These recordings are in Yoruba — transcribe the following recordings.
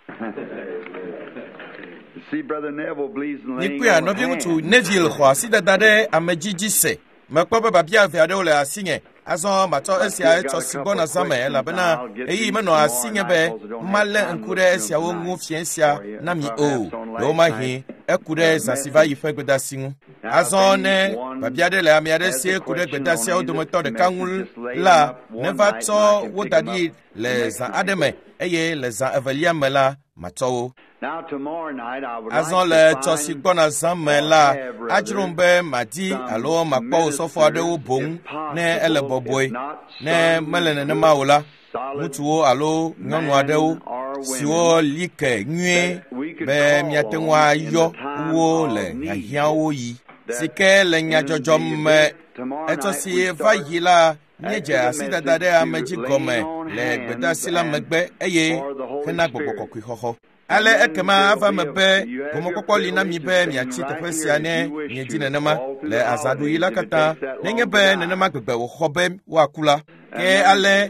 See Brother Neville believes in Ni kuya no bi mutu Neville kwa si dadade amejiji se. Mekpo ba bia afiade ole asinye. Azon mato esia eto sibona zame la bena eyi meno asinye be male nkure esia wo ngu fiensia na mi o. Do ma hi ekure zasiva yife gbeda singu. Azon ne ba biade le amiade se kure gbeda sia o do moto de kangul la ne va to wo dadi le za ademe eye le za evelia mela mato. Now tomorrow night I would Azon le tosi gbona zame la ajrumbe madi alo makpo sofo ade wo bong ne ele boboy ne melene ne maula mutuo alo nyonu ade wo siwo like nwe be miatenwa yo wo le yahia wo yi sike le nyajojo me etosi va yila nyeje asida dade ameji gome le gbeda sila megbe eye kena gbogbo hoho ale ekema ava mebe gomokoko lina mibe miachi tefesia ne nyedine nema le azadu yila kata nenge be nenema gbegbe wo hobe wa kula ke ale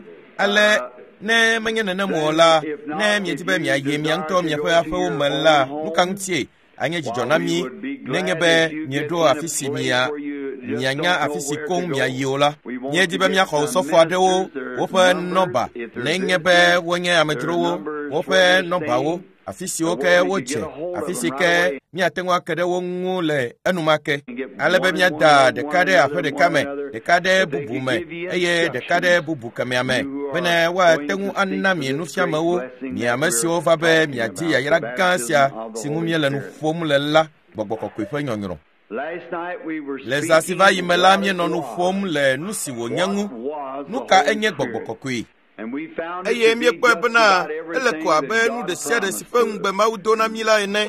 ne menye nenemo la ne mieti be mia ye mianto mia fa afa wo mala nukantie anye jijona mi nenge be miedo afisi mia nyanya afisi kong mia yola nyedi be mia ko sofo adewo wo fa noba nenge be wonye ametro wo fa noba wo afisi oke woche afisi ke mi atengwa kede wongu le enumake alebe mi ada de kade afa de kame de kade bubume eye de kade bubu kame ame bene wa tengu anna mi nu fiama wo mi amasi ova be mi adi ya yira gansia singu mi le nu fom le la gbogboko ko ife nyonyoro last night we were les asiva yimela mi no nu fom le nu si wo nyangu nuka enye gbogboko ko eye mi ekpo ebena eleko abe nu de sia de sifeng be maudo na mila ene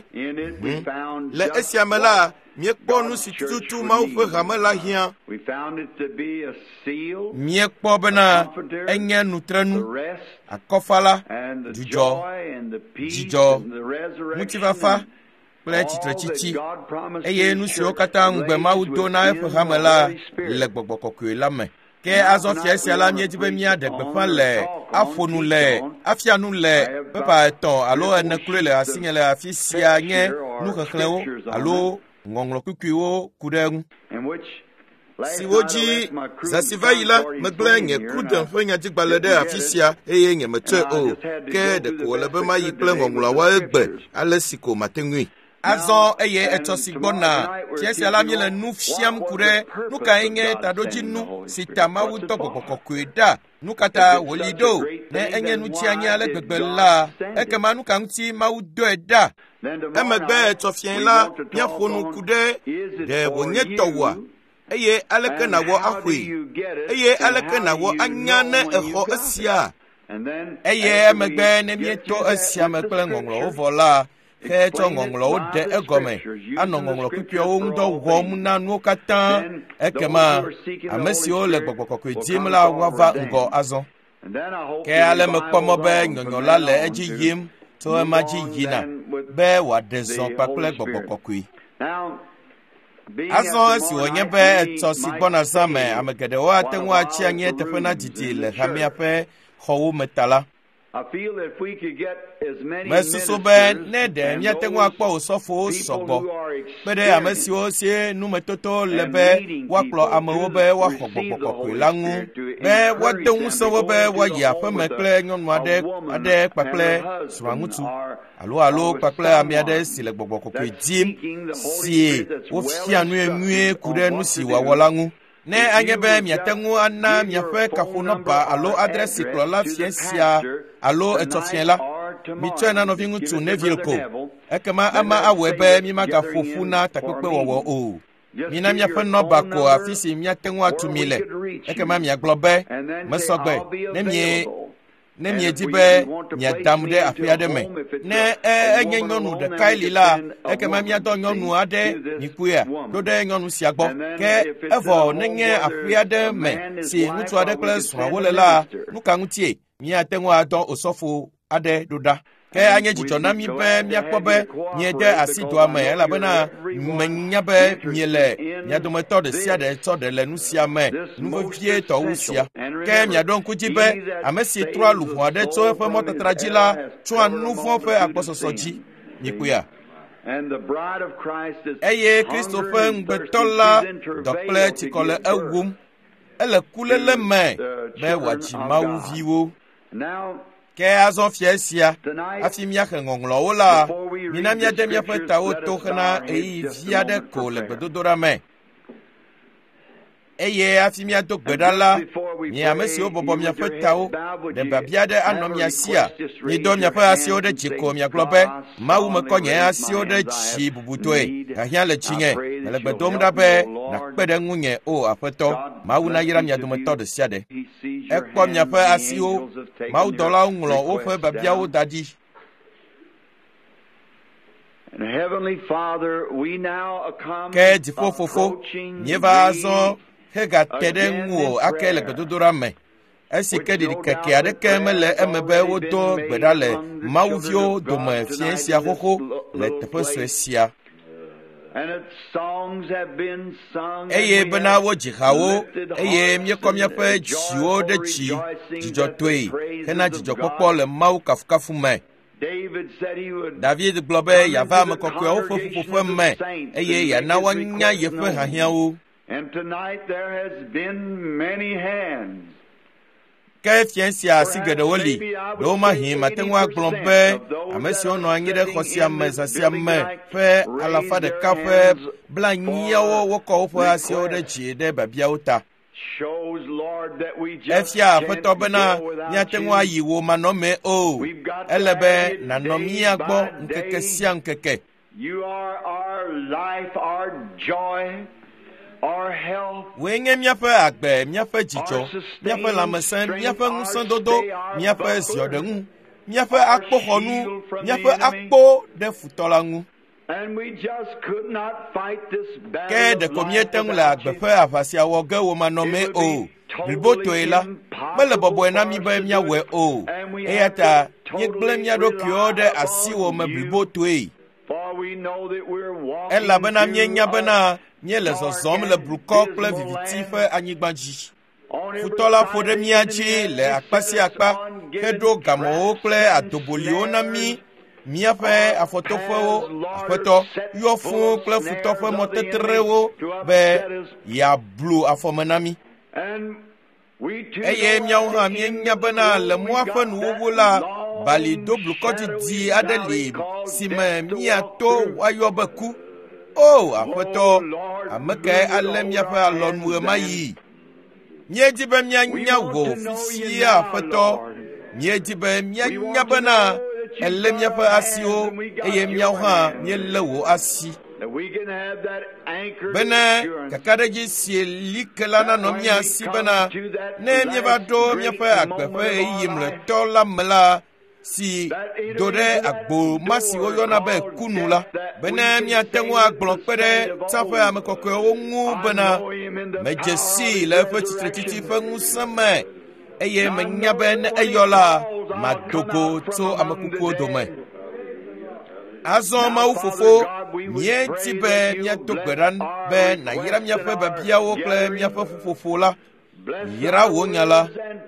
le esiamela mi ekpo nu situtu mau fe hamela hia mi ekpo bena enye nutrenu akofala jijo mutivafa ple chichi eye nu si okata ngbe maudo na fe hamela le gbogboko la me ke azofia siala mieti be mia de gbefa le afonu le afianu le pepa ton alo enekle le asinye le afisia nye nu keklewo alo ngonglo kukuwo kudeng siwoji zasivaila meglenye kuden fenya jigbalede afisia eye nye mete o ke de ko le be ma yiple ngonglo wa egbe alesiko matengui Azon eye etosigbona tiesi alami le nu fiam kure nuka enge tadoji nu sitama wuto kokokweda nukata wolido ne enye nu tianye ale gbegbela ekema nuka nti mawudo eda emegbe etofien la nyafonu kude de wonye towa eye aleke nawo ahwe eye aleke nawo anyane eho asia eye emegbe ne mieto asia mekple ngonglo ovola ke chongonglo de egome anongonglo kupio ndo wom na nu kata ekema amesio le gbogboko jimla wava ngo azon ke ale mekpomobe nyonyola le eji yim to emaji yina be wa dezon pakle gbogboko azon si onye be to sigbona zame amegede wa tenwa chi anye tefena didi le hamiape howo metala I feel that if we could get as many Mesuso be ne de mi atenwa akpo osofo sogbo pede amesi o sie nu metoto lebe wa klo amewo be wa hogbogbo langu be wa denwu so be wa ya fa mekle nyonu ade pakle swangutu alo pakle amiade sile gbogboko dim si o fianu enwe kure nu si wa wolangu ne anyebe miatengu anna miafe kafono ba alo adresse klola fiensia alo etofiela mitwena no vingu tu Neville ko ekema ama awebe mi maga fofuna takpepe wowo o mina miafe no ba ko afisi miatengu atumile ekema mia globe mesogbe ne mi ejibe mi adamude afiade me ne enye nyonu de kailila ekema mi adon nyonu ade nikuya do de nyonu siagbo ke evo nenye afiade me si nutu ade class wa wolela nuka ngutie mi atenwa adon osofo ade doda ke anye dzidzɔ na mi be miakpɔ be miede asi doa me elabena menya be miele mia dometɔ ɖe sia ɖe tsɔ ɖe le nu sia me nu vevie tɔwu sia ke miaɖo ŋku dzi be ame si trɔa luʋɔ aɖe tso eƒe mɔtatra dzi la tsɔa nu vɔ̃ ƒe agbɔsɔsɔ dzi mikpoa eye Kristo ƒe ŋugbetɔ la dɔ kple tsikɔ le ewum ele kulele me be wòadzi Mawu viwo. Ke azɔ fia sia afi míaxe ŋɔŋlɔwo la mina míade míaƒe tawo to hena ɣeyiɣi vi aɖe ko le gbedodoɖa me eye afi míado gbe ɖa la mi ame siwo bɔbɔ miaƒe tawo ɖe biabia ɖe anɔ mia sia midɔ miaƒe asiwo ɖe dzi ko miagblɔ be Mawu mekɔ nye asiwo ɖe dzi bubutoe hiahiã le dzinye mele gbe dom ɖa be nakpe ɖe ŋunye o Aƒetɔ Mawu nayra mia dometɔ ɖe sia ɖe ekpɔ miaƒe asiwo mawudɔlawo ŋlɔ woƒe biabiawo da ɖi. Ke dziƒo Fofo míeva azɔ hegate ɖe ŋuwò ake le gbedodoɖa me esi ke ɖiɖi keke aɖeke mele eme be wodo gbe ɖa le mawuviwo dome fie sia xoxo le teƒe sue sia. Eye bena wodzi hawo eye míekɔ míaƒe dziwo ɖe dzi dzidzɔtɔe hena dzidzɔkpɔkpɔ le Mawu kafukafu me. David gblɔ be yava ame kɔkɔewo ƒe ƒuƒoƒe me eye yana woanya yeƒe hiahiãwo. Ke fia sia asi geɖewo li ɖewo mahi mate ŋu agblɔ be ame siwo nɔ anyi ɖe xɔ sia me zã sia me ƒe 180 wokɔ woƒe asiwo ɖe dzi ɖe biabiawo ta. Efia Aƒetɔ bena míate ŋu ayi wo manɔme o ele be nanɔ mía gbɔ ŋkeke sia ŋkeke. Woe nye míaƒe agbe, míaƒe dzidzɔ, míaƒe lãmesẽ, míaƒe ŋusẽdodo, míaƒe ziɔɖeŋu, míaƒe akpoxɔnu, míaƒe akpo ɖe futɔ la ŋu. Ke ɖeko míete ŋu le agbe ƒe aʋasia wɔ ge wo manɔme o. Blibotoe la mele bɔbɔe na mí be míawɔe o. Eya ta míegblẽ mía ɖokuiwo ɖe asiwo me blibotoe. Elabena míenya bena míele zɔzɔm le blukɔ kple viviti ƒe anyigba dzi. Futɔ la ƒo ɖe mía dzi le akpa sia akpa heɖo gamɔwo kple adoboliwo na mí. Míaƒe afɔtoƒewo Aƒetɔ yɔ fũu kple futɔ ƒe mɔtetrewo be yeablu afɔme na mí. Eye míawo hã míenya bena le mɔa ƒe nuwuwu la bali do blukɔ didi aɖe li si me míato woayɔ be ku. O Aƒetɔ, ame kae alé míaƒe alɔnu ɣe ma yi? Míedi be míanya wò fifia Aƒetɔ, míedi be míanya bena elé míaƒe asiwo eye míawo hã míelé wò asi. Bene kakaɖedzi si li ke la nanɔ mía si bena ne míeva ɖo míaƒe agbe ƒe ɣeyiɣimletɔ la me la si do ɖe agbo ma si woyɔna be kunu la, bene míate ŋu agblɔ kpe ɖe tsaƒe ame kɔkɔewo ŋu bena medze si le eƒe tsitretiti ƒe ŋusẽ me eye menya be ne eyɔ la madogo tso ame kukuwo dome. Azɔ Mawu Fofo, míedi be míado gbe ɖa be nàyra míaƒe biabiawo kple míaƒe ƒuƒoƒo la, yra wò nya la.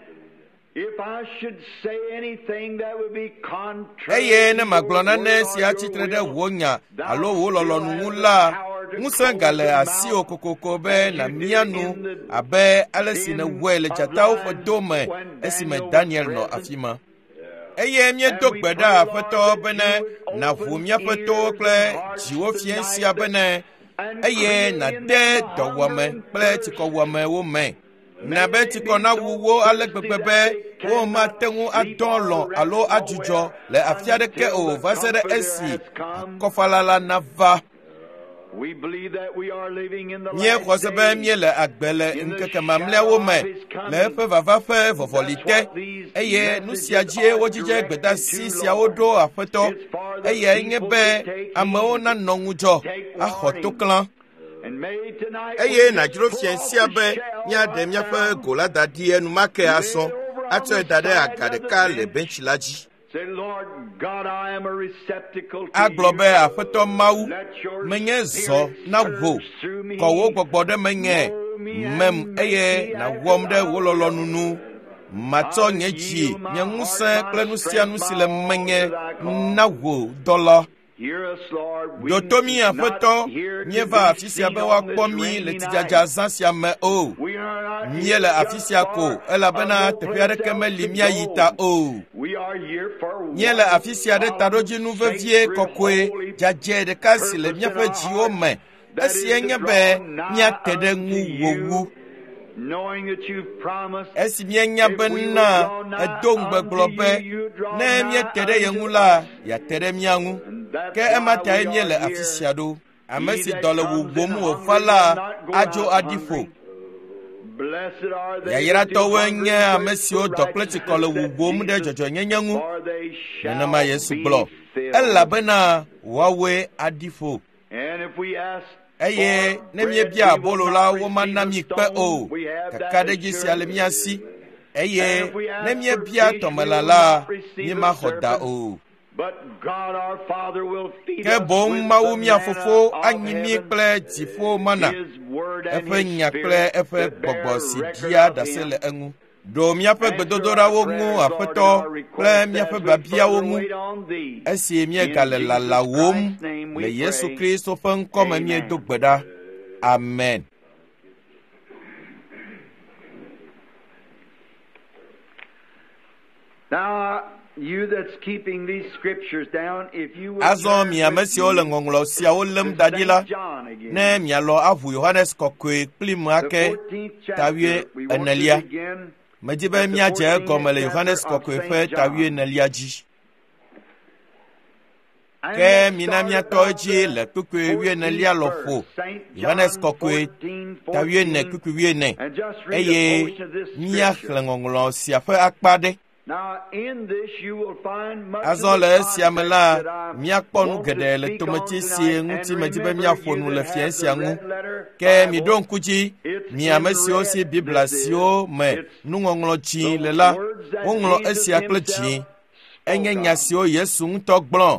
Eye ne magblɔ nane si atsitre ɖe wò nya alo wò lɔlɔnu ŋu la, ŋusẽ gale asiwò kokoko be namia nu abe ale si nèwɔe le dzatawo ƒe dome esime Daniel nɔ afi ma. Eye míedo gbe ɖa Aƒetɔ bene nàʋu míaƒe towo kple dziwo fie sia bene eye nàde dɔwɔame kple tsikɔwɔamewo me. Na be tsikɔ nawu wo ale gbegbe be wo mate ŋu adɔ lɔ̃ alo adzudzɔ le afi aɖeke o va se ɖe esi akɔfala la nava. Míexɔ se be míele agbe le ŋkeke mamlɛawo me le eƒe vavaƒe vɔvɔli te eye nu sia dzie wodzidze gbedasi siawo ɖo Aƒetɔ eye nye be amewo nanɔ ŋudzɔ axɔ toklã. Eye nàdzro fia sia be míaɖe míaƒe go la da ɖi enumake asɔ atsɔe da ɖe aga ɖeka le bentsi la dzi. agblɔ be aƒetɔ Mawu menye zɔ na ʋo kɔ wo gbɔgbɔ ɖe menye mem eye nàwɔm ɖe wo lɔlɔ̃nu matsɔ nye dzi nye ŋusẽ kple nu sia nu si le menye na ʋo dɔlɔ. Ɖo to mí aƒetɔ, míeva afi sia be woakpɔ mí le tsidzadza zã sia me o. Míele afi sia ko elabena teƒe aɖeke meli míayi ta o. Míele afi sia ɖe taɖodzinu vevie kɔkɔe dzadze ɖeka si le míaƒe dziwo me, esie nye be míate ɖe ŋuwòwu. Esi míenya bena edo ŋugbegblɔ be ne míete ɖe ye ŋu la, yeate ɖe mía ŋu. Ke ema tae míele afi sia ɖo. Ame si dɔ le wòwòm wòva la adzo aɖi ƒo. Yayratɔwoe nye ame siwo dɔ kple tsikɔ le wòwòm ɖe dzɔdzɔnyenye ŋu. Nenema Yesu gblɔ, elabena woawoe aɖi ƒo. Eye ne míebia abolo la womana mí kpe o, kakaɖedzi sia le mía si. Eye ne míebia tɔmelã la míemaxɔ da o. Ke boŋ Mawu mía Fofo anyi mí kple dziƒo mana, eƒe nya kple eƒe gbɔgbɔ si dia ɖase le eŋu. Ɖo míaƒe gbedodoɖawo ŋu aƒetɔ kple míaƒe biabiawo ŋu, esi míegale lalawòm le Yesu Kristo ƒe ŋkɔ me míedo gbe ɖa. Amen. Azɔ mi ame siwo le ŋɔŋlɔ siawo lém da ɖi la, ne mialɔ aʋu Yohanes kɔkɔe kpli me ake 14. Medi be míadze egɔme le Yohanes kɔkɔe ƒe 14 dzi. Ke mina míatɔ edzi le kpukpui 14 lɔƒo, Yohanes kɔkɔe 14:14, eye míaxlẽ ŋɔŋlɔ sia ƒe akpa ɖe. Azɔ le esia me la, míakpɔ nu geɖe le tometi si ŋuti medi be míaƒo nu le fia sia ŋu. Ke mi ɖo ŋku dzi, mi ame siwo si Biblia siwo me nuŋɔŋlɔ dzĩ le la, woŋlɔ esia kple dzĩ. Enye nya siwo Yesu ŋutɔ gblɔ.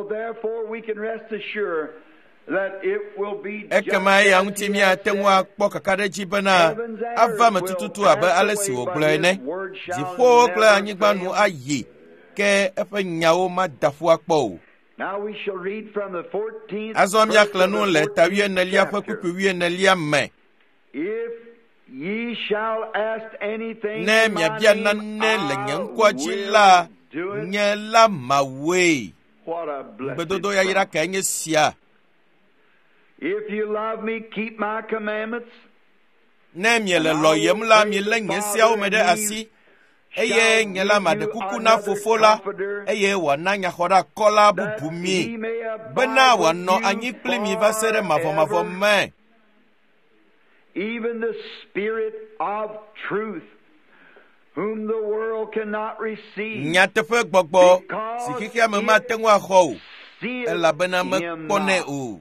Ekema eya ŋuti míate ŋu akpɔ kakaɖedzi bena ava me tututu abe ale si wògblɔ ene. Dziƒowo kple anyigba nu ayi, ke eƒe nyawo mada ƒu akpɔ o. Azɔ míaxlẽ nu le 14 ƒe kpukpui 14 me. Ne miabia nane le nye ŋkɔa dzi la, nye la mawue. Gbedodo yayra ka enye sia. If you love me, keep my commandments. Ne miele lɔyem la, miele nye siawo me ɖe asi. Eye nye la maɖe kuku na Fofo la, eye wòana nyaxɔɖakɔla bubu mi, bena wòanɔ anyi kpli mi va se ɖe mavɔmavɔ me. Even the Spirit of truth, whom the world cannot receive. Nyateƒe gbɔgbɔ si xexea me mate ŋu axɔ o, elabena mekpɔnɛ o.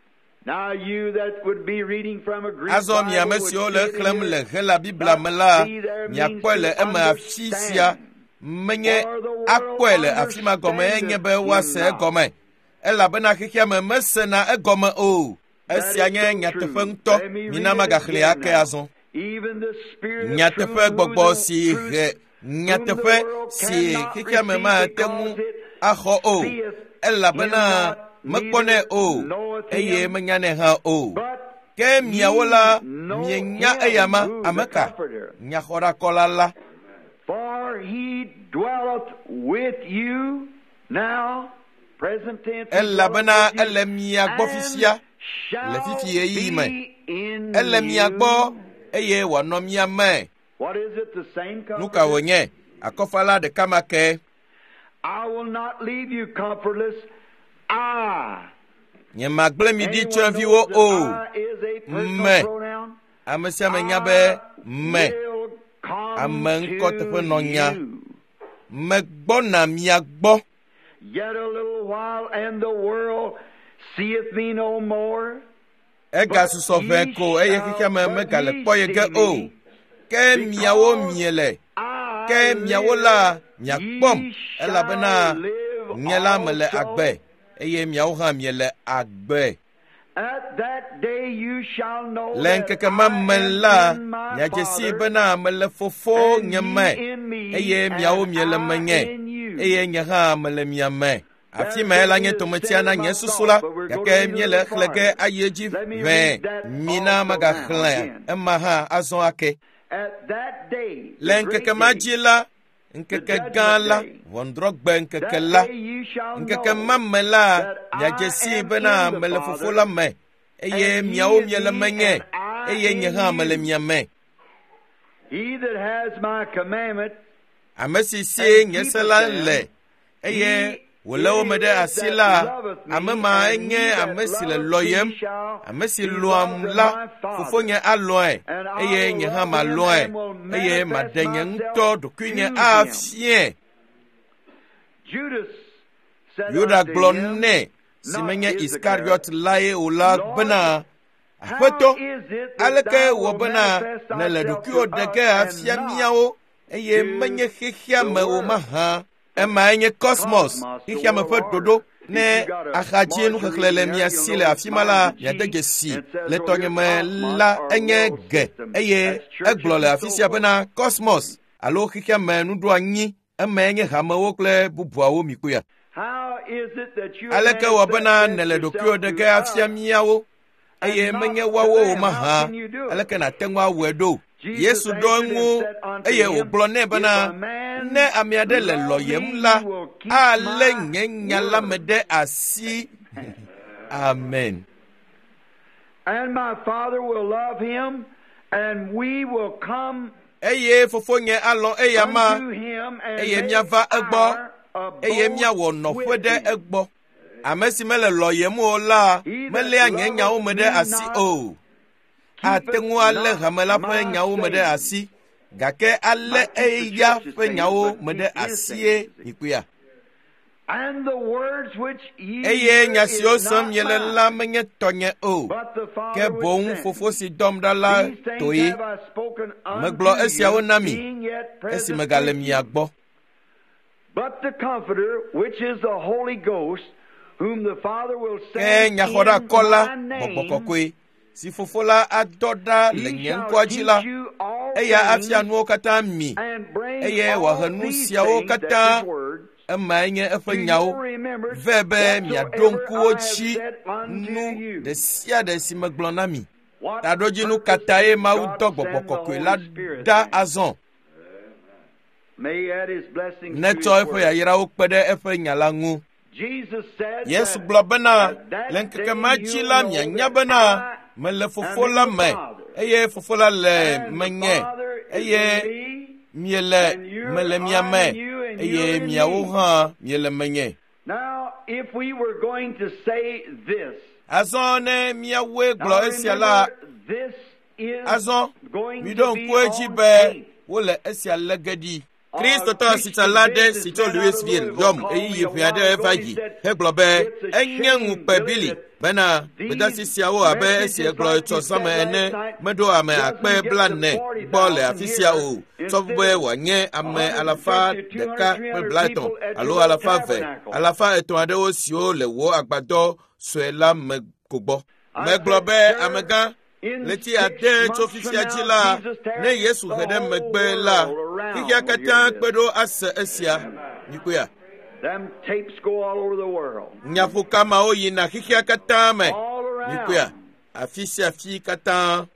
Azɔ mi ame siwo le xlẽm le Hela Biblia me la, miakpɔe le eme afi sia, menye akpɔe le afi ma gɔme enye be woase egɔme, elabena xexea me mesena egɔme o. Esia nye nyateƒe ŋutɔ, mina magaxlẽ ake azɔ. Nyateƒe gbɔgbɔ si he nyateƒe si xexea me mate ŋu axɔ o, elabena mekpɔnɛ o, eye menyanɛ hã o. Ke miawo la, mienya eyama ameka, nyaxɔɖakɔla la. Elabena ele mia gbɔ fifia, le fifi ɣeyiɣi me. Ele mia gbɔ, eye wòanɔ mia me. Nu ka wònye? Akɔfala ɖeka ma ke. I will not leave you comfortless. Nye magble mi di tsyɔ̃eviwo o. Me. Ame sia me nya be me. Ame ŋkɔ teƒe nɔnya. Megbɔna mia gbɔ. Yet a little while and the world seeth me no more. Egasusɔ ʋɛ ko eye xexea me megale kpɔ ye ge o. Ke miawo miele. gake miawo la miakpɔm elabena nye la mele agbe eye miawo hã miele agbe. Le ŋkeke ma me la miadze si bena mele Fofo nye me eye miawo miele menye eye nye hã mele mia me. Afi me la nye tometia na nye susu la gake miele xlẽ ge ayi edzi ʋẽ mina magaxlẽ ema hã azɔ ake. Le ŋkeke ma dzi la, ŋkeke gã la, ʋɔnudrɔ̃gbe ŋkeke la, ŋkeke ma me la miadze si bena mele Fofo la me eye miawo miele menye eye nye hã mele mia me. Ame si sie nye se la le eye wòle wo me ɖe asi la, ame ma enye ame si le lɔyem, ame si lɔam la, Fofonye alɔe eye nye hã malɔe eye maɖe nye ŋutɔ ɖokuinye afie. Yuda gblɔ nɛ si menye Iskariot lae o la bena, Aƒetɔ, aleke wɔ bena nele ɖokuiwò ɖe ge afia míawo eye menye xexea me o mahã? Ema enye Cosmos, xexea me ƒe ɖoɖo ne axadzi nuxexlẽ le mia si le afi ma la miade dze si le tɔnye me la enye ge eye egblɔ le afi sia bena Cosmos alo xexea me nuɖo anyi eme enye hamewo kple bubuawo mi koe. Aleke wɔ bena nele ɖokuiwò ɖe ge afia míawo eye menye woawo o mahã? Aleke nate ŋu awɔe ɖo? Yesu ɖo eŋu eye wògblɔ nɛ bena ne ame aɖe le lɔyem la, alé nye nya la me ɖe asi. Amen. Eye Fofonye alɔ eya ma eye miava egbɔ eye miawɔ nɔƒe ɖe egbɔ. Ame si mele lɔyem o la meléa nye nyawo me ɖe asi o. Ate ŋu alé hame la ƒe nyawo me ɖe asi, gake alé eya ƒe nyawo me ɖe asie nyikuia. Eye nya siwo sem miele la menye tɔnye o, ke boŋ Fofo si dɔm ɖa la toe. Megblɔ esiawo na mi esi megale mia gbɔ. Ke nyaxɔɖakɔla Gbɔgbɔ Kɔkɔe si Fofo la adɔ ɖa le nye ŋkɔa dzi la, eya afia nuwo katã mi eye wòahe nu siawo katã ema enye eƒe nyawo ve be miaɖo ŋku wo dzi nu ɖe sia ɖe si megblɔ na mi. Taɖodzinu katãe Mawu dɔ Gbɔgbɔ Kɔkɔe la ɖa azɔ. Netsɔ eƒe yayrawo kpe ɖe eƒe nya la ŋu. Yesu gblɔ bena le ŋkeke ma dzi la mianya bena mele Fofo la me eye Fofo la le menye eye mele mia me eye miawo hã miele menye. Azɔ ne miawoe gblɔ esia la, azɔ miɖo ŋku edzi be wole esia le ge ɖi. Kristotɔ sitsala ɖe si tso Louisville yɔm eyiyi ʋe aɖe va yi hegblɔ be enye ŋukpe Billy bena gbedasi siawo abe esi egblɔ etsɔ zãme ene meɖo ame akpe 40 gbɔ le afi sia o, tsɔ be wòanye ame 150 alo 200 aɖewo siwo le wò agbadɔ sue la me ko gbɔ. Megblɔ be amegã leti ade tso fifia dzi la, ne Yesu he ɖe megbe la, xixia katã kpe ɖo ase esia nyikoea. Nyaƒoka mawo yina xixia katã me nyikoea, afi sia afi katã.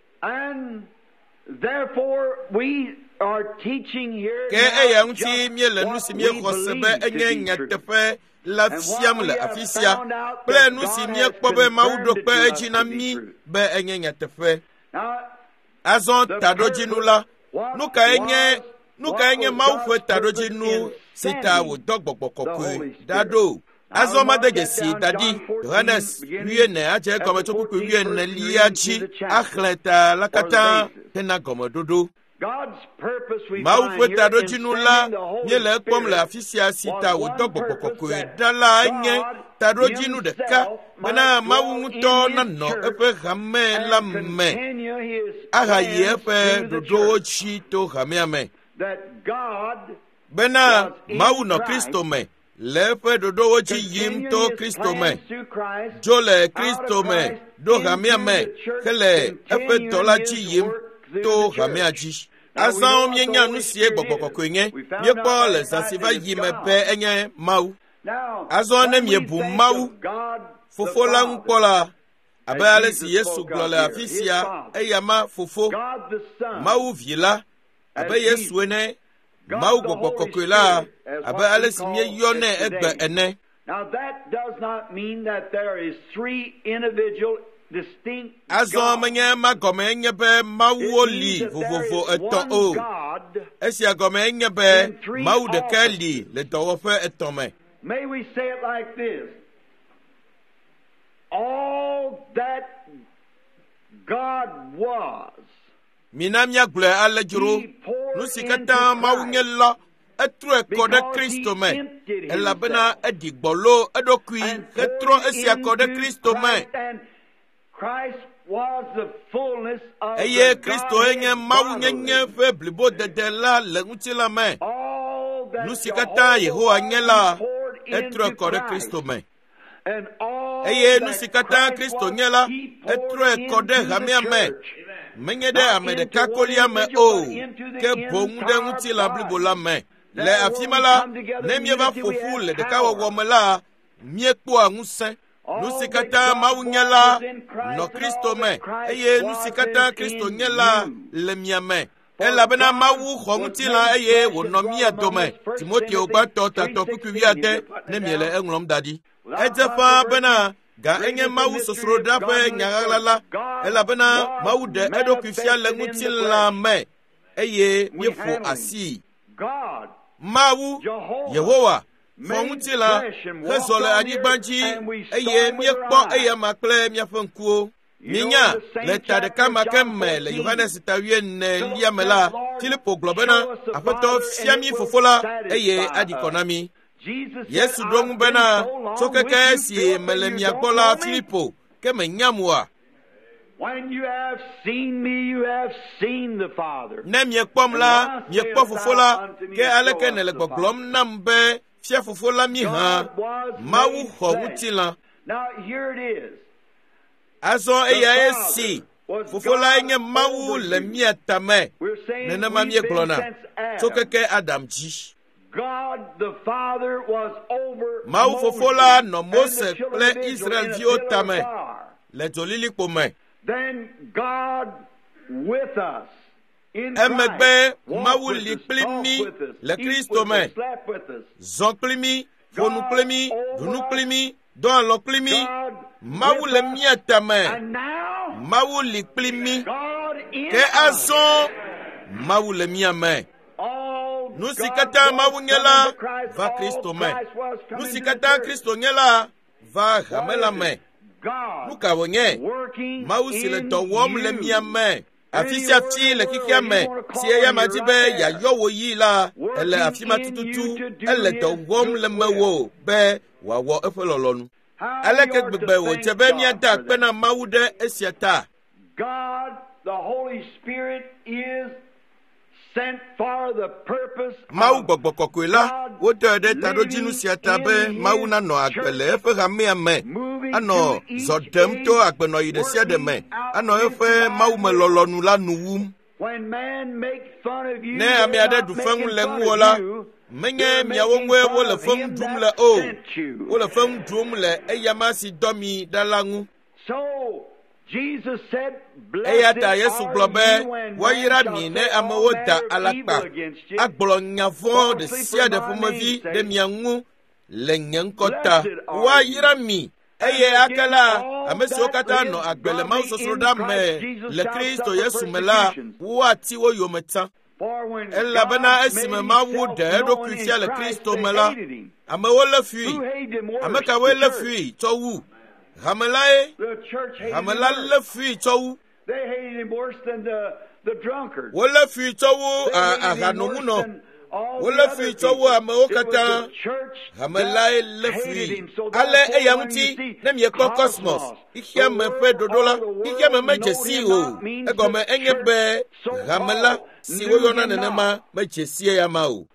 Ke eya ŋuti miele nu si miexɔ se be enye nyateƒe la fiam le afi sia kple nu si miekpɔ be Mawu ɖo kpe edzi na mi be enye nyateƒe. Azɔ taɖodzinu la, nu kae nye Mawu ƒe taɖodzinu si ta wòdɔ Gbɔgbɔ Kɔkɔe ɖa ɖo? Azɔ made dzesi daɖi Yohanes 14 adze egɔme tso kpukpu 14 dzi axlẽ ta la katã hena gɔmeɖoɖo. Mawu ƒe taɖodzinu la míele ekpɔm le afi sia si ta wòdɔ Gbɔgbɔ Kɔkɔe ɖa la enye taɖodzinu ɖeka bena Mawu ŋutɔ nanɔ eƒe hame la me ahayi eƒe ɖoɖowo dzi to hamea me. bena Mawu no Kristo me le fe dodo wo chi yim to Kristo me jo le Kristo me do hamia me kele efe dola chi yim to hamia chi azan mienya nu sie gbogbokokoye ye Paul zasiva yime pe enye Mawu azan ne mie bu Mawu fofola nkola abale si Yesu glola afisia eyama fofo Mawu vila abe Yesu ene Mawu gbogbokokola abale si mie yone egbe ene. Now that does not mean that there is three individual distinct azon menye magome enye be Mawu oli vovovo eto o esi agome enye be Mawu de kali le towo fe eto me. May we say it like this: all that God was, minamia gle alejuro nusikata Mawu nyela etro ekode Kristo me elabena edigbolo edokui etro esi akode Kristo me. Christ was the fullness of eye Kristo enye Mawu nyenye fe blibo dedela le ngutila me nusikata Yehowa nyela etro ekode Kristo me. Eye nusikata Kristo nyela etro ekode hamia me menyede amede kakolia me o ke bonde ngutila blibo la me le afimala ne mieva fofu le de kawo mela miekpo angusen nusikata Mawu nyela no Kristo me eye nusikata Kristo nyela le miame elabena Mawu khongutila eye wono mia dome Timoteo gbato tato kukuwiade ne miele englom dadi ejefa bena ga enye Mawu sosro dape nyagalala elabena Mawu de edokufia le ngutila me eye miefo asi Mawu Yehowa fongutila hezole anyibanji eye miekpo eye makle miafenkuo minya le tadeka makemme le Yohanes tawie ne liamela Filipo globena afoto fiami fofola eye adikonami Yesu dongu bena sokeke si melemia bola Filipo keme nyamwa. When you have seen me, you have seen the Father. Ne miekpom la miekpo fofola ke aleke ne le gboglom nambe fia fofola mi ha Mawu khongutila. Now here it is. Azo eya esi fofola enye Mawu le miatame nena mamie glona sokeke Adam ji. God the Father was over Mawu fofola no Mose ple Israel vio tame le tolili pome. Then God with us in Emegbe Mawu li plimi le Kristo me zon plimi fonu plimi dunu plimi don lo plimi Mawu le miatame Mawu li plimi ke azon Mawu le miame nusikata Mawu nyela va Kristo me nusikata Kristo nyela va hamela me nuka wonye Mawu sile dowom le miame afisia ti le kikiame si eya majibe ya yowo yi la ele afima tututu ele dowom le mewo be wawo efololonu aleke gbegbe wo jebe mi ata pe na Mawu de esiata. God the Holy Spirit is sent for the purpose Mawu gbogbokokola wo de tadojinu siata be Mawu na no agbele efe hamiame ano zodem to agbeno yide siade me ano efe Mawu melolonu la nuwum. When man make fun of you ne amiade du fengu le nwola menye miawo nwe wo le fem dum le o wo le fem dum le eyamasi domi dalangu. So Jesus said, eyata Yesu globe wayira mi ne amowo da alakpa agbolo nyafo de sia de fomovi de miangu le nyankota wayira mi eye akala amesi okata no agbele ma sosoro da me le Kristo Yesu mela wati wo yometa ella bana esime ma wu de do Christia le Kristo mela amewo le fui ameka we le fui to wu Hamelae, Hamela le fui towu. They hated him worse than the drunkard. Wole fui towu a hanomuno. wole fi tsowo amewo katã hamelae le fi ale eya ŋuti ne miekpɔ cosmos xixia me ƒe ɖoɖo la xixia me medze si o egɔme enye be hamela si woyɔna nenema medze si eya ma o.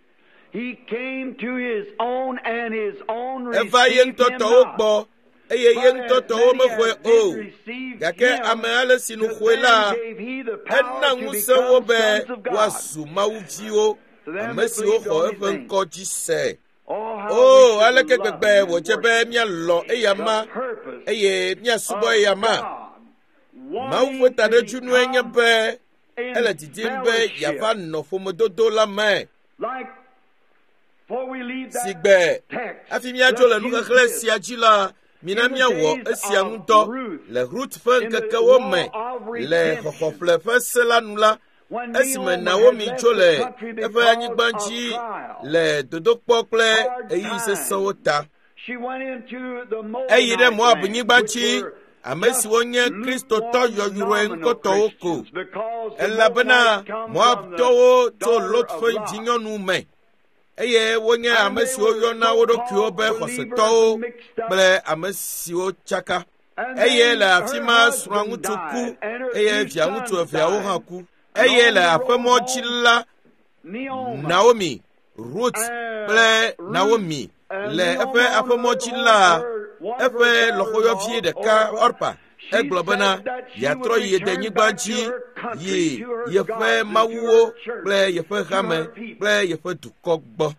Eva ye ŋutɔ tɔwo gbɔ eye ye ŋutɔ tɔwo mexɔe o gake ame ale si nu xɔe la ena ŋusẽ wo be woazu Mawu viwo ame siwo xɔ eƒe ŋkɔ dzi se. O aleke gbegbe wòdze be míalɔ eya ma eye míasubɔ eya ma. Mawu ƒe taɖedzinue nye be ele didim be yeava nɔ ƒomedodo la me. Si gbe hafi míadzo le nuxexlẽ sia dzi la, mina míawɔ esia ŋudɔ le Rut ƒe ŋkekewo me le xɔxɔƒle ƒe se la nu la, esime Naomi tso le eƒe anyigba dzi le dodokpɔ kple eyi sesẽwo ta. Eyi ɖe Moab nyigba dzi, ame siwo nye kristotɔ yɔyrɔe ŋkɔtɔwo ko, elabena Moabtɔwo tso Lot ƒe dzinyɔnu me, eye wonye ame siwo yɔna wo ɖokuiwo be xɔsetɔwo kple ame siwo tsaka. Eye le afi ma srɔ̃a ŋutsu ku eye via ŋutsu eveawo hã ku. Eye le aƒemɔ dzi la, Naomi, Rut kple Naomi le eƒe aƒemɔ dzi la, eƒe lɔxoyɔvi ɖeka Orpa egblɔ bena yeatrɔ yi yedenyigba dzi yi yeƒe mawuwo kple yeƒe hame kple yeƒe dukɔ gbɔ.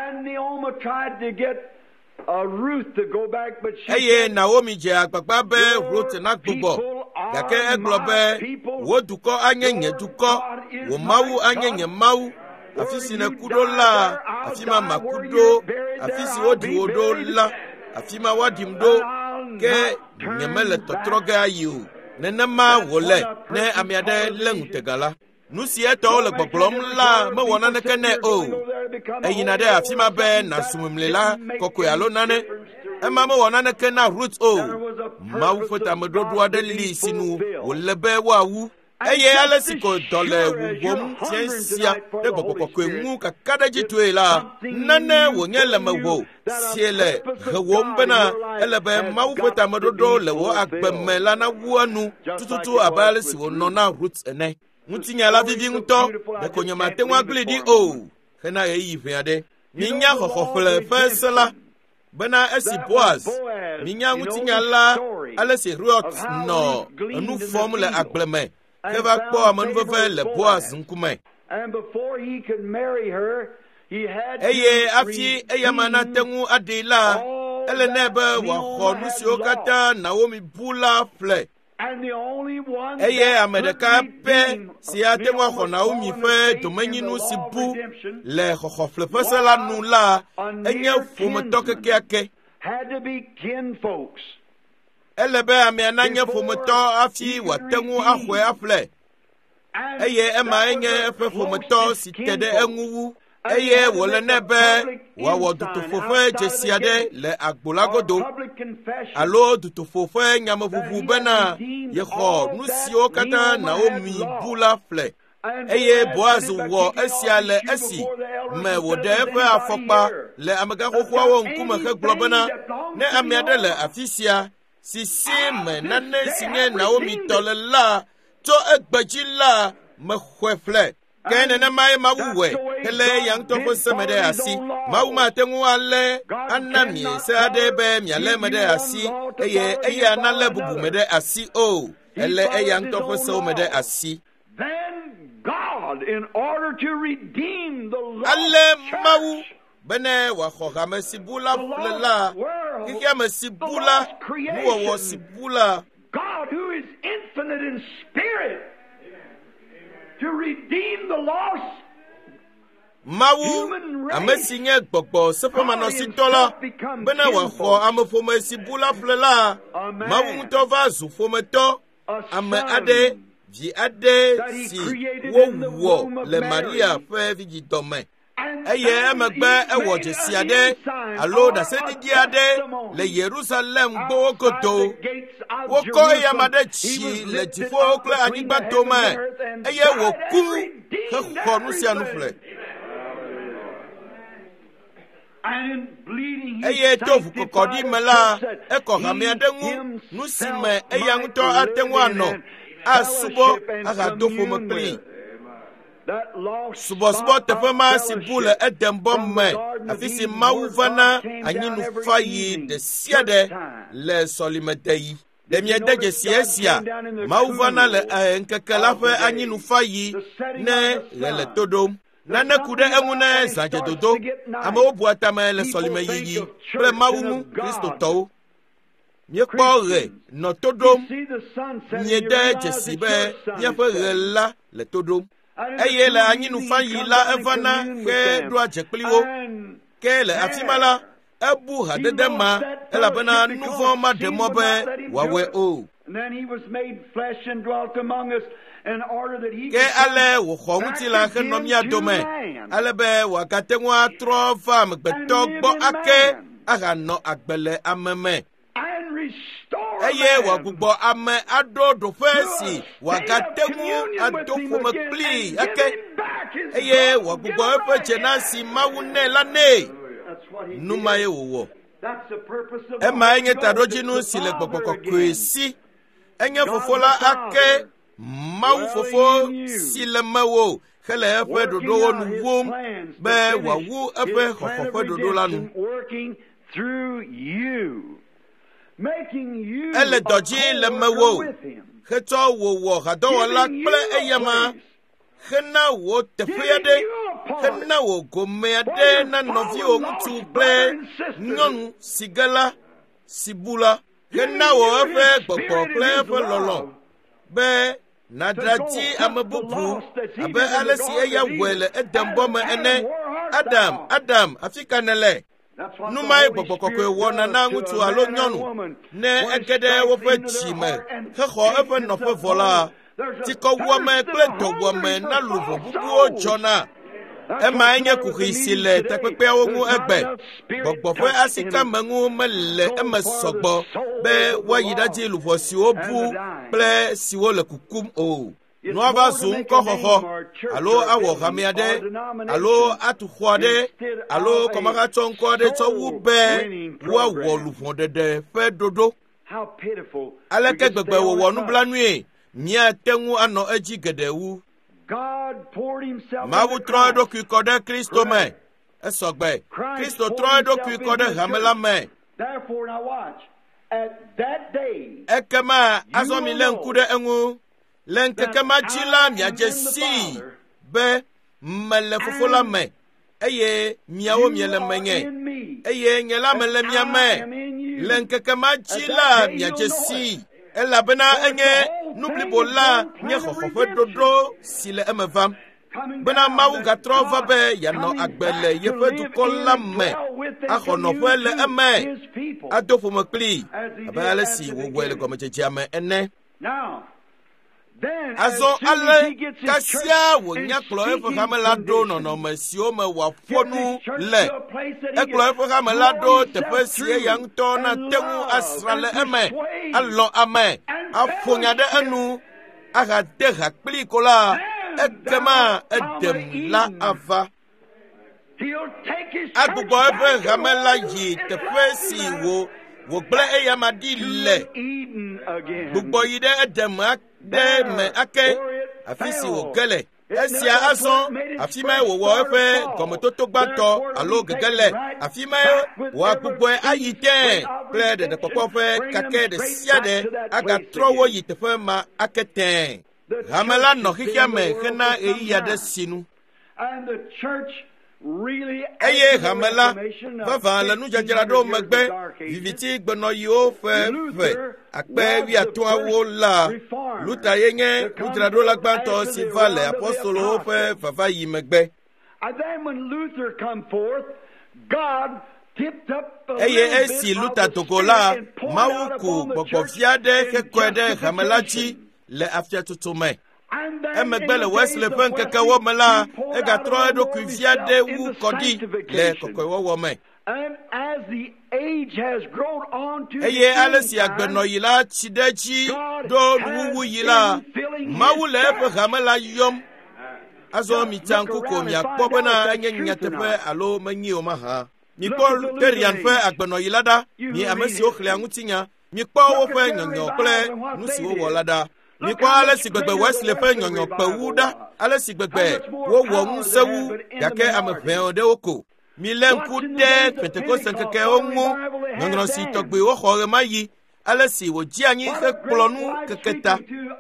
Eye Naomi dze agbagba be Rut nagbugbɔ, gake egblɔ be wo dukɔ anye nye dukɔ, wo Mawu anye nye Mawu. Afi si neku ɖo la, afi ma maku ɖo, afi si woɖi wo ɖo la, afi ma woaɖim ɖo, ke nyemele tɔtrɔ ge ayi o. Nenema wòle ne ame aɖe lé ŋutega la. Nu si etɔwo le gbɔgblɔm la mewɔ naneke nɛ o. Eyina ɖe afi ma be nasu mimli la kɔkɔe alo nane. Ema mewɔ naneke na Rut o. Mawu ƒe tameɖoɖo aɖe li si nu wòle be woawu. Eye ale si ko dɔ le wuwom tie sia ɖe gbɔgbɔ kɔkɔe ŋu kaka ɖe dzi toe la, nane wònye le mewò sie le hewòm bena ele be Mawu ƒe tameɖoɖo le wo agbe me la nawu enu tututu abe ale si wònɔ na Rut ene. Ŋutinya la vivi ŋutɔ, ɖeko nyemate ŋu agblẽ ɖi o, hena ɣeyiɣi ʋɛ aɖe. Minya xɔxɔƒle ƒe se la, bena esi Boaz, minya ŋutinya la ale si Rut nɔ enu fɔm le agble me, ke va kpɔ amenuveve le Boaz ŋkume. Eye afi eyama nate ŋu aɖee la, ele nɛ be wòaxɔ nu siwo katã Naomi bu la ƒle. Eye ame ɖeka pɛ si ate ŋu axɔ Naomi ƒe domenyinu si bu le xɔxɔƒle ƒe se la nu la, enye ƒometɔ kekeake. Ele be amea nanye ƒometɔ hafi wòate ŋu axɔe aƒle. Eye ema enye eƒe ƒometɔ si te ɖe eŋu wu. Eye wòle nɛ be wòawɔ dutoƒo ƒe dzesi aɖe le agbo la godo, alo dutoƒo ƒe nyameʋuʋu bena yexɔ nu siwo katã Naomi bu la ƒle. Eye Boaz wɔ esia le esi me wòɖe eƒe afɔkpa le amegaxoxoawo ŋkume hegblɔ bena ne ame aɖe le afi sia si si me nane si nye Naomi tɔ le la tso egbe dzi la mexɔe ƒle. Ke nenemae Mawu wɔe hele ya ŋutɔ ƒe se me ɖe asi. Mawu mate ŋu alé ana mi se aɖe be mialé me ɖe asi eye eya nalé bubu me ɖe asi o. Ele eya ŋutɔ ƒe sewo me ɖe asi. Ale Mawu bene wòaxɔ hame si bu la ƒle la, xixia me si bu la, nuwɔwɔ si bu la. God who is infinite in spirit, to redeem the lost. Mawu, ame si nye gbɔgbɔ seƒemanɔsitɔ la, bena wòaxɔ ameƒome si bu la ƒle la, Mawu ŋutɔ va zu ƒometɔ, ame aɖe, vi aɖe si wowɔ le Maria ƒe vidzidɔ me. Eye emegbe ewɔ dzesi aɖe alo ɖaseɖiɖi aɖe le Yerusalem gbɔwo godo. Wokɔ eyama ɖe dzi le dziƒo kple anyigba tome, eye wòku hexɔ nu sia nu ƒle. eye tofu kokodi mela eko hame adengu nusime eyanguto atengu ano asubo aga dofo mekli subo tefema sibule edembom me afisi mauvana anyinu fayi de siade le solimeteyi demie deje siesia mauvana le nkekelafe anyinu fayi ne le todom nana kude emune zanje dodo ama obuata me le solimeyi pre mawumu Kristo to miekpore no todom miede jesibe miafe la le todom eye le anyinu fayi la evana ke do ajekpliwo ke le afimala ebu hadedema elabena nouveau ma de mobe wawe o ke ale wo khonguti la khenomia dome ale be wakatengwa tro fam gbetogbo ake aga no agbele ameme eye wagugbo ame adodo fesi wakatengu adofo mekli ake eye wagugbo efe nasi mawune lane numaye wowo ema enye tadojinu sile gbogbo kwesi enye fofola ake mawu fofo sile mawo hele efe dodo wonu wom be wawu efe khofo dodo lanu ele doji le mawo kheto wo hado la ple eyama khena wo tefyade khena wo gomeade na novio mutu ple nyon sigala sibula khena wo efe gbogbo ple efe lolo be nadrati amabubu abe alesi eya wele edembome ene adam afikanele numai bokokwe wona na ngutu alo nyonu ne egede wo fe chime kho efe no fe vola tiko wome kleto wome na luvo bubu ojona ema enye kuhisile tepepe owu egbe gbogbo fe asika mengu mele emesogbo be wayidaji luvo si obu ple si wo le kukum o no aba zun ko hoho alo awo hamiade alo atukhode alo komaka tonkode to wube wa wolufu dede fe dodo aleke gbegbe wo wonu blanue mia tengu ano eji gedewu mawu troido ki kode Kristo me esogbe Kristo troido ki kode hamela me therefore now watch at that day ekema azomi lenkude engu lenkekema chila miajesi be mele fofola me eye miawo miele menye eye nyela mele miame lenkekema chila miajesi elabena enye nublibola nye khokhofo dodo sile emevam bena mawu gatrova be yano agbele yefe du kolame akhono fele eme adofo mekli abale si wogwele komechechiame ene azo ale kasia wonya klo efo kamela do no mesio me wafonu le eklo efo kamela do tepesie yang to na temu asrale eme allo ame afonya de enu aga de hakpli kola ekema edem la ava agugo efo kamela yi tepesi wo ble eyamadi le gbogbo yide edem de me ake afisi wo gele esia azon afima wo efe komototo gbato alo gegele afima wo gbogbo ayite ple de popofe kake de siade aga trowo yitefe ma aketen hamela no hikiame kena eya de sinu and the church really eye hamela bava la nu jajara do megbe viviti gbeno yo fe akpe wi ato awo la luta yenye kujara do la gbanto si vale apostolo fe fafa yi megbe and then when Luther come forth God tipped up the eye esi luta tokola mawuku bobofiade kekwede hamelachi le afia tutume emegbele Wesley pen keke wo mela ega tro edo kufiade wu kodi le kokwe wo me and as the age has grown on to eye alesi agbeno yila chidechi do wuwu yila mawule pe gamela yom azo mi tanku ko mi akpobena enye nyatepe alo manyi o maha mi kpɔ luterian ƒe agbenɔyi la ɖa mi ame siwo xlẽa ŋutinya mi kpɔ woƒe nyɔnyɔ kple nu siwo wɔ la ɖa mi kpɔ ale si gbegbe Wesley ƒe nyɔnyɔ kpe wu ɖa ale si gbegbe wowɔ ŋusẽ wu gake ame ʋɛwo ɖewo ko mi lé ŋku ɖe Pentekoste ŋkekewo ŋu nyɔnyrɔ si tɔgbiwo xɔ ɣe ma yi ale si wòdzi anyi hekplɔ nu keke ta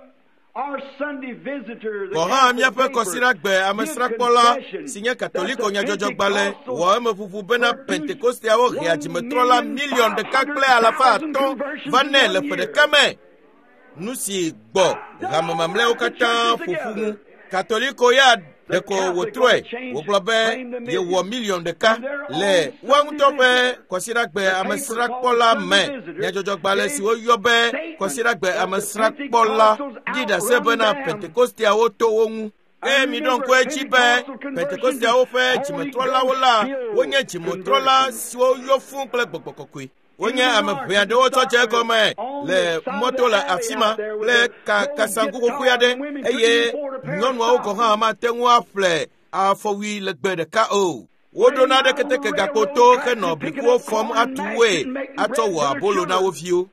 Ko hã míaƒe kɔsiɖagbe amesrakpɔla si nye katoliko nyadzɔdzɔgbalẽ wɔ eme ʋuʋu bena Pentekosteawo hea dzimetrɔla 1,500,000 va nɛ le ƒe ɖeka me. Nu si gbɔ hame mamlɛawo katã ƒoƒu ŋu. Katoliko ya ɖeko wòtrɔe wògblɔ be yewɔ 1,000,000 le woa ŋutɔ ƒe kɔsiɖagbe amesrakpɔla me. Nyadzɔdzɔgbalẽ si woyɔ be kɔsiɖagbe amesrakpɔla ɖi ɖase bena Pentekosteawo to wo ŋu. Ke mi ɖɔ ŋku edzi be Pentekosteawo ƒe dzimetrɔlawo la wonye dzimetrɔla siwo yɔ fũu kple Gbɔgbɔ Kɔkɔe. Wonye ame ʋɛ aɖewo tsɔ dze egɔme le mɔto le afi ma kple kasaŋku xoxoe aɖe eye nyɔnuawo gɔ hã mate ŋu aƒle afɔwui legbe ɖeka o. Woɖona ɖe keteke gakpoto henɔ blikuwo fɔm atuwoe atsɔ wɔ abolo na wo viwo.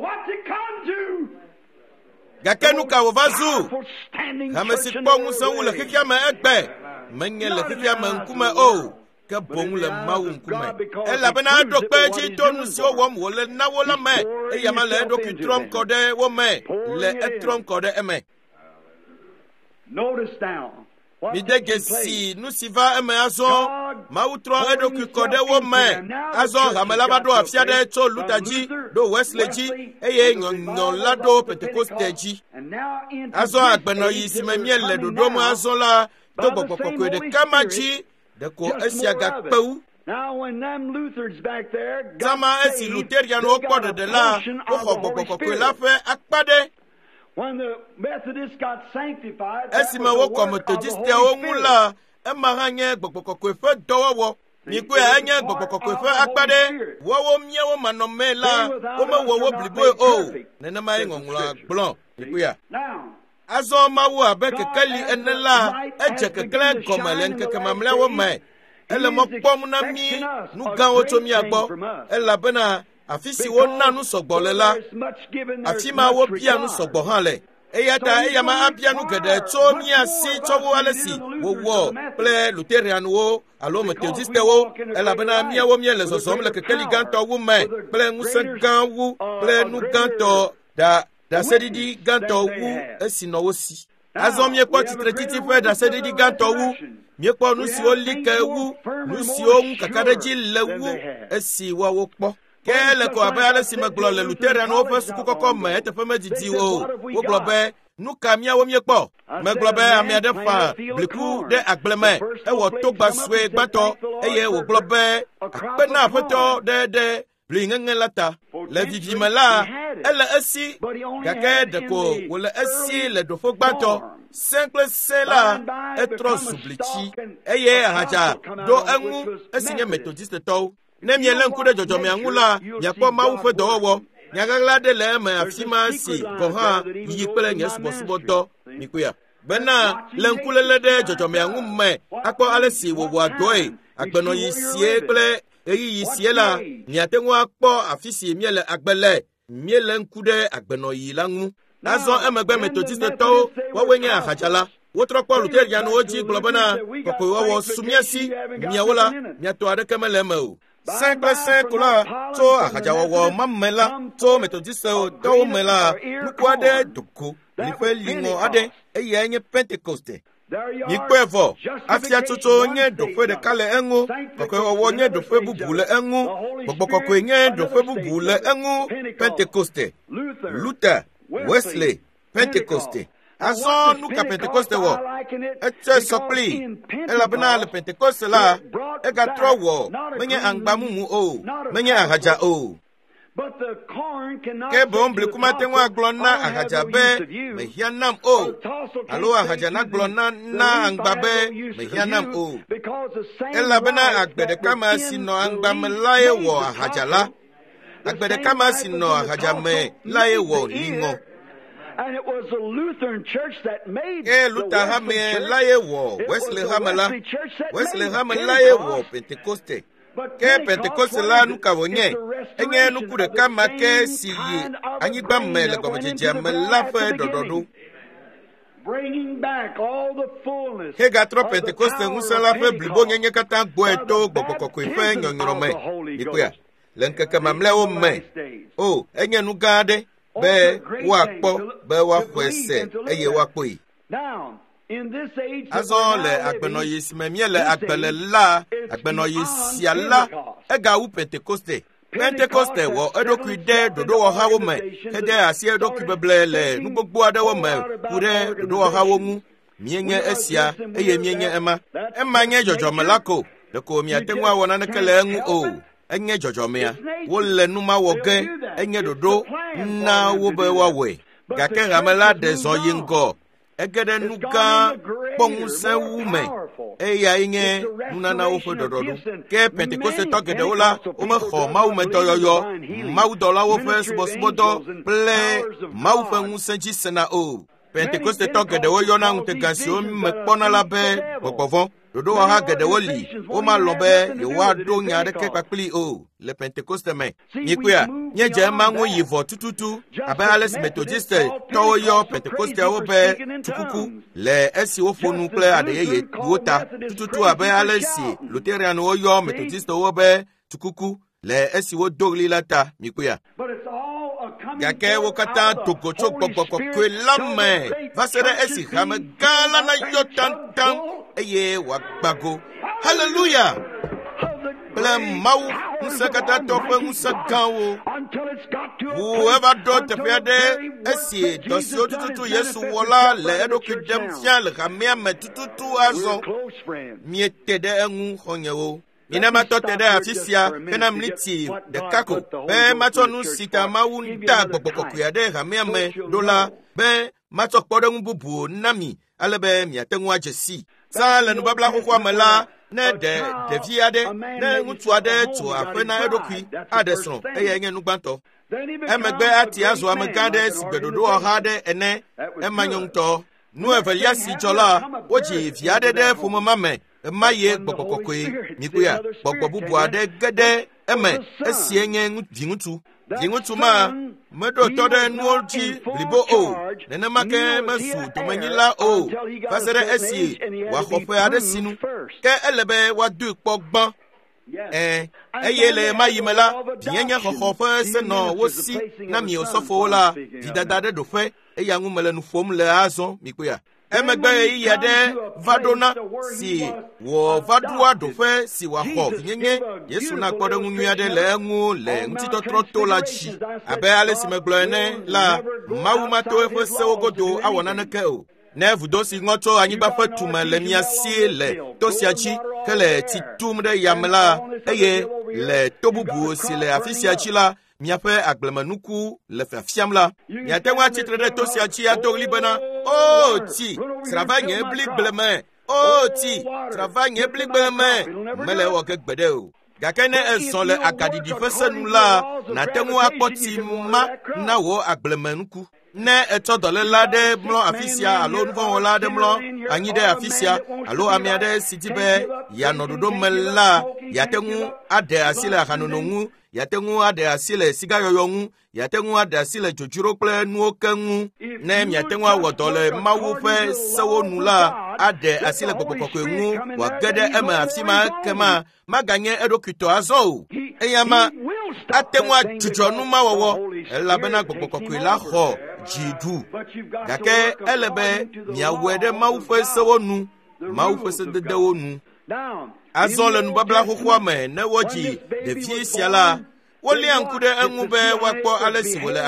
Gake nu ka wòva zu? Ame si kpɔ ŋusẽ wu le xexea me egbe menye le xexea me ŋkume o. Ke boŋ le Mawu ŋkume elabena eɖo kpe edzi to nu siwo wɔm wòle na wo la me eye ame le eɖokui trɔm kɔ ɖe wo me le etrɔm kɔ ɖe eme. Mide dzesi nu si va eme azɔ Mawu trɔ eɖokui kɔ ɖe wo me azɔ hame la va ɖo afi aɖe tso Luther dzi ɖo Wesley dzi eye nyɔnyɔ la ɖo Pentekoste dzi. Azɔ agbenɔyi si me mie le ɖoɖom azɔ la do Gbɔgbɔ Kɔkɔe ɖeka ma dzi ɖeko esia gakpewu. Zama esi Luterianwo kpɔ ɖeɖe la woxɔ Gbɔgbɔ Kɔkɔe la ƒe akpa ɖe. Esime wokɔ Methodistiawo ŋu la ema hã nye Gbɔgbɔ Kɔkɔe ƒe dɔwɔwɔ. Mikɔe enye Gbɔgbɔ Kɔkɔe ƒe akpa ɖe wɔwo míawo manɔme la womewɔ wo bliboe o. Nenemae ŋɔŋlɔa gblɔ mikɔea. Azɔ Mawu abe kekeli ene la edze keklẽ gɔme le ŋkeke mamlɛawo me. Ele mɔ kpɔm na mí nu gãwo tso mía gbɔ elabena afi si wona nu sɔgbɔ le la afi ma wobia nu sɔgbɔ hã le. Eya ta eyama abia nu geɖe tso mía si tsɔ wo ale si wowɔ kple Luterianwo alo Methodistewo elabena míawo míele zɔzɔm le kekeli gãtɔ wu me kple ŋusẽ gã wu kple nu gãtɔ ɖaseɖiɖi gãtɔ wu esi nɔ wo si. Azɔ miekpɔ tsitretiti ƒe ɖaseɖiɖi gãtɔ wu, miekpɔ nu siwo li ke wu, nu siwo ŋu kakaɖedzi le wu esi woawo kpɔ. Ke le ko abe ale si megblɔ le Luterianwo ƒe sukukɔkɔ me eteƒe medidi o. Wogblɔ be nu ka míawo miekpɔ? Megblɔ be ame aɖe ƒã bliku ɖe agble me ewɔ togba sue gbãtɔ eye wògblɔ be akpe na Aƒetɔ ɖe bli ŋeŋe la ta. Le vivime la, ele esi, gake ɖeko wòle esi le ɖoƒo gbãtɔ. Sẽ kple sẽ la, etrɔ zu blitsi, eye ahadza ɖo eŋu esi nye Methodistetɔwo. Ne miele ŋku ɖe dzɔdzɔmea ŋu la, miakpɔ Mawu ƒe dɔwɔwɔ. Nyaɣaɣla ɖe le eme afi ma si gɔ hã yiyi kple nye subɔsubɔdɔ mikpoea. Bena le ŋkuléle ɖe dzɔdzɔmea ŋu me, akpɔ ale si wòwɔa dɔe, agbenɔyi sie kple ɣeyiɣi sie la, miate ŋu akpɔ afi si miele agbe le, miele ŋku ɖe agbenɔyi la ŋu. Azɔ emegbe Methodistetɔwo woawoe nye ahadzala. Wotrɔ kpɔ Luterianwo dzi gblɔ bena kɔkɔewɔwɔ su mía si, miawo la, miatɔ aɖeke mele eme o. Sẽ kple sẽ ko la tso ahadzawɔwɔ ma me la tso Methodistɔwo me la nuku aɖe dogo li ƒe liŋɔ aɖe eye nye Pentekoste. Mikpɔe vɔ, afia tsotso nye ɖoƒe ɖeka le eŋu, kɔkɔewɔwɔ nye ɖoƒe bubu le eŋu, Gbɔgbɔ Kɔkɔe nye ɖoƒe bubu le eŋu, Pentekoste, Luther, Wesley, Pentekoste. Azɔ nu ka Pentekoste wɔ? Etsɔe sɔkpli, elabena le Pentekoste la, egatrɔ wɔ, menye aŋgba mumu o, menye ahadza o. Ke boŋ bliku mate ŋu agblɔ na ahadza be mehia nam o, alo ahadza nagblɔ na aŋgba be mehia nam o. Elabena agbe ɖeka me si nɔ aŋgba me lae wɔ ahadza la, agbe ɖeka me si nɔ ahadza me lae wɔ liŋɔ. Ke Luther hame lae wɔ Wesley hame la, Wesley hame lae wɔ Pentekoste. ke Pentecost la nu ka wonye enye nu ku de kama ke si yi anyigba mele ko jeje mela fe dododo bringing back all the fullness. He gatro Pentecost ngusala fe blibo nyenye kata gbo eto gbokoko fe nyonyoro me ikuya lenke kama mle o me o enye nu gade be wa po be wa kwese eye wa poi now in this age azole agbeno yisimemiele agbele la agbeno yisiala ega u Pentecost wo edokuide dodo wo hawo me ede asie edokubebele nu gbogbo adawo me kure dodo wo hawo mu mienye esia eye mienye ema nye jojo melako de ko mi atenwa wona ne kele enwu o enye jojo mea wo le nu ma wo ge enye dodo na wo be wa we gake ramela de zo yingo egede nuka ponguse wume eya inge nunana wo dododo ke Pentecost to gede ola o me kho ma wo me toyoyo ma wo dola wo fe subosubodo ple ma wo fe nsenji sena o Pentecost to gede wo yona ntegansi o me pona la be popovon dodo wa ha gede wo li o ma lobe ye wa do nyaade ke papli o le Pentecost me nikuya nye je ma ngo yivo tututu abales methodiste to yo Pentecost wo be tukuku le esi wo fonu ple adeye wota tututu abales lutheran wo yo methodiste wo be tukuku le esi wo dogli lata nikuya gake wo kata tokocho kokoko kwe lame vasere esi khame gala na yo tantam eye wakbago hallelujah ple mau nsakata tope nsakawo whoever do tefiade esi dosio tututu Yesu wola le edokidem fial khamia metututu azo mietede engu honyewo ina matote da afisia pena mliti de kako be matonu sita mawunda gbogbokokuya de khamia me dola be matokpode ngububu nami alebe miatengu ajesi sale no babla kokwa mala ne de viade ne ngutuade to afena edokui adesro eye nge nugbanto emegbe ati azo amegade sigbedodo ohade ene emanyonto nu eveliasi jola oji viade de fumama maye gbogbokokoe nikuya gbogbobubu ade gede eme esienye vingutu ma medo tode nuolji libo o nene make mesu tomanyila o fasere esi wa khofe ade sinu ke elebe wa du pogban eyele mayimela bienya khofe se no wosi na mi osofo la didadade do fe eyangu mele nu fom le azon mikuya emegbe yede vadona si wo vadua do fe si wa ho nyenye Yesu na kpode nwu ade le nwu le ntito troto la chi abe ale si meglone la mawuma to efo se ogodo awona neke o ne vudo si ngoto anyi ba fatuma le miasie le to siachi kele titum de yamla eye le tobubu si le afisiachi la miape aglemanuku le fafiamla miatenwa titre de to siachi adogli bana oh ti travaille blibleme oh ti travaille blibleme mele wo ke gbede o gakene enson le akadidi fesenu la na tenwu akpoti ma na wo aglemanuku ne etodole lade mlo afisia alo nfo lade mlo anyide afisia alo amiade sitibe ya nododo mela yatenwu ade asile akanonongu yatenwu ade asile sigayoyongu yatenwu ade asile jojuro ple nuokengu ne miatenwu awodole mawufe sewonula ade asile kokokokwengu wagede ema afima kema maganye edokito azo eyama atenwu jojonu mawowo elabena kokokokela ho jidu gake elebe miawede mawufe sewonu mawufe sededewonu azole nu babla kokwa me ne woji de fiesiala woli ankude enwube wakpo alesi wole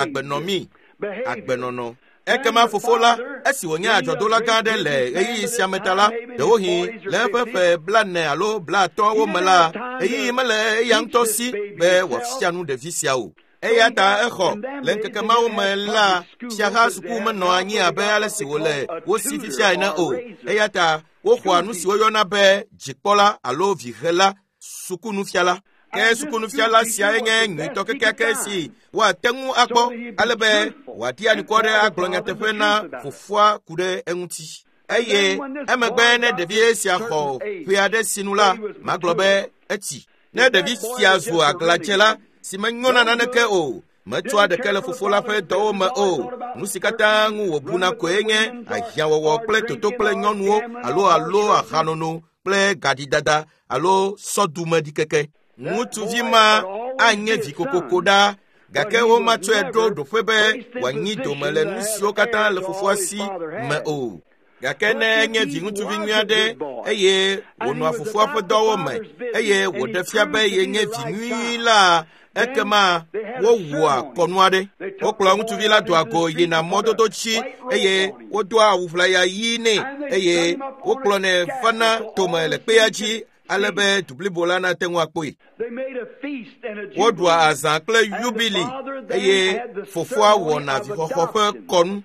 agbenono ekema fofola esi wonya ajodola gade le eyi siametala de ohi le fefe blane alo blato wo mala eyi mele yantosi be wofsianu de fisiao eyata echo lenkeke mawo mela siaha suku meno anyi abe alesi wole wo sifisia ina o eyata wo khwanu si woyona be jikpola alo vihela sukunu fiala ke sukunu fiala sia enye ngito keke si wa tengu akpo alebe wadia ni kore aglonya tefena fofua kude enguti eye emegbe ne devie sia kho fiade sinula maglobe eti ne ɖevi sia zu aglatsela si menyɔna naneke o, metsɔa ɖeke le fofo la ƒe dɔwo me o. Nu si katã ŋu wòbuna koe nye ahiãwɔwɔ kple toto kple nyɔnuwo alo ahanono kple gaɖidada alo sɔdumeɖikeke. Ŋutsuvi ma anye vi kokoko ɖa, gake womatsɔe ɖo ɖoƒe be wòanyi dome le nu siwo katã le fofoa si me o. Gake ne enye vi ŋutsuvi nyui aɖe eye wònɔa fofoa ƒe dɔwo me eye wòɖe fia be yenye vi nyui la, ekema wowɔa kɔnu aɖe. Wokplɔ ŋutsuvi la do ago yina mɔdodo dzi eye wodoa awu ʋlaya ɣi nɛ eye wokplɔnɛ vana tome le kpea dzi ale be du blibo la nate ŋu akpɔe. Woɖua azã kple yubili eye fofoa wɔna vixɔxɔ ƒe kɔnu.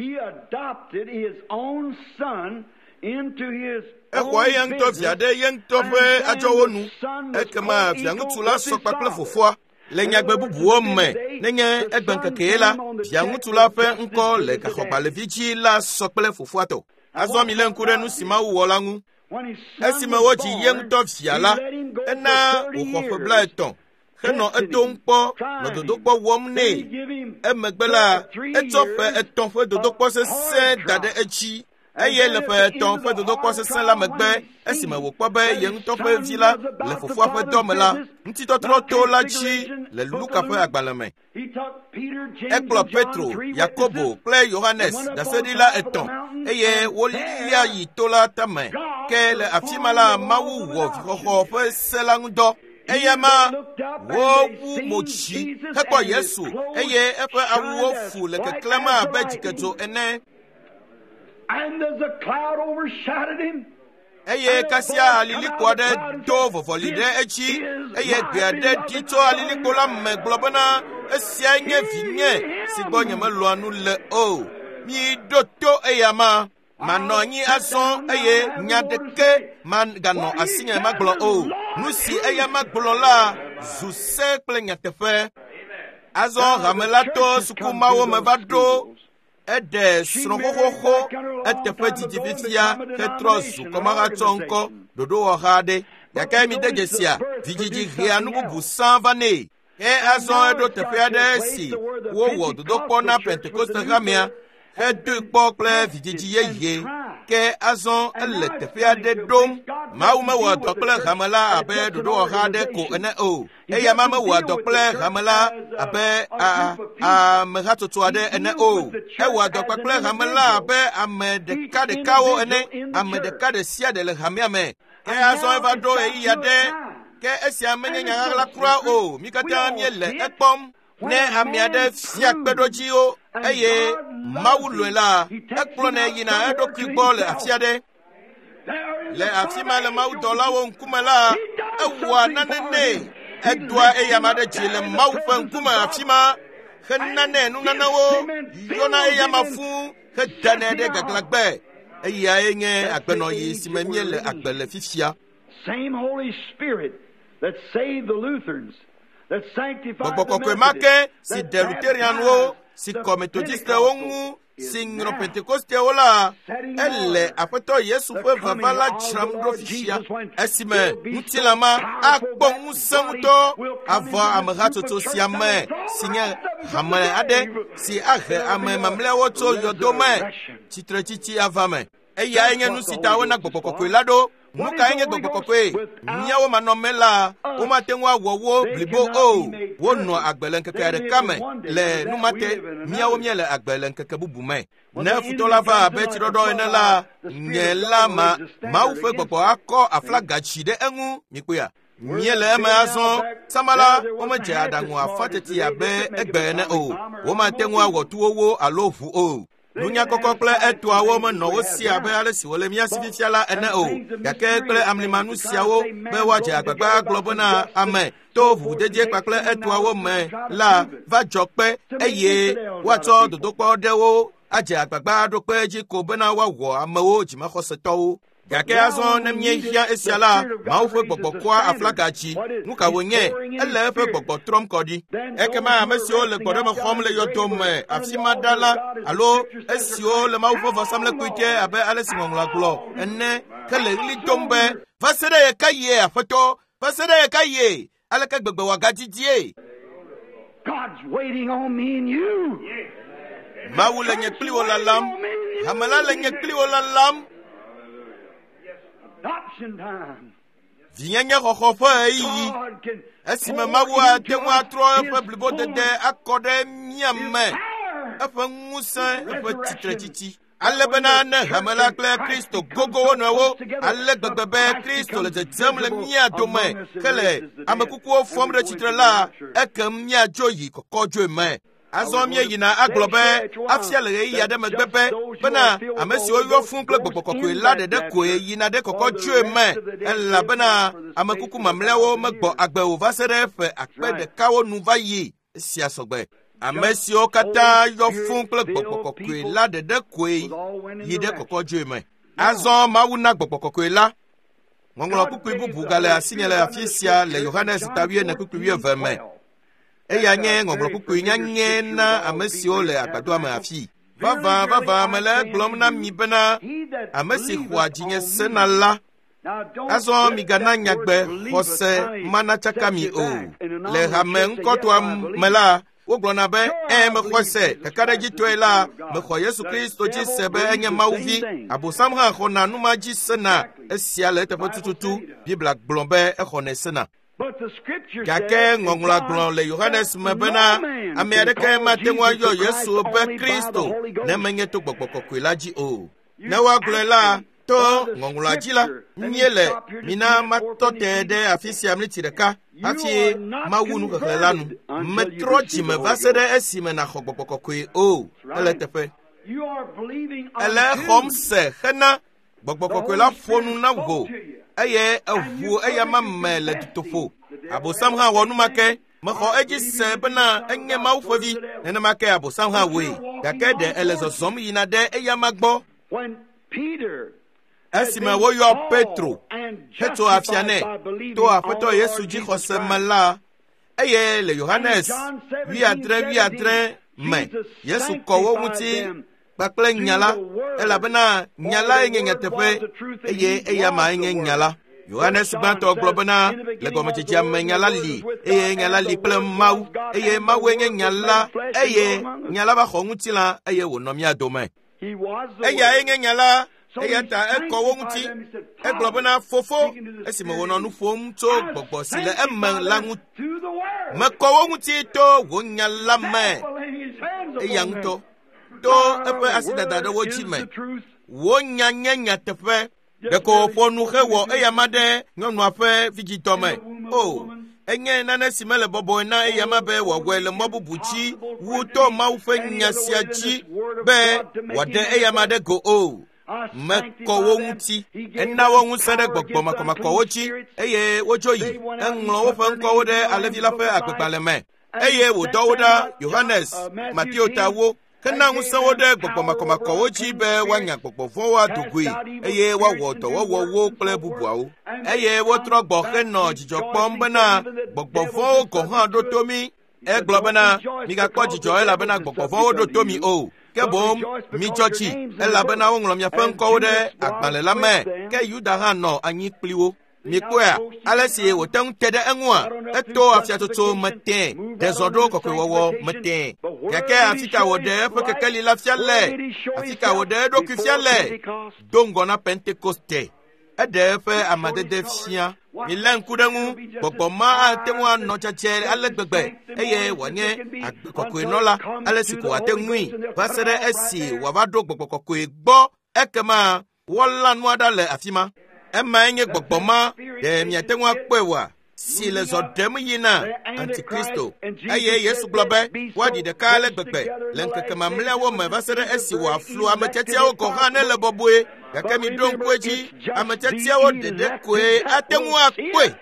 Exɔ eya ŋutɔ via ɖe ye ŋutɔ ƒe adzɔwo nu, ekema via ŋutsu la sɔ kpakple fofoa. Le nyagbe bubuwo me, nenye egbeŋkeke la, via ŋutsu la ƒe ŋkɔ le gaxɔgbalevi dzi la sɔ kple fofoa tɔ. Azɔ mi le ŋku ɖe nu si Mawu wɔ la ŋu. Esime wodzi ye ŋutɔ via la, ena wòxɔ ƒe 30 henɔ etom kpɔ, nɔ dodokpɔ wɔm nɛ. Emegbe la, etsɔ ƒe 3 ƒe dodokpɔ sesẽ da ɖe edzi. Eye le ƒe 3 ƒe dodokpɔ sesẽ la megbe, esime wòkpɔ be ye ŋutɔ ƒe vi la le fofoa ƒe dɔ me la, ŋutitɔtrɔ to la dzi le Luka ƒe agbalẽ me. Ekplɔ Petro, Yakobo kple Yohanes, ɖaseɖila 3, eye wolia yi to la tame. Ke le afi ma la, Mawu wɔ vixɔxɔ ƒe se la ŋu dɔ. Eya ma, wowu mo dzi hekpɔ Yesu, eye eƒe awuwo fu le keklẽm abe dzikedzo ene. Eye kasia alilikpo aɖe do vɔvɔli ɖe edzi, eye gbe aɖe ɖi tso alilikpo la me gblɔ bena esia nye vinye si gbɔ nyemelɔa nu le o. Mi ɖo to eya ma, manɔ anyi azɔ eye nya ɖeke maganɔ asinye magblɔ o. Nu si eya magblɔ la zu se kple nyateƒe. Azɔ hame la to sukumawo me va ɖo. Eɖe srɔ̃xoxoxo eteƒe didi fifia hetrɔ zu kɔmaɣatsɔ ŋkɔ ɖoɖowɔha aɖe. Gake mi de dzesia vidzidzi hea nu bubu sã va nɛ. Ke azɔ eɖo teƒe aɖe si wowɔ dodokpɔ na Pentekoste hamea hedoe kpɔ kple vidzidzi yeye. Ke azɔ ele teƒe aɖe ɖom. Mawu mewɔ dɔ kple hame la abe ɖoɖowɔha aɖe ko ene o. Eya ma mewɔ dɔ kple hame la abe amehatsotso aɖe ene o. Ewɔ dɔ kpakple hame la abe ame ɖekaɖekawo ene. Ame ɖeka ɖe sia ɖe le hamea me. Ke azɔ eva ɖo ɣeyiɣi aɖe. Ke esia menye nyaɣaɣla kura o. Mi katã miele ekpɔm. Ne ame aɖe fia kpeɖodziwo eye Mawu lɔe la, ekplɔnɛ yina eɖokui gbɔ le afi aɖe. Le afi ma le mawudɔlawo ŋkume la, ewɔa nane nɛ. Edoa eyama ɖe dzi le Mawu ƒe ŋkume afi ma. Henanɛ nunanewo yɔna eyama fũu hedanɛ ɖe gaglãgbe. Eyae nye agbenɔyi si me mie le agbe le fifia. Same Holy Spirit that saved the Lutherans. Gbɔgbɔ kɔkɔe ma ke si de Luterianwo, si kɔ Methodistewo ŋu, si ŋlɔ Pentekostewo la, ele Aƒetɔ Yesu ƒe vava la dzram ɖo fifia. Esime ŋutilã ma akpɔ ŋusẽ ŋutɔ avɔ amehatsotso sia me, si nye hame aɖe si ahe ame mamlɛawo tso yɔdo me, tsitretsitsi ava me. Eyae nye nu si ta wona Gbɔgbɔ kɔkɔe la ɖo. Nu kae nye Gbɔgbɔ kɔkɔe? Míawo manɔme la, womate ŋu awɔ wo blibo o. Wonɔ agbe le ŋkeke ɖeka me le numate. Míawo míele agbe le ŋkeke bubu me. Ne futɔ la va abe tsiɖɔɖɔ ene la, nye la ma Mawu ƒe Gbɔgbɔ akɔ aflaga dzi ɖe eŋu mikpoa. Míele eme azɔ, sama la, womedze aɖaŋu afã teti abe egbe ene o. Womate ŋu awɔ tuwowo alo ʋu o. Nunyakɔkɔ kple etoawo menɔ wo si abe ale si wole mía si fifia la ene o. Gake kple amlimanu siawo be woadze agbagba agblɔ bena ame to ʋudzedze kpakple etoawo me la va dzɔ kpe eye woatsɔ dodokpɔ ɖewo adze agbagba ɖo kpe dzi ko bena woawɔ amewo dzimaxɔsetɔwo. Gake azɔ ne míehia esia la, Mawu ƒe Gbɔgbɔ kɔa aflaga dzi. Nu ka wònye? Ele eƒe Gbɔgbɔ trɔm kɔ ɖi. Ekema ame siwo le gbɔɖeme xɔm le yɔdo me afi ma ɖa la, alo esiwo le Mawu ƒe vɔsamlekpui te abe ale si ŋɔŋlɔ gblɔ ene, ke le ɣli dom be, va se ɖe ɣe ka yie Aƒetɔ? Pasere kaye, alaka gbegbe wagati die. God's waiting on me and you. Mawu le nye kpli wo lalam, hamala le nye kpli wo lalam. Adoption time. Vienya khokhofo yi. Esime mawu a temwa tro efe blibo dede akode miame. Efe ngusa efe titre titi. Alle banane hamala kle Kristo gogo wono alle gbegbe Kristo le zetem le mia dome. Kele amekuku fom de titre la ekem mia joyi kokojo me. Azomye yina aglobe afiale ya de megbebe bena amesi oyo fun kle gbogbo la de ko yina de kokojo me ela bena amekuku mamlewo megbo agbe o vasere fe akpe de kawo nuva yi si asogbe amesi o kata yo fun kle gbogbo la de ko yi de kokojo me azom mawu na gbogbo la ngonglo kuku ibubu gale asinyele afisia le Yohanes tawie na kuku wie veme eya nye ngonglo kuku nyanye na amesi ole akado amafi vava mele glom na mibena amesi khwajinye senala azo migana nyagbe hose mana chakami o le hamen kotwa mela oglona be me khose kakare jitoela me kho Yesu Kristo ji sebe enye mauvi abosam ha khona numa ji sena esia le tefotututu bibla glombe e khone sena. Kake ngongla glon le Yohanes mebena amerika matengwa yo Yesu be Kristo ne menye to gbogbokokwelaji o ne wa glela to ngongla jila nyele mina matote de afisia mlitireka afie mawunu kaklanu metroji me vasede esime na gbogbokokwe o ele tefe ele khomse khana gbogbokokwela fonu na go eye avu eye mamele tutofo abosam ha wonu make makho eji sebena enye mawfovi nene make abosam ha we yakede elezozom yina de eye magbo when Peter esime wo yo Petro heto afiane to afoto Yesu ji khosemala eye le Yohanes wi adre me Yesu kowo muti bakle nyala elabena nyala engenya tefe eye ma engenya Yohanes banto globena le gomeji jam nyala li eye nyala li ple mau eye mawu engenya la eye nyala ba khongutila eye wonomi adome eye engenya la eye ta ekowo muti e globena fofo esime wononu fom to gbogbo sile emman langu mekowo muti to wonyala me eye nto to epe asidada do wojime wonyanya tefe de ko fonu hewo eyamade nyonu afe vigitome o enye nana simele bobo na eyamabe wogwele mobubuchi wuto maufe nyasiachi be wade eyamade go o mekowo nti enna won sere gbogbo makomakowochi eye wojoyi enlo wo fe nkowo de alevila fe agbepaleme eye wo dowda Yohanes Matthew tawo kana ngusawo de gbogbo makomakowochi be wanya gbogbo fo wa dugui eye wa wodo wo ple bubuawo eye wo trogbo keno jijopo mbena gbogbo fo ko han do tomi e globena mi ga ko jijo e la bena gbogbo fo do tomi o kebom mi chochi e la bena wonlo mi afen ko de agbalela me ke yuda han no anyi pliwo Mikoya, alesi wo tang tede enwa, eto afiatoto matin, dezodo kokwewo matin. Yake afika wode feke kali la fiale, afika wode do kufiale, dongo na Pentecoste. Edefe amade defia, milen kudengu, bokoma temwa no chachere alegbegbe, eye wanye kokwenola, alesi ko atengui, vasere esi wavado bokokwe bo, ekema wala nwada afima. Emma enye gbogoma de miatenwa kwewa si le zodem yina antikristo aye Yesu globe wadi de kale gbegbe lenke kemamle wo me vasere esi wa flu ametetia wo ko hanele bobwe yakemi don kweji ametetia wo de kwe atenwa kwe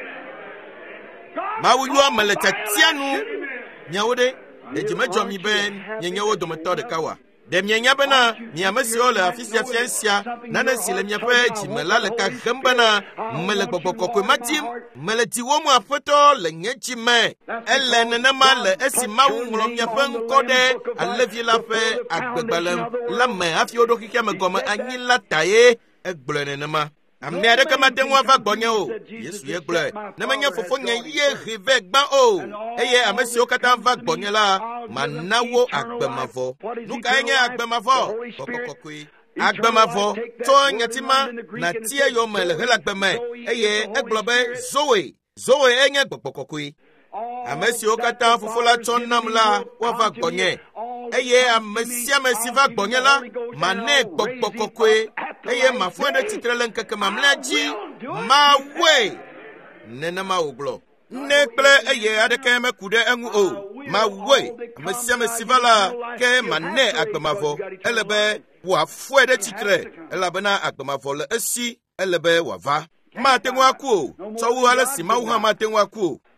mawulu ameletetia nu nyawode de jimejo mi ben nyenyewo dometo de kawa de mienya bena miamesi ole afisia fiansia nana sile miape jimela le ka khambana mele gbogbo matim mele tiwomu afoto le nyechime ele nene male esi mawu nglo miape nkode alevi la fe agbegbalem la me afiodo kike me gome anyila taye egblene nema ame aɖeke mate ŋu ava gbɔnye o. Yesu ye gblɔe. Ne menye fofonye ye rive gbã o, eye ame siwo katã va gbɔnye la, mana wo agbemavɔ. Nu kae nye agbemavɔ? Gbɔgbɔ kɔkɔe. Agbemavɔ tso nyatima na tie yome le hele agbeme, eye egblɔ be Zoe enye gbɔgbɔ kɔkɔe. Ame siwo katã fofo la tsɔ nam la woava gbɔnye, eye ame sia ame si va gbɔnye la manɛ gbɔgbɔ kɔkɔe, eye mafɔe ɖe tsitre le ŋkeke mamlɛa dzi mawɔe. Nenema wògblɔ. Ne kple eye aɖeke meku ɖe eŋu o, mawɔe. Ame sia ame si va la ke manɛ agbemavɔ, ele be wòafɔe ɖe tsitre, elabena agbemavɔ le esi, ele be wòava. Mate ŋu aku o, tsɔ wu ale si Mawu hã mate ŋu aku o.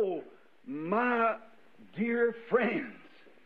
My dear friends.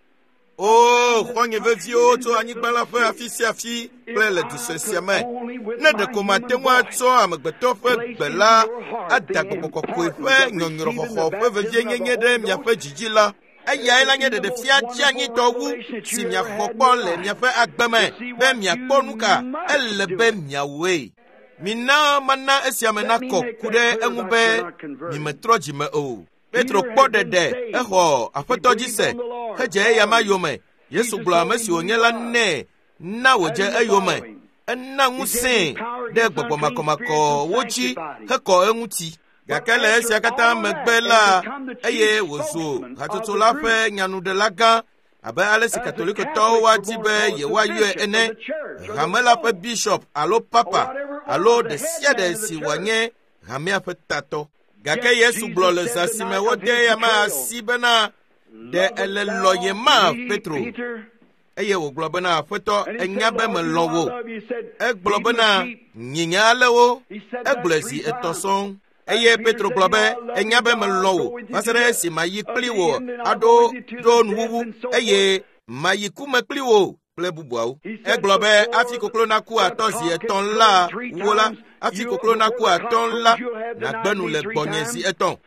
Xɔnye veviwo tso anyigba la ƒe afi sia afi kple le du sue sia me. Ne ɖeko mate ŋu atsɔ amegbetɔ ƒe gbe la ada gbɔgbɔ kɔkɔe ƒe nyɔnyrɔxɔxɔ ƒe vevienyenye ɖe miaƒe dzidzi la, eyae la nye ɖeɖefia dzeanyitɔ wu si miaxɔ kpɔ le miaƒe agbe me be miakpɔ nu ka ele be miawoe. Mina mana esia me nakɔ ku ɖe eŋu be mimetrɔ dzime o. Petro kpɔ ɖeɖe exɔ aƒetɔ dzi se, hedze eyama yome. Yesu gblɔ ame si wònye la nɛ na wòdze eyome. Ena ŋusẽ ɖe gbɔgbɔ makɔmakɔwo dzi hekɔ eŋuti. Gake le esia katã megbe la, eye wòzu hatsotso la ƒe nyanuɖela gã, abe ale si katolikotɔwo woadi be yewoayɔe ene, hame la ƒe bishop alo papa alo ɖe sia ɖe si wòanye hamea ƒe tatɔ. Gake Yesu gblɔ le zã si me wode yama asi bena ɖe ele lɔ ye ma Petro, eye wògblɔ bena aƒetɔ enya be melɔ wo. Egblɔ bena nyinya alewo, egblɔe zi etɔ̃ sɔŋ, eye Petro gblɔ be enya be melɔ wo va se ɖe esi mayi kpli wo aɖo ɖo nuwuwu, eye mayi kume kpli wo kple bubuawo. Egblɔ be afi koklo naku atɔ zi etɔ̃ la wo la, afi koklo naku atɔ̃ la nagbenu le gbɔnye zi etɔ̃.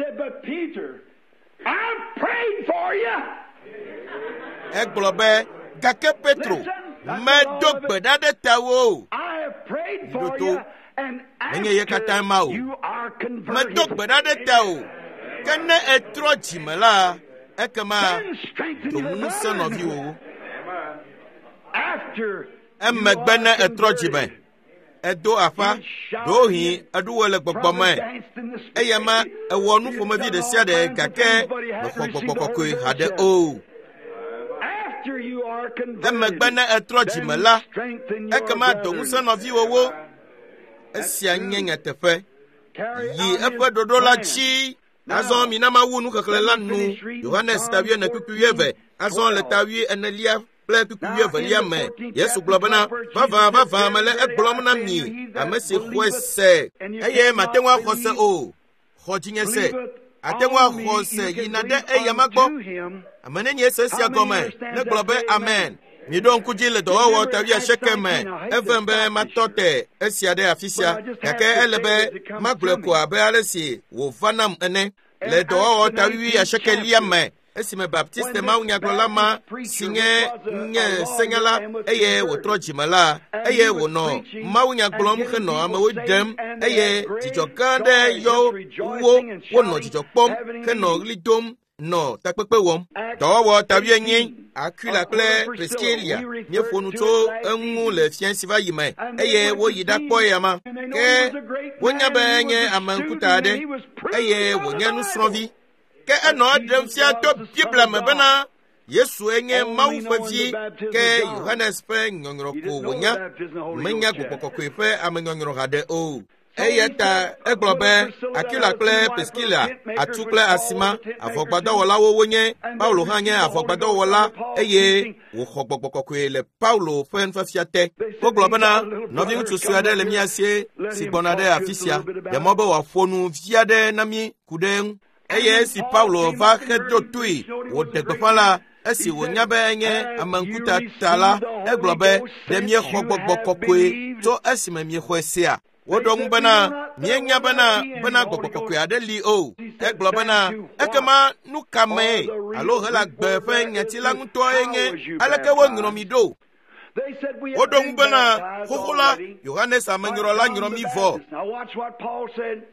Egblɔ be gake Petro medo gbe ɖa ɖe tawò. Ɖoto menye ye katã ma o. Medo gbe ɖa ɖe tawò. Ke ne etrɔ dzime la, ekema do ŋusẽ nɔviwò. Emegbe ne etrɔ dzime, edo aƒa, ɖohi eɖuwo le gbɔgbɔme, eyama ewɔ nu ƒomevi ɖe sia ɖe, gake mexɔ gbɔgbɔ kɔkɔe haɖe o. Emegbe ne etrɔ dzime la, ekema do ŋusẽ nɔviwowo. Esia nye nyateƒe. Yi eƒe ɖoɖo la dzi. Azɔ mina mawu nuxexlẽ la nu. Yohanes 10:22. Azɔ le 14 kple 22 me. Yesu gblɔ bena vavã mele egblɔm na mi, ame si xɔe se, eye mate ŋu axɔ se o. Xɔ dzinye se. Ate ŋu axɔ se yina ɖe eyama gbɔ. Ame nenye se sia gɔme, negblɔ be amen. Miɖo ŋku dzi le dɔwɔwɔ 9 me, evem be matɔ te esia ɖe afi sia, gake ele be magblɔe ko abe ale si wòva nam ene. Le dɔwɔwɔ 9 me, esime baptiste mawunyagblɔla ma si nye senyala, eye wòtrɔ dzime la, eye wònɔ mawunya gblɔm henɔ amewo ɖem, eye dzidzɔ gã aɖe yɔ wo, wonɔ dzidzɔ kpɔm henɔ ɣli dom, nɔ takpekpe wɔm. Dɔwɔwɔ 9, Aquila kple Priscilla míeƒo nu tso eŋu le fia si va yi me, eye woyi ɖakpɔ yama. Ke wonya be enye ame ŋkuta aɖe, eye wònye nusrɔ̃vi. Ke enɔ ɖem fia to Biblia me bena Yesu enye Mawu ƒe vi, ke Yohanes ƒe nyɔnyrɔ ko wònya, menya gbɔgbɔ kɔkɔe ƒe ame nyɔnyrɔ haɖe o. Eya ta egblɔ be Aquila kple Priscilla atu kple asima avɔgbadɔwɔlawo wonye. Paulo hã nye avɔgbadɔwɔla, eye wòxɔ gbɔgbɔ kɔkɔe le Paulo ƒe nufiafia te. Wogblɔ bena nɔvi ŋutsu sue aɖe le mía sie si gbɔna ɖe afi sia, ɖe mɔ be wòaƒo nu vi aɖe na mí ku ɖe eŋu. Eye esi Paulo va heɖo toe wòɖe gbeƒã la, esi wònya be enye ame ŋkuta ta la, egblɔ be ɖe miexɔ gbɔgbɔ kɔkɔe tso esime miexɔe sea. Woɖo ŋu bena mienya bena gbɔgbɔ kɔkɔe aɖe li o. Egblɔ bena ekema nu ka mee alo hele agbe ƒe nyati la ŋutɔe nye aleke woŋlɔ mi ɖo. They said we have Wodong been bana baptized hohola already. Yohanes amengiro nyiro mi vo. Now watch what Paul said.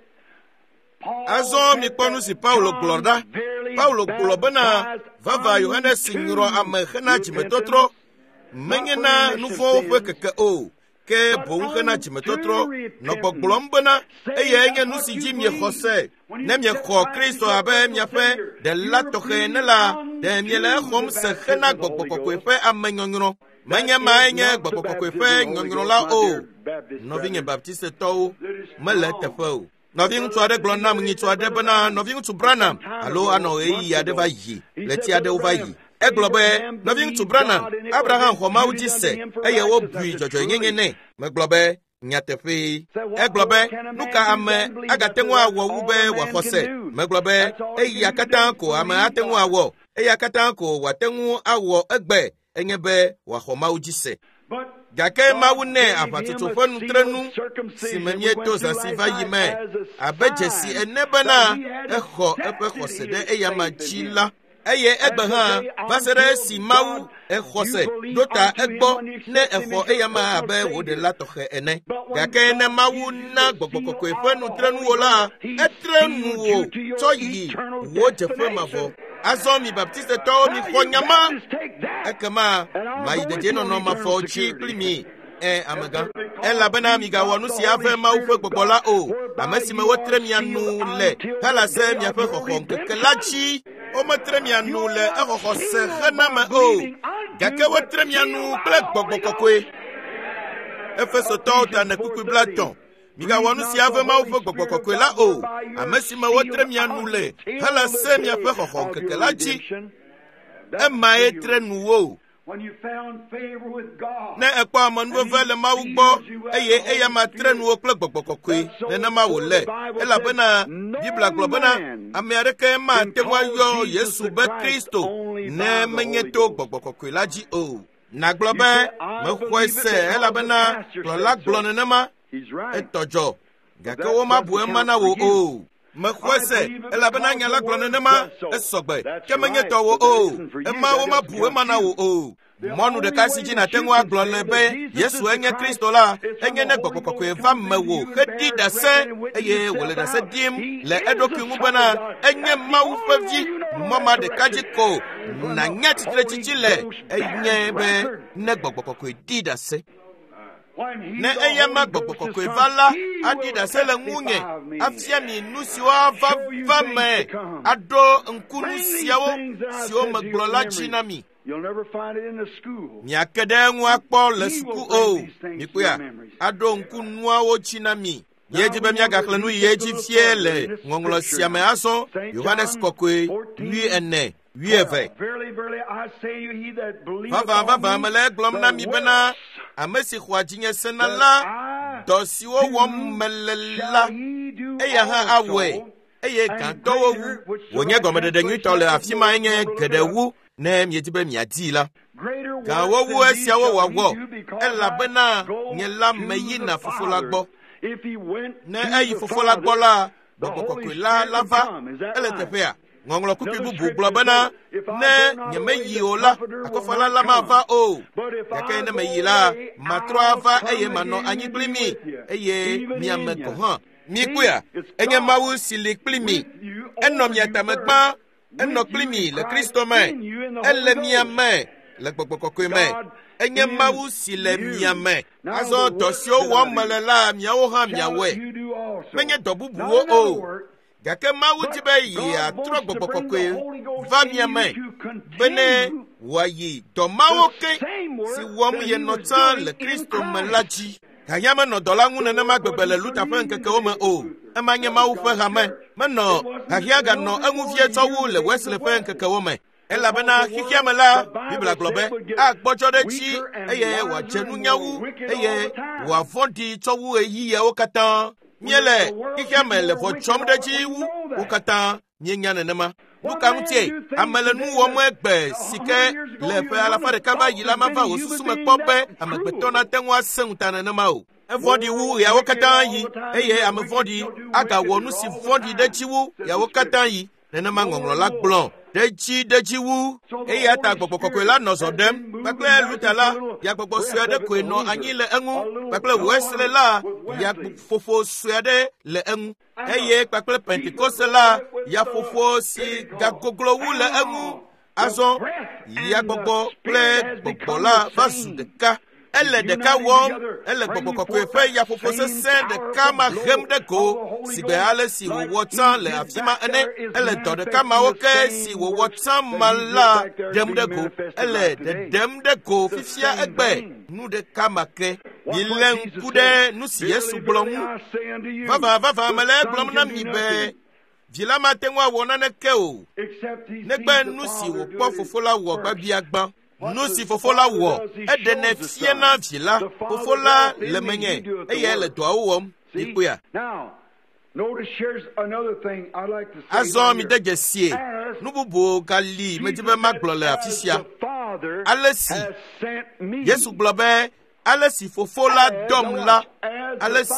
Azo mi kponu si Paulo glorda. Paulo globana vava Yohanes nyiro amehena chimetotro. Mengena nufo fe keke o. Ke bonhena chimetotro no gboglombana eye nye nusi jimye Jose. Nemye kho Kristo abe myafe de la tohenela de miele khom se khena gbogbokofe amenyonyro. Manya manya gbogbokofe nyonyro la o. Novinye baptiste to mele tefo. Noving to ade glonna munyi to ade bana noving to Branham. Alo ano eyi ade va yi. Leti ade over yi. Eglobe noving to Branham. Abraham homa uji se. Eye wo bui jojo nyengene. Meglobe nyatefi. Eglobe nuka ame agatenwa wo ube wa Jose. Meglobe eyi akatan ko ame atenwa wo. Eyi akatan ko watenwu awo egbe enyebe wa homa uji se. Gake mawune apatutu fonu trenu simenye toza siva yime abejesi enebana eho epekosede eyama chila eye egbe ha basere si mawu ehose dota egbo ne eho eyama abe wode latohe ene gake ne mawu na gbogbokoko fonu trenu wola etrenu wo toyi wo jefe mavo Azomi baptiste to mi khonyama ekama maideje no no mafo chi plimi amaga ela bana mi ga wonu si afa ma ufe gbogola o amasi me wotre mi anu le hala se mi afa khokon kelachi o matre mi anu le ekhokho se khana ma o gake wotre mi anu ple gbogbokokwe efeso to na kuku blaton Miga wanu si ave ma ufe gbogbo la o. Amesi ma wotre mi anule. Hala se mi afe khokon kekelachi. Emma etre nuwo. When you found favor with God. Ne ekwa manu vele ma ugbo. Eye ma tre nuwo kle gbogbo ne na ma wole. Ela bena Biblia globana America ma tewa yo Yesu be Kristo. Ne menyeto gbogbo laji o. Na globe me kwese ela bena la glonenema etojo gake wo mabu emana wo o mekwese elabena nyala glonenema esogbe kemenye to wo o ema wo mabu emana wo o monu de kasiji na tenwa glonebe Yesu enye Kristo la enye ne gbogbo eva mewo hedi da se eye wole da se dim le edoki ngubana enye mawu favi mama de kajiko na nyati trechichile enye be ne gbogbo di da se ne eyama gbogbo evala adida sele nwunye afia mi nusiwa vame ado nkunu siawo sio maglola chinami You'll never find it in the school. Nyakede nwa kpo le suku o mikuya ado nkunu awo chinami yeji be miaga klenu yeji fiele ngonglo siame aso Yohanes kokwe wi ene wi eve Verily, I say you, he that believeth Vava mele glom na mi bena amesi khwajinye senala dosiwo wom melela eya ha awe eye kan towu wonye gomede de nyitole afima enye gedewu na mietibe miadila ka wowu esia wo wawo ela bena nyela meyi na fufulagbo na eyi fufulagbo la bokokokela lava ele tefea ngonglo kupi bubu blabana ne nyemeyi ola akofala la mava o yake ne meyila matroava eye mano anyi plimi eye miame kohan mikuya enye mawu sili plimi enno miatamegba enno plimi le Kristo me elle miame le gbogbokokoe me enye mawu sile miame azo dosio wo melela miawo ha miawe menye dobubuo o gake mawu tibe yi atro gbogbokokoe va miame bene wayi do mawo ke si wom ye notan le Kristo melaji kayama no dola ngune na magbebele luta fe nkeke o me o emanye mawu fe ha me no hahiaga no enwuvie towu le wesle fe nkeke o me ela bena hikiamela Biblia globe agbojode chi eye wa chenu nyawu eye wa fondi towu eyi ye okatan miele hikiamele fo chomde chi wu okatan nyenya nenema nuka mutie amele nu wo mo egbe sike le fe ala fa de kaba yila mava osusu me pope amegbeto na tenwa senutana nenema o evodi wu ya okatan yi eye amevodi aga wonu si vodi de chi wu ya okatan yi nenema ngonglo la blon deji wu eya ta gbogbo la no so dem pakle lutala ya gbogbo suede ko no anyi le engu pakle wesle la ya fofo suede le engu eye pakle pentecost la ya fofo si gagoglo wu le engu azo ya gbogbo gbogbo la vasu de ka elle de ka wo elle gbogbo ko fe ya fofo se de ka ma hem de ko si be ale si wo wotan le afima ene elle to de ka ma wo ke si wo wotan mala dem de ko elle de dem de ko fifia egbe nu de ka ma ke yilen kude nu si Yesu blom va male blom na mi be vila matenwa wona ne ke o negbe nu si wo po fofo la wo gba bi agban nu si fofo la wo e de ne fie na vila fofo la le menye e ye le do awom ikuya now notice here's another thing I like to say azo mi de gesie nu bubu gali mejibe magbole afisia alesi Yesu globe alesi fofo la dom la alesi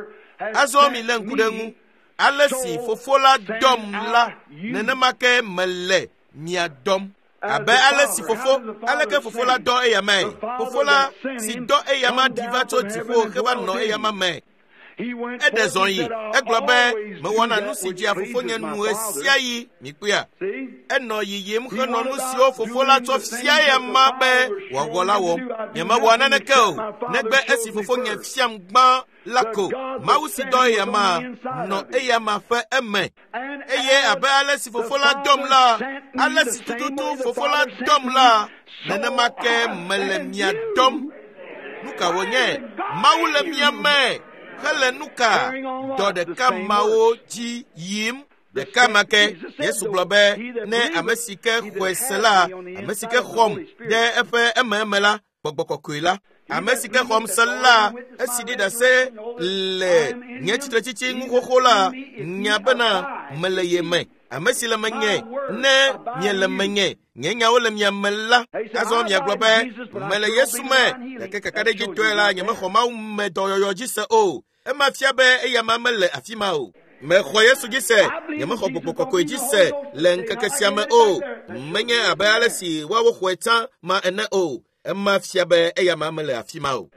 azo mi lenkudengu alesi fofola dom la nenemake mele mia dom abe alesi fofo aleke fofola do eyama fofola si do eyama divato tifo keba no eyama me edezon yi eglobe me wona nu si dia fofo nya nu esia yi mikuya eno yiyem hono nu si o fofola to fia ya mabe wogola wo nyama wona ne ke o negbe esi fofo nya fiam gba lako mausi do eyama no eyama fa eme eye abe alesi fofola dom la alesi tututu fofola dom la nenemake melemia dom nuka wonye maule mia me hele nuka do de kamawo ji yim de kamake Yesu globe ne amesike kwesela amesike khom de efe ememela gbogbokokila amesike khom sala esidi da se le nyechichichi ngokhola nyabana meleyeme amesile menye ne nyele menye nyenya wole myamela azo mya globe mele Yesu me ke kakade jitwela nyama khoma me doyoyo jise o e ma fiabe e yama mele afima o me kho Yesu jise nyama kho bokoko jise len kakesia me o menye abale si wa wo khweta ma ene o e ma fiabe e yama mele afima o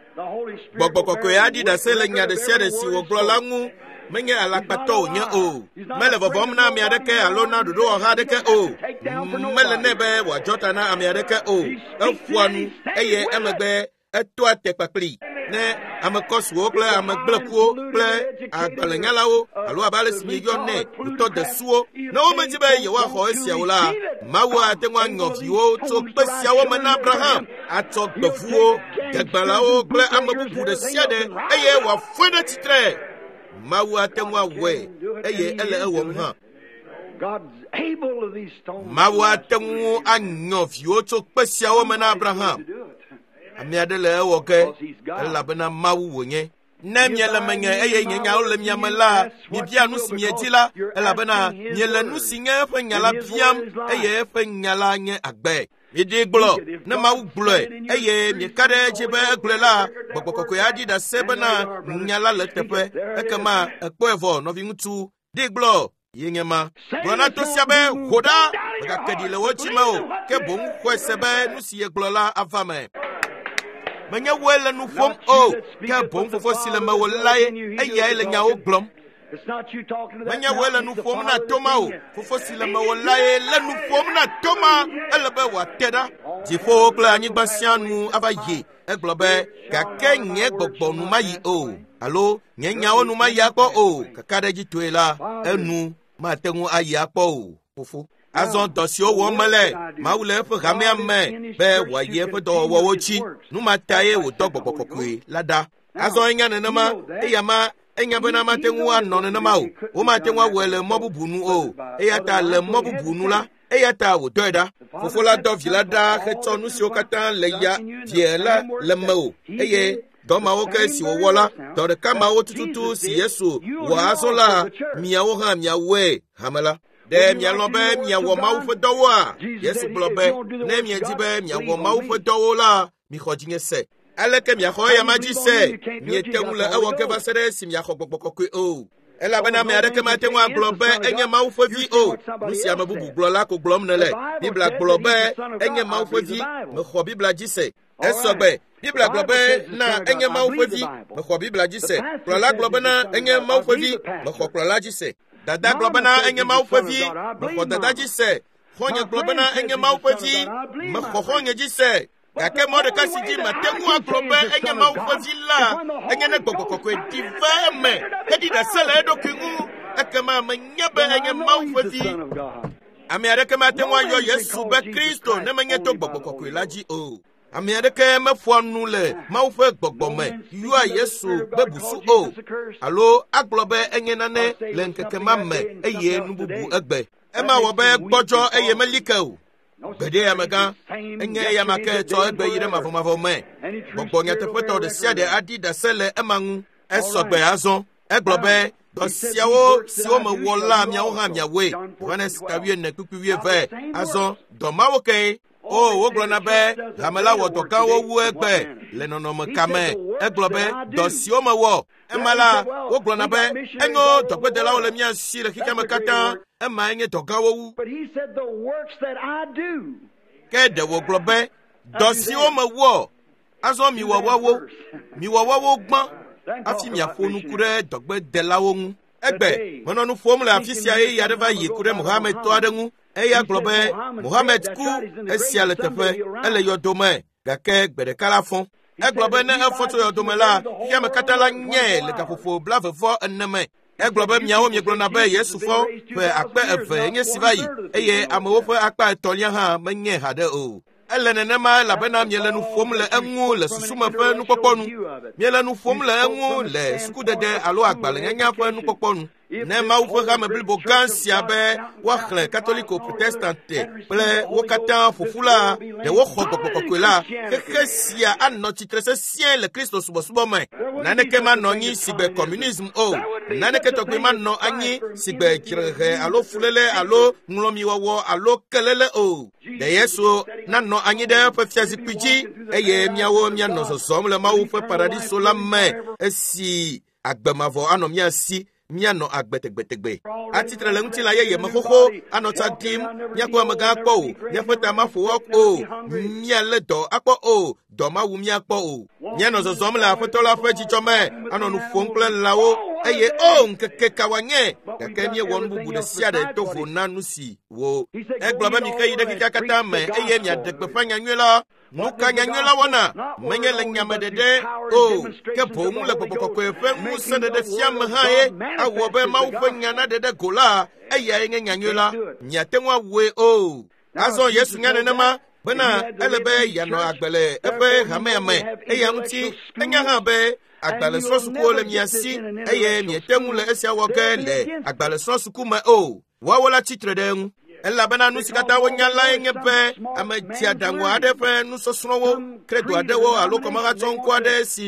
bokoko ya di da sele nya de sia de si wo glolangu menye alakpato nya o mele bobom na mi adeke alona dodo ha deke o mele nebe wa jota na ami adeke o afuanu eye emegbe eto atekpakli ne amekosuo kle amegblepuo kle agbalanyalawo alo abale simiyo ne to de suo na o mejibe ye wa ho esia wala mawo atenwa nyofiwo to pesia wo mena Abraham ato gbefuo gagbalawo kle amebubu de siade eye wa fwede titre mawu atemwa we eye ele ewom ha God's able of these stones mawu atemu anyofio to kpesia wo mena Abraham amiadele ewoke ela bena mawu wonye na miele menye eye nyenya ole miamela mi bia nu simietila ela bena nyele nu sinye fe nyala biam eye fe nyala nye agbe idi glo na mawu glo eye mi kade jibe glela bokoko ya di da sebena nyala letepe ekama ekpoevo no vintu di glo yenyema brona to siabe hoda baka kedile wochimao ke bom kwesebe nu siye glola avame manya wele nu fom o ke bom fofo silema wolaye eye ile nyawo glom manya wele nu fom na tomao fofo silema wolaye le nu fom na toma elebe wateda jifo kle anyigba sianu avaye eglobe kake nye gbogbo nu mayi o alo nye nyawo nu mayi akpo o kakade jitoela enu ma tengu ayi akpo o fofo azon dosio wo mele maule fe game ame be waye fe do wo wochi nu mataye wo dogbokokwe lada azon nya nenema eyama enya bena matengu anone na mawo o matengu wele mobubunu o eyata le mobubunu la eyata wo doida fofola do vilada hetonu si okata le ya viela le mo eye doma woke si wo wola do de kama wo tututu si Yesu wa asola miawo ha miawe hamala de mialobe miawo mawfe dowa Yesu blobe ne miajibe miawo mawfe dowola mi khojinye se aleke mi akho ya maji se mi etemule ewo ke basere si mi akho gbogbo o elabena ame aɖeke mate ŋu agblɔ be enye Mawu ƒe vi o. Nu si ame bubu gblɔ la ko gblɔm nele. Biblia gblɔ be enye Mawu ƒe vi, mexɔ Biblia dzi se. Esɔgbe. Biblia gblɔ be na enye Mawu ƒe vi, mexɔ Biblia dzi se. Kplɔla gblɔ be na enye Mawu ƒe vi, mexɔ kplɔla dzi se. Dada gblɔ be na enye Mawu ƒe vi, mexɔ dada dzi se. Xɔnye gblɔ be na enye Mawu ƒe vi, mexɔ xɔnye dzi se. Gake mɔ ɖeka si dzi mate ŋu agblɔ be enye Mawu ƒe vi la, enye ne Gbɔgbɔ Kɔkɔe ɖi va eme, heɖi ɖase le eɖokui ŋu, ekema menye be enye Mawu ƒe vi. Ame aɖeke mate ŋu ayɔ Yesu be Kristo ne menye to Gbɔgbɔ Kɔkɔe la dzi o. Ame aɖeke meƒoa nu le Mawu ƒe gbɔgbɔ me yɔa Yesu be busu o, alo agblɔ be enye nane le ŋkeke ma me eye nu bubu egbe. Ema wɔ be gbɔdzɔ eye meli ke o. Gbede amegã, enye eyama ke tsɔ egbe yi ɖe mavɔmavɔ me. Gbɔgbɔ nyateƒetɔ ɖe sia ɖe aɖi ɖase le ema ŋu. Esɔgbe azɔ. Egblɔ be dɔ siawo siwo mewɔ la miawo hã miawoe. Yohanes 14:12. Azɔ dɔ mawo ke. O, wogblɔna be hame la wɔ dɔ gãwo wu egbe le nɔnɔme ka me. Egblɔ be dɔ siwo mewɔ. Ema la, wogblɔna be enyo dɔgbedelawo le mia si le xixea me katã. Ema enye dɔ gãwo wu. Ke ɖe wògblɔ be dɔ siwo mewɔ. Azɔ miwɔ wawo gbã hafi miaƒo nuku ɖe dɔgbedelawo ŋu. Egbe, menɔ nu ƒom le afi sia eye aɖe va yi ku ɖe Mohamed tɔ aɖe ŋu. Eya gblɔ be Mohamed ku, esia le teƒe, ele yɔdome, gake gbe ɖeka la fɔ. Egblɔ be ne efɔ tso yɔdome la, xixea me katã la nye le gaƒoƒo 24 me. Egblɔ be miawo miegblɔna be Yesu fɔ ƒe 2,000 nye si va yi, eye amewo ƒe 1/3 hã menye haɖe o. Ele nenema elabena miele nu ƒom le eŋu le susume ƒe nukpɔkpɔ nu. Miele nu ƒom le eŋu le sukudede alo agbalẽnyanya ƒe nukpɔkpɔ nu. Ne Mawu ƒe hame blibo gã sia be woaxlẽ katoliko protestante kple wo katã ƒoƒu la, ɖe woxɔ Gbɔgbɔ Kɔkɔe la, xexe sia anɔ tsitre sesĩe le Kristo subɔsubɔ me. Naneke manɔ anyi si gbe communism o. Naneke tɔgbi manɔ anyi si gbe dzirehe alo fulele alo ŋlɔmiwɔwɔ alo kelele o. Ɖe Yesu nanɔ anyi ɖe eƒe fiazikpui dzi eye miawo mianɔ zɔzɔm le Mawu ƒe paradiso la me esi agbemavɔ anɔ mia si. Mianɔ agbetegbetegbe. Atitre le ŋutilã yeye me xoxo anɔ tsa dim. Miakpɔ amegã akpɔ o. Miaƒe ta maƒo o. Mialé dɔ akpɔ o. Dɔ mawu miakpɔ o. Mianɔ zɔzɔm le Aƒetɔ la ƒe dzidzɔ me. Anɔ nu ƒom kple lãwo. Eye o ŋkeke kawa nye. Gake miewɔ nu bubu ɖe sia ɖe to vo na nu si wo. Egblɔ be mixe yi ɖe xexea katã me eye miaɖe gbeƒã nyanyuie la. Nu ka nyanyuie la wɔna? Menye le nyameɖeɖe o. Ke boŋ le Gbɔgbɔ Kɔkɔe ƒe ŋusẽ ɖeɖe fiame hã ye. Awɔ be Mawu ƒe nya na ɖeɖe go la, eyae nye nyanyuie la. Miate ŋu awɔe o. Azɔ Yesu nya nenema bena ele be yeanɔ agbe le eƒe hamea me. Eya ŋuti enya hã be agbalẽsrɔ̃sukuwo le mia si eye miete ŋu le esia wɔ ge le agbalẽsrɔ̃suku me o. Woawo la tsitre ɖe eŋu. Elabena nu si katã wonya lae nye be ame dziaɖaŋu aɖe ƒe nusɔsrɔ̃wo, kredo aɖewo alo kɔmaɣatsɔ ŋku aɖe si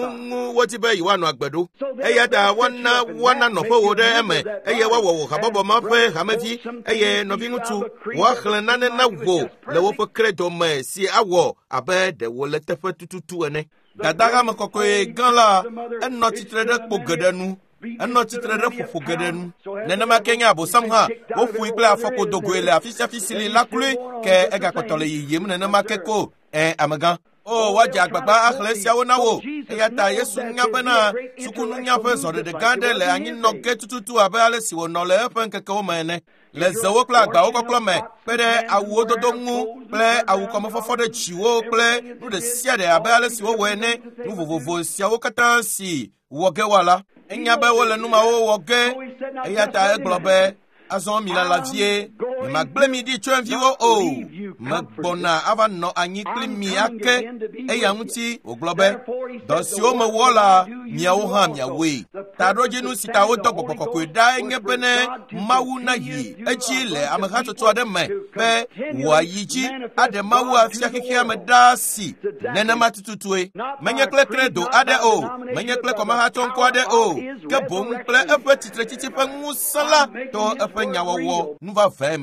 ŋu wodi be yewoanɔ agbe ɖo. Eya ta woana nɔƒe wo ɖe eme eye woawɔ wò habɔbɔ ma ƒe hamevi eye nɔviŋutsu woaxlẽ nane na wò le woƒe kredo me si awɔ abe ɖe wòle teƒe tututu ene. Dada me kɔkɔe gã la enɔ tsitre ɖe kpo geɖe nu. Enɔ tsitre ɖe ƒoƒo geɖe nu. Nenema ke nye Abosam hã woƒui kple afɔkodogoe le afi sia afi si li la kloe ke egakpɔtɔ le yiyim nenema ke ko amegã. O, woadze agbagba axlẽ esiawo na wo. Eya ta Yesu nya bena sukununya ƒe zɔɖeɖe gã aɖe le anyinɔge tututu abe ale si wònɔ le eƒe ŋkekewo me ene. Le zewo kple agbawo kɔklɔ me kpe ɖe awuwo dodo ŋu kple awu kɔmefɔfɔ ɖe dziwo kple nu ɖe sia ɖe abe ale si wowɔ ene. Nu vovovo siawo katã si wɔ ge woala. Enya be wole numawo wɔ ge, eya ta egblɔ be azɔ mi lalavie, magble mi ɖi tso enviwo o, megbɔna ava nɔ anyi kpli mi ake. Eya ŋuti wògblɔ be dɔ siwo mewɔ la miawo hã miawoe. Taɖodzinu si ta wodɔ Gbɔgbɔ Kɔkɔe ɖa enye be ne Mawu nayi edzi le amehatsotso aɖe me be wòayi dzi aɖe Mawu afia xexea me ɖa si nenema tututue. Menye kple kredo aɖe o, menye kple kɔmahatsɔŋkɔ aɖe o, ke boŋ kple eƒe tsitretsitsi ƒe ŋusẽ la to eƒe nyawɔwɔ nu vavẽ me.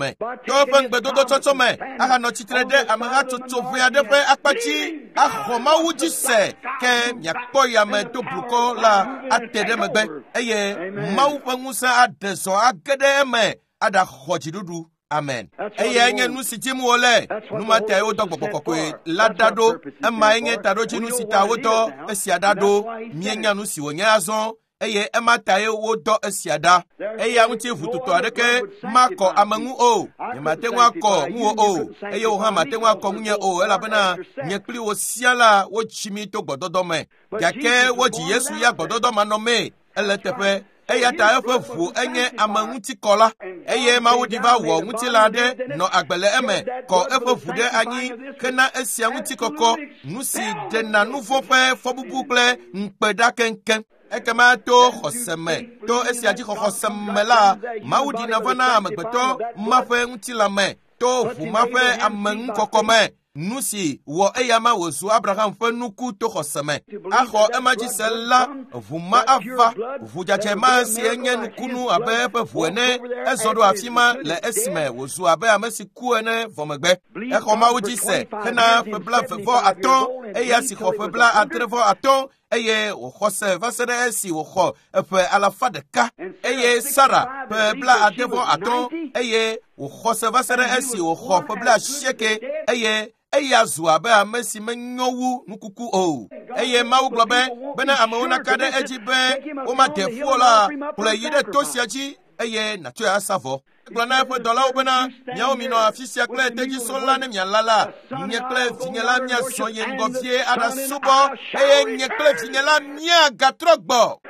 me to fen gbedodo toto me aha no chitre de amara toto via de pe akpachi ahoma wuji se ke yakpo ya me to bruko la atede me gbe eye mawu fangusa adeso agede me ada khojidudu amen eye nye nu sitim wole nu mate o dogbokoko ladado ema nye taroji nu sita wodo esiadado mienya nu si wonya azon eye emataye wodo esiada eye anti vututo adeke mako amangu o yematenwa ko nwo o eye o ha matenwa ko nye o elabena nyekli wo siala wo chimi to gbododo me yake wo ji Yesu ya gbododo manome eletepe eye ta efu enye amanguti kola eye ma wodiva wo mutilade no agbele eme ko efu de anyi kena esia muti koko nusi de na nouveau pe fobubukle mpeda kenken ekema to khoseme to esiaji khoseme la maudi na vana amagbeto mafe mutilame to fu mafe amangu kokome nusi wo eyama wozu Abraham fenuku to khoseme akho emaji sella vuma ava vujachema si enye nukunu abe pefuene ezodo afima le esime wozu abe amesi kuene vomegbe ekho mawuji se kena febla fevo aton eya si kho febla atrevo aton eye wo khose vasere esi wo kho epe alafa de ka eye Sara febla atrevo aton eye wo khose vasere esi wo kho febla sheke eye eya zuabe amesi menyowu nukuku o eye mawu globe bena amona kade ejibe o ma defuola pule yide tosiaji eye na to asavo glana po dola obena nyawo mi no afisia kle teji sola ne myalala nyekle finyela mya soye ngofie ada subo eye nyekle finyela mya gatrogbo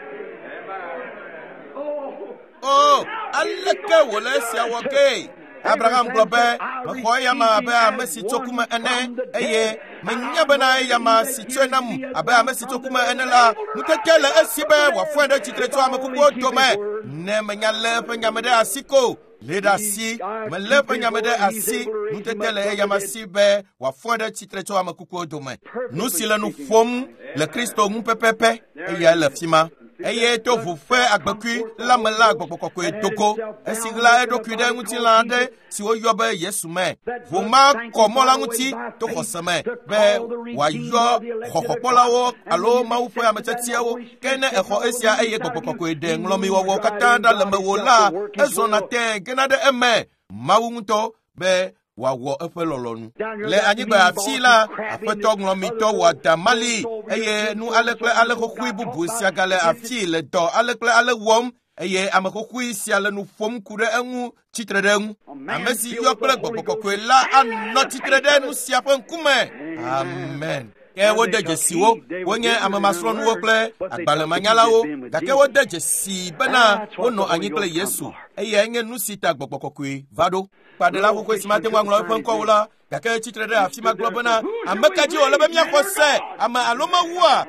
oh aleke wole sia woke Abraham globe makoya ma aba mesi tokuma ene eye menya bana ya ma sitwenam aba mesi tokuma ene la mutekele esibe wa fwende chitreto amakuko tome ne menya lepe nyamede asiko leda si me lepe nyamede asi mutekele ya masibe wa fwende chitreto amakuko tome nusile nu fom le Kristo mpepepe eye le fima eye to vous fait agbekui la mela gbokoko etoko esigla edoku de nguti lande si wo yobe Yesu me vous ma komola nguti to khoseme be wa yo khokhopolawo alo ma ufo ya metetiawo kene ekho esia eye gbokoko ede nglomi wo katanda le mewola ezona te genade eme mawunto be wa wo efelolonu le anyigba afila afeto ngomito wa damali eye nu alekle alekokui bubu siagale afile do alekle alewom eye amakokui siale nu fom kure enwu chitreden amesi yokle gbokoko la anno chitreden nu siapen kume amen ke wo de jesiwo wonye amamasro nu wokle agbale manyalawo dake wo de jesi bena wono anyikle Yesu eye enye nu sita gbokoko vado padela ko simate ngwa fanko wala dake chitrede afima globana amakaji wala be mia kose ama aloma wa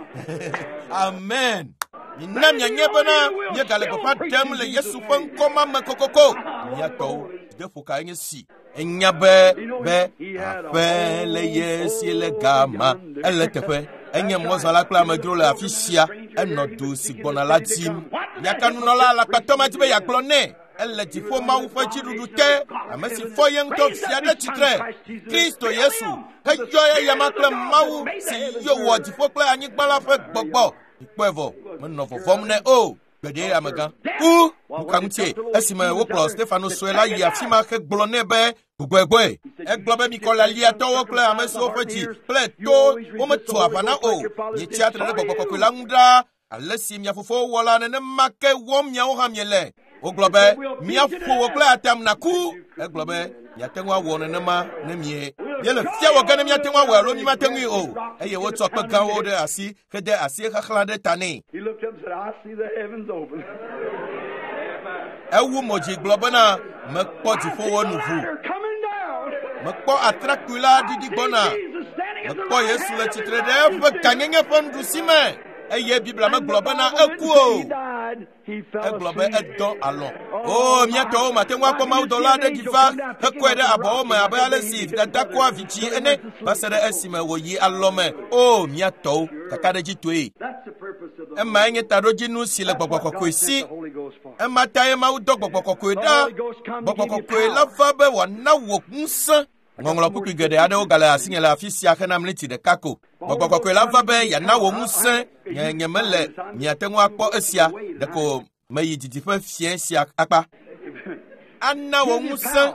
amen minam nyanye bana nye kale papa temle Yesu fanko mama kokoko nyato defo ka nye si enyabe be afele yesi le gama eletefe enye mozala kla magro afisia enodo sigbona latim yakanu no la patoma tibe yaklone elle ti fo ma ufa chirudute amesi fo yento fiade chitre Kristo Yesu ka joya yamakle mawu si yo wo ti fo kle anyigbala fe gbogbo ipevo menno fo fomne o gbede amaga u mukamtie esime wo pro Stefano Suela ya fima ke glone be gbogbo eglobe mi kola lia to wo kle amesi o fechi ple to o metu afana o ni theatre de gbogbo la ngda alesi mi afofo wola ne make wom nya wo hamiele o globe mi afo wo kle atam na ku eglobe ya tenwa wona ne ma ne mie yele fia wo gane mi atenwa wo ro mi matenwi o eye wo to pe gan wo de asi ke de asi khakla de tani He looked up and said, I see the heavens open. ewu moji globe na me po ti fo wo nufu Coming down. me po atrakula didi bona Jesus standing me at the po right Yesu hand le of chitre the de fe kanyenye fon du sime eye bibla me globe na eku o He fell eglobe asleep. edo alon oh miato matenwa ko maudola de diva ekwede abo me abale si dada kwa vichi ene basere esime wo yi alome oh miato kakade jitwe That's the purpose of the ema enye taroji nu sile gbogbo kwesi Holy Ghost for. emata ma udo gbogbokokoe da gbogbokokoe la va be wana wo nsa ngonglo kuku gede ade ogala asinyela afisia kana mliti de kako gbogbokokoe la va be ya na wo nsa nyemele nyatenwa akpo asia de ko mayi didifa fie sia akpa anna wo nsa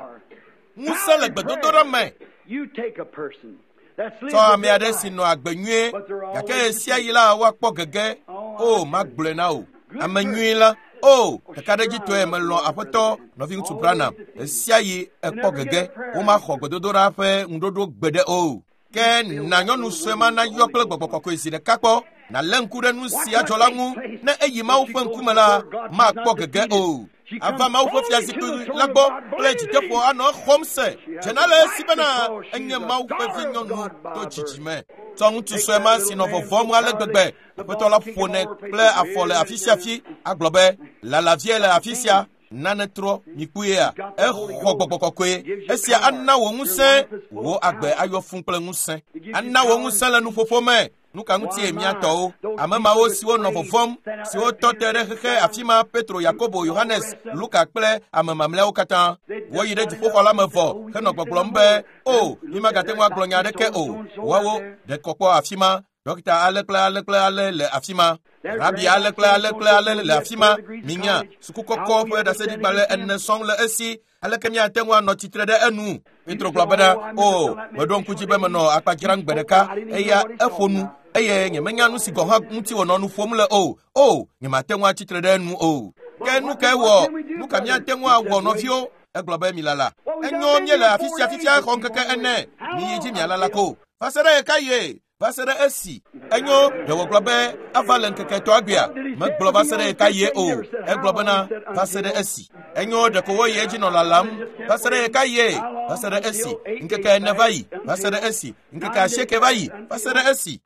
le gbedodora me you take a person so me ade sino agbenwe yake sia yila wa kpo gege o magbule na o amenwe la o kadaji to e melo apoto no fi tubrana sia yi ekpo gege o ma kho gbedodora fe ndodo gbede o ke na nyonu swema na yokle gbogbo esi de kakpo na lenkure nu sia jolangu na eyi ma wo fankumala ma kpo gege o ava ma wo fiasi ku lagbo plate tefo ano khomse jenale sibana enye ma wo fi nyonu to chichime tong tu swema sino vovom ale gbegbe apoto la fone ple afole afisiafi aglobe la laviele afisia nanetro mikuya e khogbokokoe esia anna wo nse wo agbe ayo funple nse anna wo nse la nu fofome nuka nguti emiato amama o siwo no vovom siwo totere heke afima Petro Yakobo Yohannes Luka kple amama mle okatan wo yide ti fofo la mevo he no gbogbombe o ima gatenwa glonya deke o wawo de kokpo afima Docteur ale le afima Rabbi ale le afima minya sukukoko fe da sedi bale en song le esi ale kemia tenwa no titre de enu Petro globada o wedon kujibe me no akpakirang bedeka eya efonu eye nyemenya nu sigo ha nti wono nu fomle o nyematenwa titre de enu o kenu ke wo nu kamia tenwa wo no fio egloba milala enyo miela afisia konkeke ene ni yiji miala ko fasere kaye Vasere esi enyo de wo globe avalen keke to agbia me globe vasere kaye o e globe na vasere esi enyo de ko wo ye ji no lalam vasere kaye vasere esi nkeke nevai vasere esi nkeke asheke vai vasere esi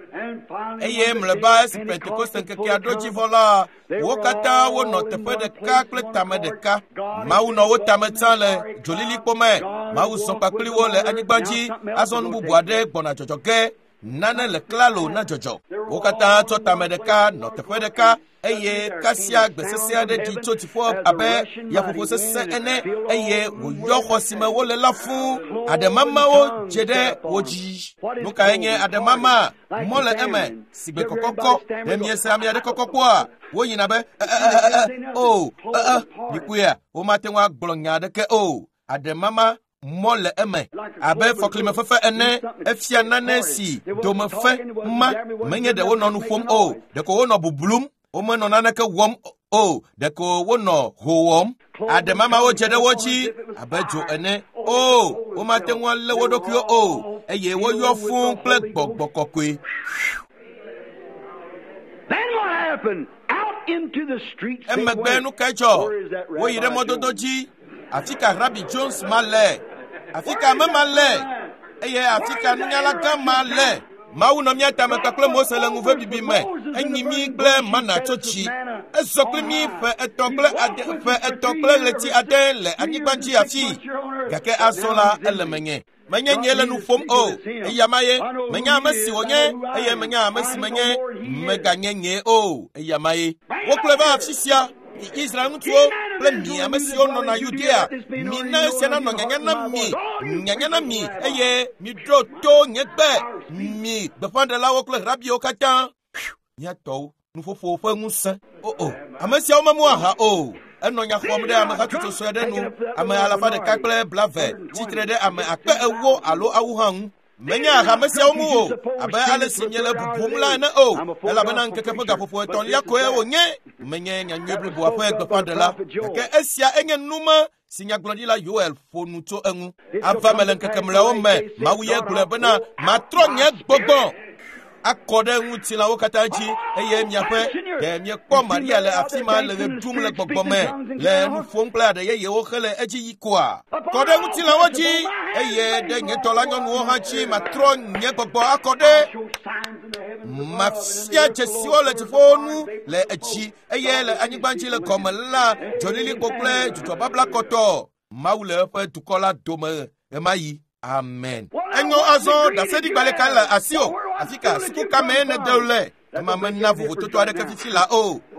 eye mleba esi Pentecost nkeke adoji vola wo kata wo no tepe de ka kle tame de ka mawu no wo tame tale jolili pome mawu so pakli wo le anigbanji azon bubu ade gbona jojoge nane le klalo na jojo okata to tamedeka no tefedeka eye kasia gbesesia de di totifo abe ya popose ene eye wo yoko sime wo le lafu ademama wo jede woji nuka enye ademama mole eme sigbe kokoko emiese amia de kokoko a wo yina be nikuya o matenwa gblonya de ke ademama mole eme abe foklime fefe ene efia nanesi dome fe ma menye de wono nu fom de ko wono bubulum o me no naneke wom de ko wono howom ade mama wo jede wochi abejo ene o matenwa le wodokyo eye wo yo fun ple gbogbokokwe. Then what happened? Out into the streets they went. Emegbe kejo wo yire mododoji Afika Rabbi Jones male Afika male eye Afika nyala kama le mawu no miata mekakle Mose le nguve bibi me enyimi gble mana chochi ezokle mi fe etokle leti ade le anigbanji afi gake azola elemenye menye nyele nu fom eyamaye menya mesi wonye eye menya mesi menye meganyenye eyamaye wokleva afisia Israel nutuo ple mi amesi ono na Judea mi na sena no nyanya mi eye mi do to nyegbe mi defendre la wokle Rabbi okata nyato nufofo fa ngusa amesi o mamu aha eno nya khom de am hatuto so de nu am ala fa de kakle blave titre de am akpe ewo alo awuhan menya hamesi omu abe ale sinyele bubumla na ela bana nkeke foga fofo ton yakwe onye menye nyanyebru bo afa egbefa de la ke esia enye numa sinya glodila yoel fonuto enu ava melenkeke mla o me mawuye glebana matronye gbogbo akode nguti la wokataji eye miape de mie ko Maria le afima le dum le gbogbo me le nu fon pla de ye wo khele eji yikoa kode nguti la woji eye de nyetola nyonu wo hachi matron nye gbogbo akode mafia chesiwo le tifonu le echi eye le anyigbanji le komela jolili kokle juto babla koto maule fe tukola dome emayi amen enyo azo da sedi gbale kala asio afika siku kame ne dole Mamena vuvututu adeke fifila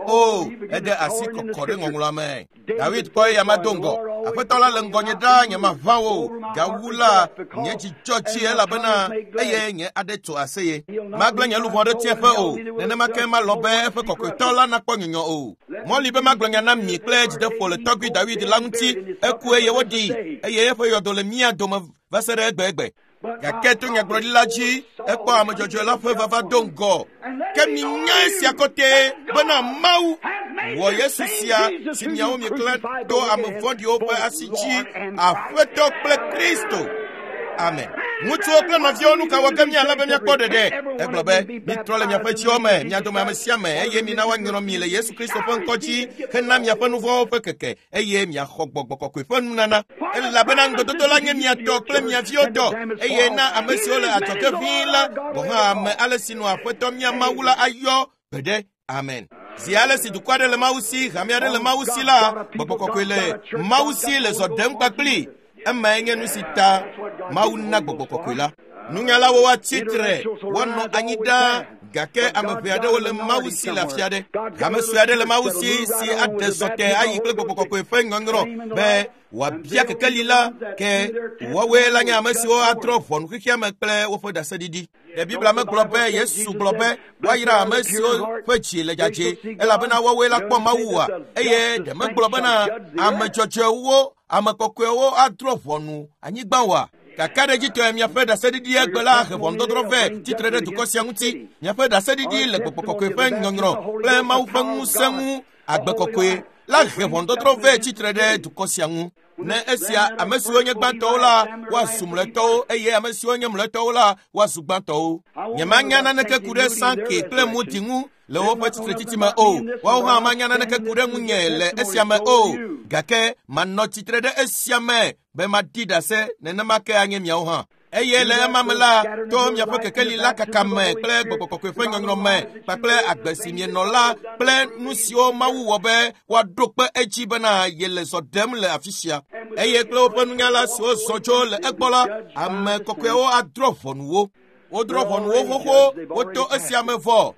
ede asi kokore ngongulame. David koye yamadongo. Afetola lengonye da nyama vawo. Gawula nye chichochi ela bena eye nye adeto aseye. Magla nye luvonde tiefe nene makema lobe efe kokotola na konyonyo Moli be magla nye nam mikle jide fole togwi David languti ekwe ye wodi. Eye efe yodole miya doma vasere egbe. Gaketo nya grodilaji ekpo amajojo la fe vava dongo. Kemi nyesi akote bana mau wo Yesu sia simia mi kle do amvondi ope asiji afeto ple Kristo. Amen. Mutu okle na vionu ka wagami ala be mia kode de. Eglobe mi trole mia fa chiome mia do ma siame eye mi na wanyoro mi le Yesu Kristo fon koji kenna mia fa nuvo ope keke eye mia khogbogbo kokwe fon nana ela bena ngododo la mia to kle mia viodo eye na amesi ole atoke vila bo ha me ale sinu afeto mia mawula ayo bede. Amen. Si ale si du kwade le mausi hamiade le mausi la kokwe le mausi le zodem pakli Ema enge nusita mauna bokokokwila. Nunyala wa titre wano anyida gake amefiade wole mausi la fiade. Amesuade le mausi si ade sote ayi kle bokokokwe fengongro be wabia kekelila ke wawela nya amesi o atrofon kikia mekle wofo da sedidi. The Bible me globe Yesu globe waira amesi o fechi le jaje ela bena wawela kwa mawuwa eye de me globe na amechoche wo amakokwe wo atrofonu anyigbawa kakade jito emia feda sedidi egbela hevondo drove titre de dukosia nguti nya feda sedidi le kokokwe fengongro ple mawfengu semu agbekokwe la hevondo drove titre de dukosia ngu ne esia amesi onye gbanto la wasumleto eye amesi onye mleto la wasugbanto nyamanya na neke kure sanke ple mutingu le wo pati titima wa ho manya na neke kure munye le esia me gake manno titre de esia me be madida se ne na make anye mia ho eye le mamela to mia fo kekeli la kakame ple gbokokwe fenyo me ple agbesimie no la ple nusio mawu wo be wa dokpe echi bana yele so dem le afisia eye ple openu nyala so sojo le egbola ame kokwe o adrofon wo o drofon wo hoho o to esia me vo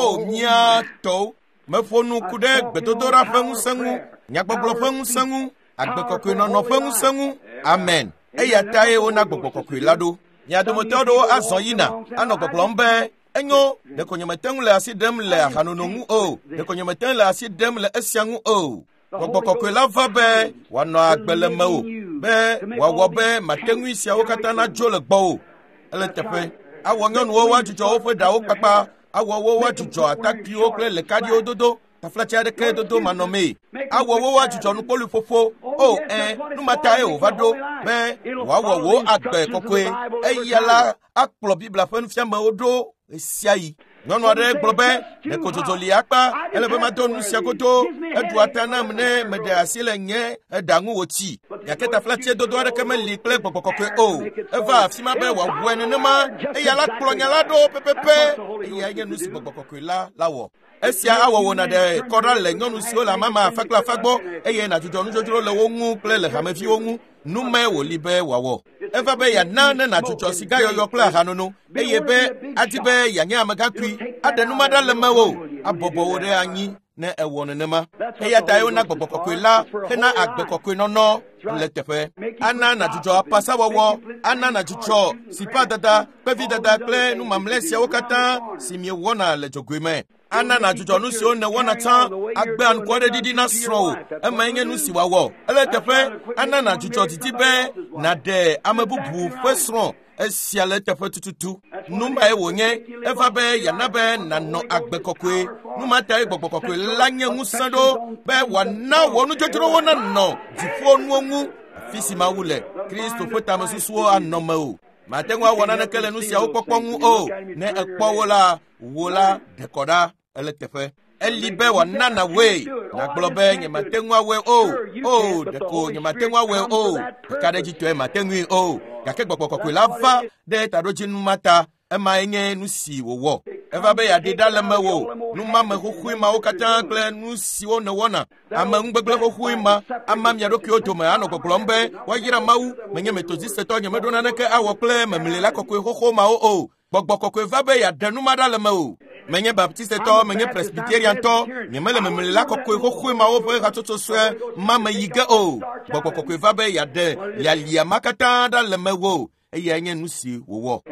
mia to me fonu kude gbedodora fengu sengu nyagboglo fengu sengu agbekokwe no fengu sengu amen eya tae ona gbogbokokwila lado ya domotodo azoyina anogoglombe enyo de konyemetengu le asidem le hanonongu de konyemetengu le asidem le esiangu gbogbokokwila vabe wano agbeleme be wawobe matengu isiawo katana jole gbo ele tepe awonyonu wo wajujo wo fe dawo papa awowo wajujo ataki o kle le kadi ododo taflacha de ke dodo manome awowo wajujo nu polu fofo nu mata vado be wawowo agbe kokwe eyala akplo bibla fen fiama odo esiai nono ade globe de kototoli akpa elebe matonu siakoto eduatana mne mede asile nye edangu oti yaketa flacha dodo ade kemeli kle kokokwe eva fima be wawene nema eyala kplo nyalado pepepe eyanye nusi kokokwe lawo esia awowo na de koral le nyonu si ola mama fakla fagbo eye na jujonu jojoro le wongu ple le hamefi wongu nume wolibe wawo eva be ya nane na jujo siga yoyo ple hanunu eye be atibe ya nya magakwi adenuma da le mewo abobo wore anyi ne ewonu nema eya tayo na gbogbo la hena agbekokwe nono le tefe ana na jujo apasa wawo ana na jujo sipa dada pevi dada ple nu mamlesia wokata simie wona le jogweme ana na jujo nu si one wona tan agbe an kwode didi na sro ema nu si wawo ele tefe ana na jujo titibe na de amabubu fesro esia le tefe tututu numba ewonye eva be yanabe na no agbekokwe numa tai gbogbokokoe lanye ngusando be wana wonu jojoro wona no difo nuongu fisi mawule Kristo fota mesusuo anoma matengwa wona na kele nu sia okpokpongu ne ekpowola wola dekoda eletefe elibe wana na we na globe nye matengwa we deko nye matengwa we kadeji to matengwi gake gbogbokokoe lava de tadojin mata ema enye nu si wowo eva be ya didale mewo nu mama hokhui ma okata kle nu si wona wona ama ngbegle hokhui ma ama mya doki otome ano koklombe wajira mawu menye metozi seto nye medona neke awo kle memlela kokwe hokho ma gbogbo kokwe va be ya denu madale mewo menye baptiste to menye presbyterian to nyemele memela kokoi ma wo fe katoto swe mama yiga o kokoi va be ya de ya lia makata da le mewo eye nye nusi wo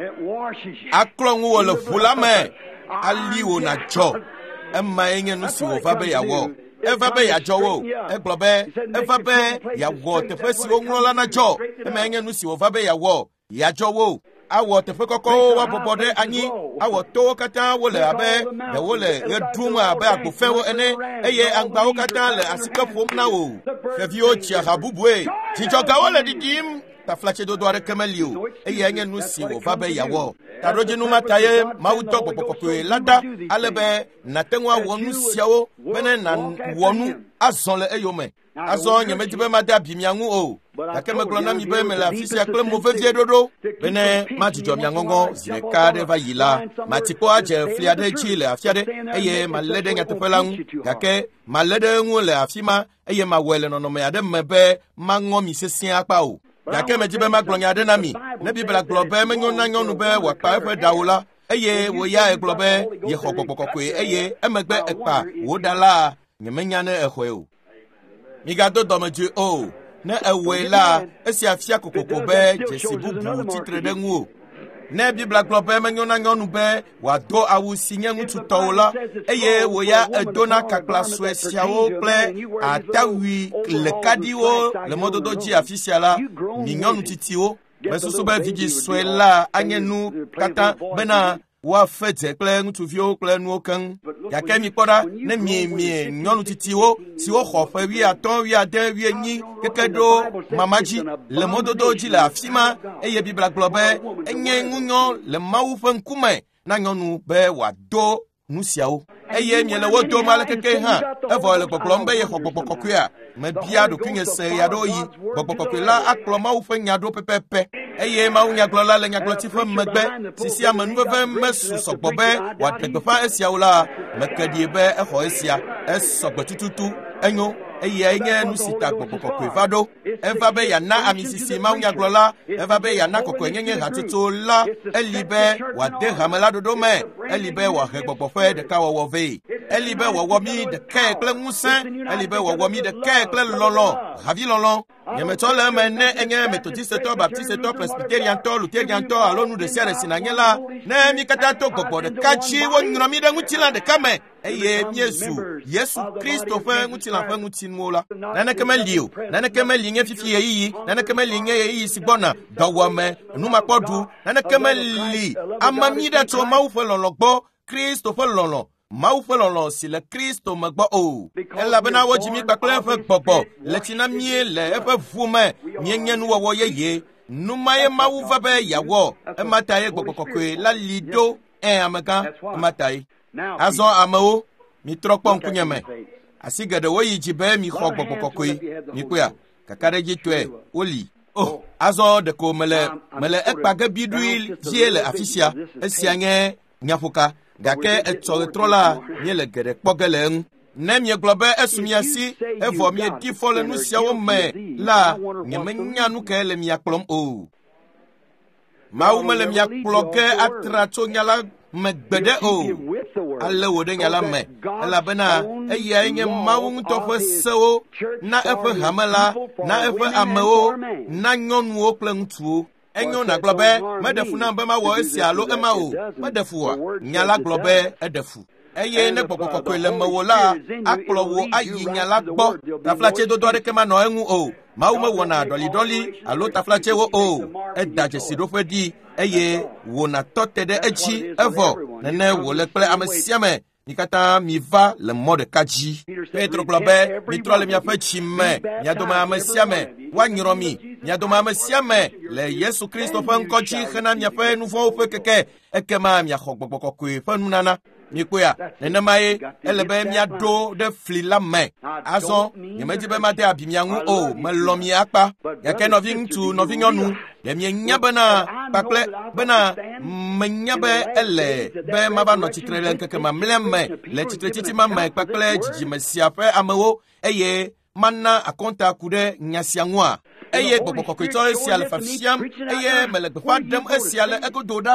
aklon wo le fulame ali wo na jo emma enye nusi wo va be ya wo eva be ya jo wo eglobe eva be ya wo te fe si onwulo na jo emma enye nusi wo va be ya wo ya jo wo awo te fe koko wa bobode anyi awo to kata wo le abe de wo le eduma abe agbofe wo ene eye angba wo kata le asika fom na wo fevio chia habubwe ti joka wo le didim ta flache do doare kemelio eye enye nusi wo va be ya wo ta roje nu mataye mawuto popopopwe lada alebe na tenwa wonu siawo bene na wonu azon le eyome azon nyemetibe mada bimiangu o yake meglona mi be me la fisi akle move vie dodo bene majijo miangongo zile kade va yila matiko aje fliade chile afiade eye malede nyatepelang yake malede ngule afima eye mawele no me ade mebe mango mi sesia akpa o yake mejibe maglonya de nami ne bibla globe menyo na nyonu be wa pa fe daula eye wo ya globe ye hokokokwe eye emegbe ekpa wo dala nyemenya ne ehwe o migado domeju o ne ewela esi afia kokoko be jesibubu titre de nwu ne bibla globe menyo na nyonu be wa do awusi nyengu tutola eye wo ya edona kakla swesiawo ple atawi le kadiwo le mododo ji afisiala minyonu titiwo besusu be vigi swela anyenu kata bena wa fete kle ntuvio kle nuokan yake mi kpoda ne mie nyonu titiwo si wo khofa wi aton wi aden wi enyi kekedo mamaji le mododo ji la afima eye bibla globe enye ngunyo le mawu fen kume na nyonu be wa do nusiawo eye mi le wo do mala keke ha evo le poplombe ye khopopokokua me bia do kinye se ya do yi popokokula akloma wo fen nyado pepepe eye ma unya glola le nya glotifo megbe sisi amanu be mesu sogbobe wa tegbefa esia wala mekadie be eho esia esogbotututu enyo eye enye nusita popokokwe vado eva be ya na amisisi ma unya glola eva be ya na kokwenyenye hatuto la elibe wa de hamela dodo me elibe wa hegbogbofe de kawo wo ve elibe wo mi de ke kle musen elibe wo mi de ke kle lolo ravi lolo yemetole mene enye methodiste to baptiste to presbyterian to lutherian to alonu de sere sinanyela ne mi kata to gogo de kachi wo nromi de ngutila de kame eye Yesu Christopher ngutila fa ngutinmola nana kemelio nana kemeli nye fifi yi nana kemeli nye yi sibona dawame numa podu nana kemeli amamida to mawfo lologbo Christopher lolo mawfo lolo si le Christo magbo o ela bena wo jimi pakle fa gbogbo letina mie le efa fume nyenyenu wo yeye numaye mawuva be yawo emataye gbogokokwe la lido amaka emataye azo amao mi trokpo nkunyeme asigade wo yijibe mi khogbogokokwe mi kuya kakareji twe oli oh azo de ko mele ekpage bidui jiele afisia esianye nyafuka gake etsoletrola nyele gede kpogelen nemye globe esumiasi evo mi difole nu siawo me la nyemenya nu kele mi aklom o maumele mi akloke atrato nyala megbede o alle wode nyala me ala bena eya enye mawun to fesewo na efe hamela na efe ameo na nyonu o plentuo enyo na globe medefu na mbema wo esialo ema o medefu wa nyala globe edefu eye ne gbogbo ele mawola aklowo ayi nyala gbo taflache do dore kema no enwu o mawume wona doli alo taflache wo o edaje sidofedi eye wona totede echi evo nene wo le ple amesiame nikata mi va le mode kaji Petro globe mi trole mi afachi me mi adoma amesiame wanyiromi mi adoma amesiame le Yesu Christo fa nkochi khana mi afa nouveau fe keke ekema mi akhogbogbo kwe fa nunana mi kuya nene mai elebe mi ado de flila me azo yemejibe mate abimiangu o melomi akpa yake novinyonu ye mi nyabana pakle bena menyabe ele be maba no titrele nkeke ma mlemme le titreti mama pakle jiji mesiafe amewo eye mana akonta kude nyasianwa eye gbogbo kokito esi alfafsiam eye melegbefa dem esi ale ekododa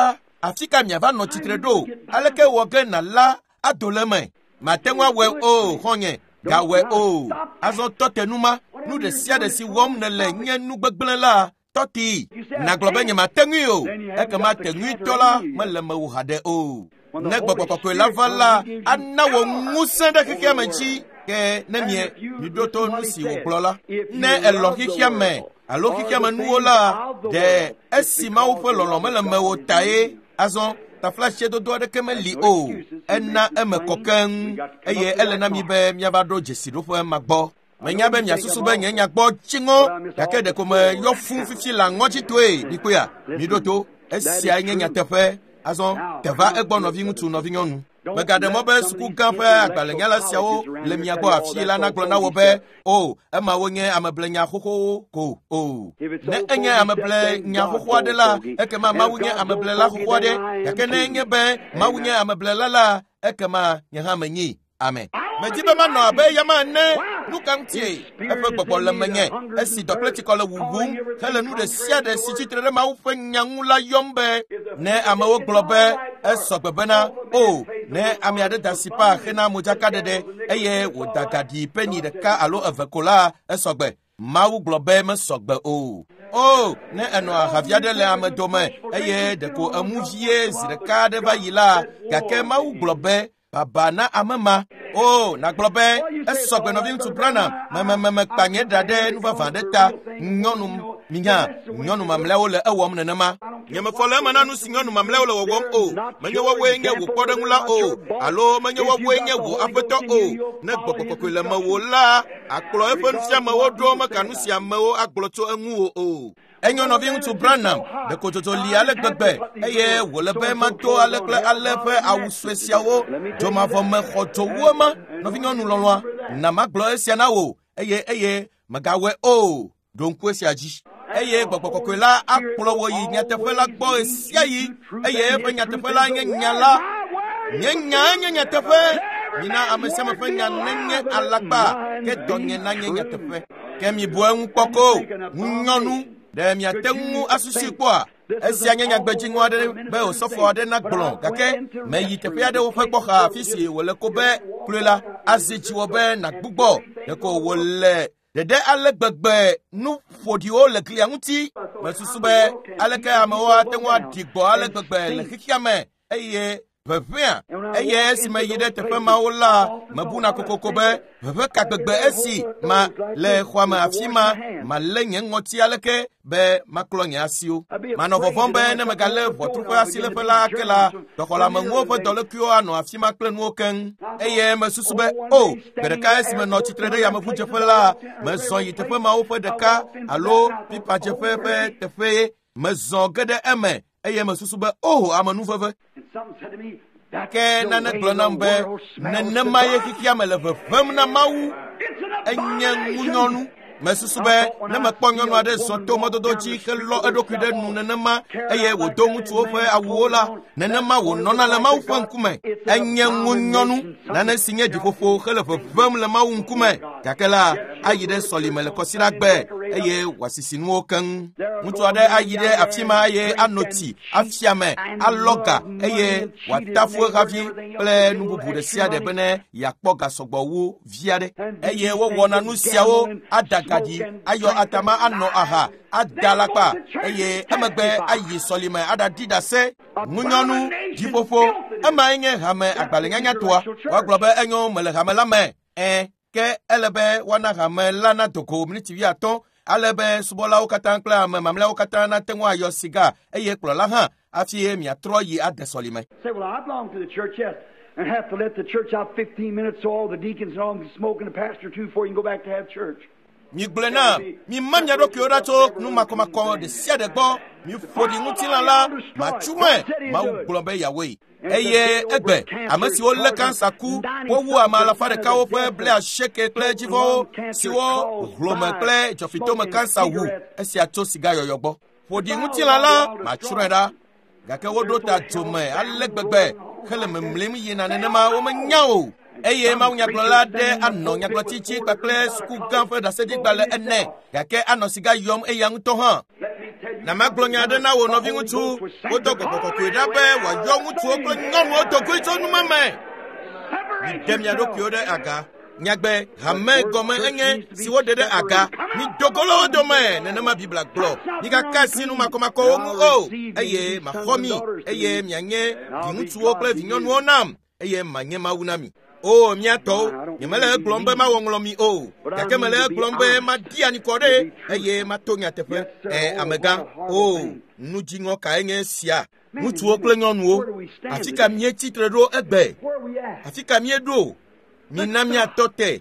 afika miava no titredo aleke woge na la adoleme matengwa we o honye ga we o azo totenuma nu de sia de si wom ne le nye nu gbegblen la toti na globe nye matengui o eke matengui tola mele me hade o ne gbogbo la vala ana wo ngusen de kike manchi ke ne mie mi doto nu si wo plola ne elo kike me alo kike me nu ola de esima wo lolo mele me wo tae azon ta flashe do de kemeli o enna eme koken eye elena mi be mi abado jesi do fo magbo menya be mia susu be nya gbo chingo yakede ko me yo fun fifi la ngochi toe dikoya mi doto esia nya tefe azon teva egbo no vi mutu no vi nyonu megade mo be suku kanfe agbalenya la siawo le mi agbo afi la na glo na wo be o ema wonye ameblenya khoko ko o ne enye ameble nya khoko de la ekema ma wonye ameble la khoko de yakene enye be ma wonye ameble la ekema nya ha manyi amen mejibe ma no be yama ne nu kan tie efe gbogbo le menye esi dokleti ko le wugum hele nu de sia de si titre ma wo fanyangu la yombe ne amawo globe esogbebena o ne amiade dasipa khena mujaka de eye wodagadi peni de ka alo avekola esogbe mawu globe me sogbe o ne eno ahaviade le amedome eye de ko amuvie zireka de bayila gake mawu globe baba na amama na globe esogbe no vim to brana mama kpanye dade nu vavande ta nyonu mamlewo le ewom nenema nyeme fole mana nu sinyonu mamlewo le wogom menye wawe nye wo podengula alo menye wawe nye wo apeto ne gbokokoko le mawo la aklo efon sia mawo do maka nu sia mawo agloto enwu enyo no vim to brana de kototo li ale gbegbe eye wo le be mato ale kle ale pe awuswesiawo joma fo me khoto woma no vinyonu lolwa na maglo esia na wo eye magawe donku esiaji eye gbogbo la akplo wo yi nyatefela gbo esia yi eye pe nyatefela nyala nyenyatefe nina amesema fe nyanenye alagba ke donye na nyenyatefe kemi boen kpoko nyonu de miatengu asusi kwa esia nyanya gbeji ngwade be osofo ade na gblon kake meyi tefe ade wo fe gboha fisi wole ko be kulela azichi wo be na gbugbo de ko wole dede ale gbegbe nu fodi o le klianti mesusube ale ka amewa tenwa digbo ale gbegbe le kikiame eye vevia eye si meyide tefe maola mabuna kokokobe veve ka gbegbe esi ma le khwama afima ma le nyengoti aleke be maklonya asio mano vovombe ne megale votruko asile pela kela dokola manwo fo dolekio ano afima klenu oken eye mesusube bereka esi me no titrede ya mavuje fela mezo yitefe mawo fo deka alo pipa jefefe tefe mezo gede eme eye mesusube amanu veve ke na ne glonambe ne maye kikia meleve fem na mawu enye ngunyonu mesusube ne mekponyonu ade soto mododochi kelo edokude nu nenema eye wodo mutu ofe awuola nenema wo nona le mawu fankume enye ngunyonu na ne sinye difofo khelefe fem le mawu nkume kakela ayide solimele kosira gbe eye wasisinu okan mutu ade ayide afima ye anoti afiame aloga eye watafu ravi ple nububu de sia de bene yakpoga sogbowu viade eye wo wona nu siawo adagadi ayo atama anno aha adalapa eye amagbe ayi solime adadida se munyonu difofo amayenye hame agbalenya toa wa globe enyo mele hamela me ke elebe wana hame lana toko miniti wi aton alebe subola okatan kla mamla okatan na tenwa ayo siga eye klola ha afie mi atroyi adesolime. Say, well, I belong to the church, yes, and have to let the church out 15 minutes so all the deacons and all can smoke and the pastor too before you can go back to have church. Mi glena mi manya do kyoda to nu makoma de sia de gbo mi fodi ngutila la ma chume ma uglombe yawe eye egbe amasi o le kansa ku wo wu amala fa de ka wo fe ble a sheke kle jivo si wo glome kle jofito me kansa wu esi ato siga yoyogbo fodi ngutila la ma chureda gake wo do ta tome alegbegbe kele memlem yina nenema wo manyao eye ma unya glola de anno nya glotichi pakle sku ganfe da sedi gbale enne gake anno siga yom eyang to han na maglonya de na wo no vi ngutu wo to kokoko da be wa yo ngutu o klo ngom o to ko to nu mame dem ya do kyo de aga nyagbe hame gome enye si wo de aga mi dogolo do me na ma bibla glo ni ka kasi nu makoma ko o eye ma khomi eye mianye di ngutu o klo vi nyonu onam eye manye mawunami o miato nyemele glombe ma wonglomi o yakemele glombe ma diani kode eye matonya tefe amega o nujingo ka enye sia mutu o klenyonu o afika mie titredo egbe afika mie do minamia tote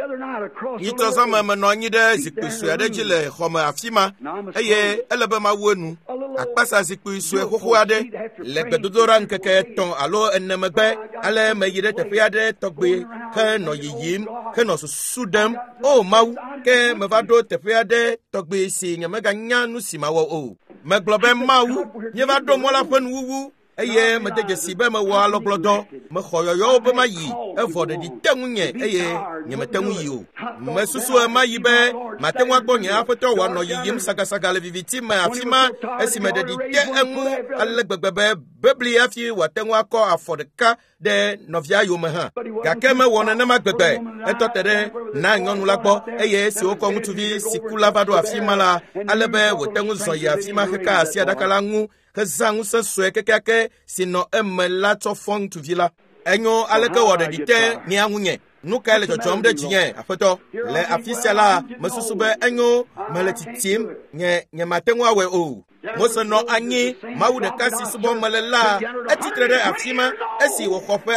Ito sama menonyi de zikpi sue de jile xɔme afima eye elebe ma wonu akpasa zikpi sue xoxo aɖe le gbedodoɖa ŋkeke etɔ̃ alo ene megbe ale me yi ɖe teƒe aɖe tɔgbe henɔ yiyim henɔ susu ɖem o Mawu ke meva ɖo teƒe aɖe tɔgbe si nyemeganya nu si mawɔ o megblɔ be Mawu nyeva ɖo mɔ la ƒe nuwuwu eye mede dzesi be mewɔ alɔgblɔdɔ mexɔ yɔyɔwo be ma yi evɔ ɖeɖi te ŋu nye eye nyemete ŋu yi o mesusu ema yi be mate ŋu agbɔ nye aƒetɔ wòanɔ yiyim sagasaga le viviti me afi ma esime ɖeɖi te eŋu ale gbegbe be bebli hafi wòate ŋu akɔ afɔ ɖeka ɖe nɔvia yome hã gake mewɔ nenema gbegbe etɔ te ɖe na nyɔnu la gbɔ eye esi wokɔ ŋutsuvi si ku la va ɖo afi ma la ale be wòte ŋu zɔ yi afi ma heka asi aɖaka la ŋu heza ŋusẽ sue kekeake si nɔ eme la tsɔ fɔ ŋutsuvi la enyo aleke wɔ ɖeɖi te nia ŋunye nu kae le dzɔdzɔm ɖe dzinye aƒetɔ le afi sia la mesusu be enyo mele titim nyemate ŋu awɔe o Mose nɔ anyi Mawu ɖeka si subɔm mele la etitre ɖe afi ma esi wòxɔ ƒe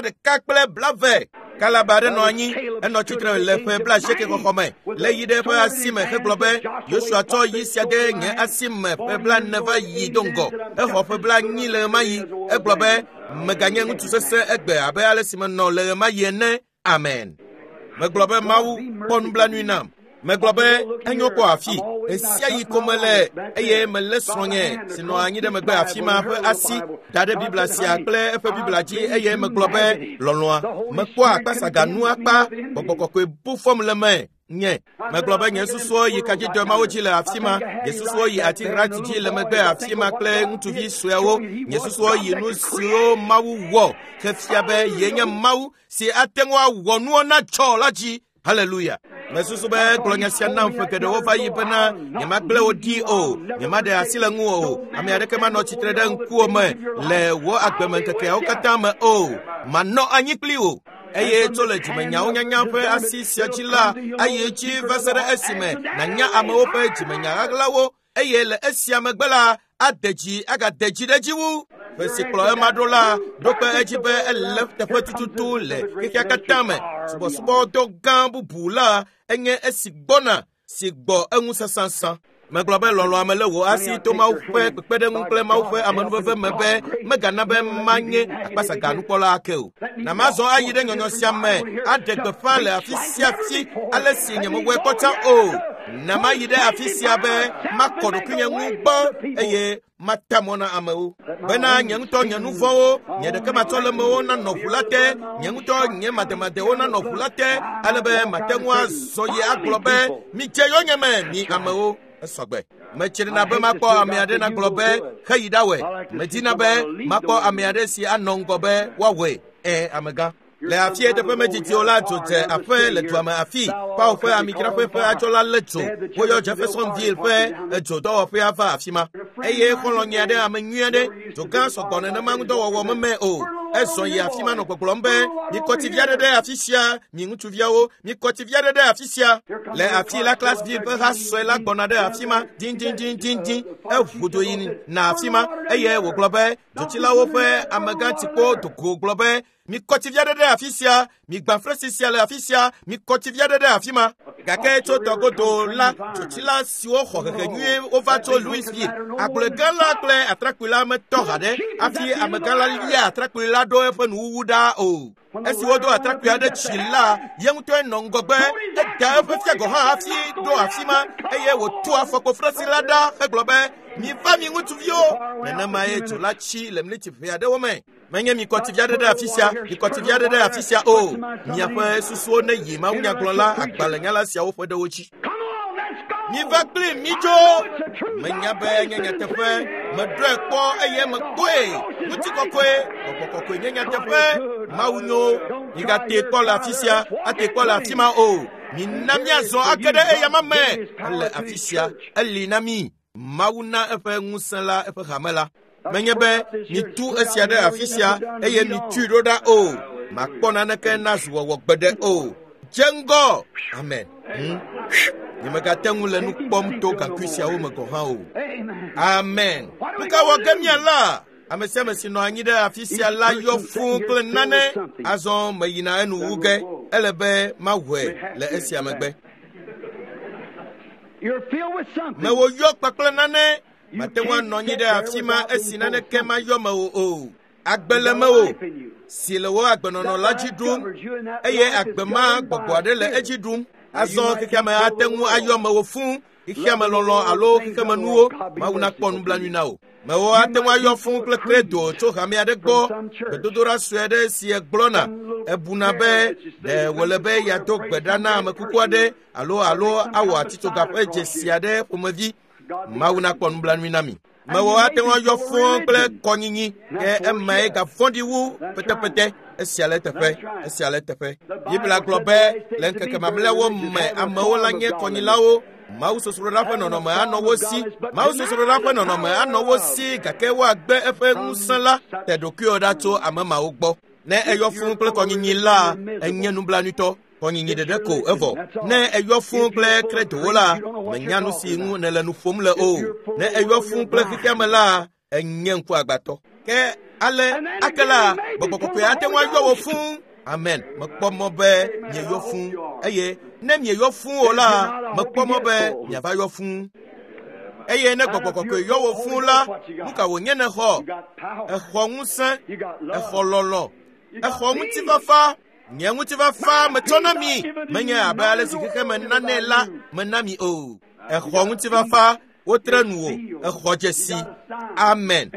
120 Kalaba ɖe nɔ anyi enɔ tsitre le ƒe 90 xɔxɔ me le yi ɖe ƒe asi me hegblɔ be Yosua tsɔ yi sia ɖe nye asi me ƒe 40 va yi do ŋgɔ exɔ ƒe 80 le ɣe ma yi egblɔ be meganye ŋutsu sesẽ egbe abe ale si menɔ le ɣe ma yi ene amen megblɔ be Mawu kpɔ nublanui nam megblɔ be enyo kɔ afi esia yi ko mele eye mele srɔ̃nye si nɔ anyi ɖe megbe afi ma ƒe asi da ɖe Biblia sia kple eƒe Biblia dzi eye megblɔ be lɔlɔa mekpɔ akpasaga nu akpa gbɔgbɔ kɔkɔe bu fɔm le me nye megblɔ be nye susuwo yi kadzidɔ mawo dzi le afi ma nye susuwo yi Atirat dzi le megbe afi ma kple ŋutsuvi suewo nye susuwo yi nu siwo Mawu wɔ hefia be ye nye Mawu si ate ŋu awɔ nuwo na tsɔ la dzi haleluya mesusu be gblɔnya sia nam ƒe geɖewo va yi bena nyemagblẽ wo ɖi o nyemaɖe asi le ŋuwò o ame aɖeke manɔ tsitre ɖe ŋkuwo me le wo agbemeŋkekeawo katã me o manɔ anyi kpli o eye tso le dzimenyawo nyanya ƒe asi sia dzi la ayi dzi va se ɖe esime nanya amewo ƒe dzimenya ɣaɣlawo eye le esia megbe la ade dzi agade dzi ɖe dzi wu ƒe si kplɔ ema ɖo la ɖo kpe edzi be ele teƒe tututu le xexea katã me subɔsubɔdɔ gã bubu la enye esi gbɔna si gbɔ eŋu sasasã megblɔ be lɔlɔ̃ ame le wò asi to Mawu ƒe kpekpeɖeŋu kple Mawu ƒe amenuveve me be megana be manye akpasaga nukpɔla ake o na mazɔ ayi ɖe nyɔnyɔ sia me aɖe gbeƒã le afi sia afi ale si nyemewɔe kpɔtsã o na mayi ɖe afi sia be makɔ ɖokuinye ŋu gbɔ eye mata mɔ na amewo bena nye ŋutɔ nye nu vɔ̃wo nye ɖeke matsɔ le mewo nanɔ ʋu la te nye ŋutɔ nye mademadewo nanɔ ʋu la te ale be mate ŋu azɔ yi agblɔ be midze yɔnye me mi amewo esɔgbe metsirina be makpɔ ame aɖe nagblɔ be heyi ɖawɔe medina be makpɔ ame aɖe si anɔ ŋgɔ be woawɔe amegã le afi teƒe medzidziwo la dzo dze aƒe le dua me afi Paul ƒe amidzraƒe ƒe adzɔla lé dzo woyɔ Jeffersonville ƒe edzodɔwɔƒea va afi ma eye xɔlɔ̃nyi aɖe ame nyui aɖe dzo gã sɔgbɔ nenema ŋudɔwɔwɔ meme o ezɔ yi afi ma nɔ gbɔgblɔm be mikɔ tivi aɖe ɖe afi sia mi ŋutsuviawo mikɔ tivi aɖe ɖe afi sia le afi la Clarksville ƒe ha sue la gbɔna ɖe afi ma dindindindindin eʋu do yina afi ma eye wògblɔ be dzotsilawo ƒe amegã tikpo dogo gblɔ be mikɔ tivi aɖe ɖe afi sia migba fresi sia le afi sia mikɔ tivi aɖe ɖe afi ma gake tso tɔgodo la dzotsila siwo xɔ hehe nyuie wova tso Louisville agblɔgã la kple atrakpui la metɔ haɖe hafi amegã la lia atrakpui la ɖo eƒe nuwuwu ɖa o esi wodo atrakpui aɖe tsi la ye ŋutɔe nɔ ŋgɔgbe eda eƒe fiagɔ hã hafi ɖo afi ma eye wòtu afɔkpo fresi la ɖa hegblɔ be miva mi ŋutsuviwo nenema ye dzo la tsi le miniti ʋɛ aɖewo me menye mikɔ tivi aɖe ɖe afi sia mikɔ tivi aɖe ɖe afi sia o miaƒe susuwo ne yi mawunyagblɔla agbalẽnyala siawo ƒe ɖewo dzi mi va kli mi jo menya be nyanya tefe medre kpo eye mekpoe muti kokwe kokwe nyanya tefe maunyo iga te ko la fisia ate ko la fima o mi namia zo akede eyama me le afisia eli nami mauna efe ngusala efe hamela menyebe ni tu esiade afisia eye mi turoda o makpona neke nazwo wogbede o jengo amen ni magatengu le nukpom to kakwisia o meko ha o amen muka wogemia la amesiame sino anyide afisia la yo fun kle nane azon mayina enu uge elebe mahwe le esiamegbe You're filled with something. me wo yo pakle nane matewa nonyide afima esinane kema yo me o agbele me o silewo agbenono lajidum eye agbema gbogbode le ejidum azon kikame atengu ayo me wo fun ikame lolo alo kikame nuwo mauna kponu blanu na o me wo atengu ayo fun kle credo to hame adegbo bedodora suede si egblona ebuna be de wolebe ya to gbedana me kukuade alo awo atito gape jesiade pomavi mauna kponu blanu na mi me wo atengu ayo fun kle konyinyi ke emme ga fondiwu pete esiale tefe bibla globe lenke kemamle wo me amawo lanye konyilawo mau sosoro rafa no me anowo si mau sosoro rafa no me anowo si kake wa gbe efe nsanla tedoku odato amama ogbo ne eyo fun ple konyinyi la enyenu blanuto konyinyi dedeko evo ne eyo fun ple kredo la menyanu si nu ne lenu fomle o ne eyo fun ple fikemela enyenku agbato ke ale akela bobokoko atenwa yo wo fun amen mekpomo be nye yo fun eye ne nye yo fun ola mekpomo be nya va yo fun eye ne bobokoko yo wo fun la muka wo nye ne ho e ho nsan e ho lolo e ho muti fafa nye muti fafa metonami menye abale sikeke menanela menami o e ho muti fafa wotrenuwo ehojesi amen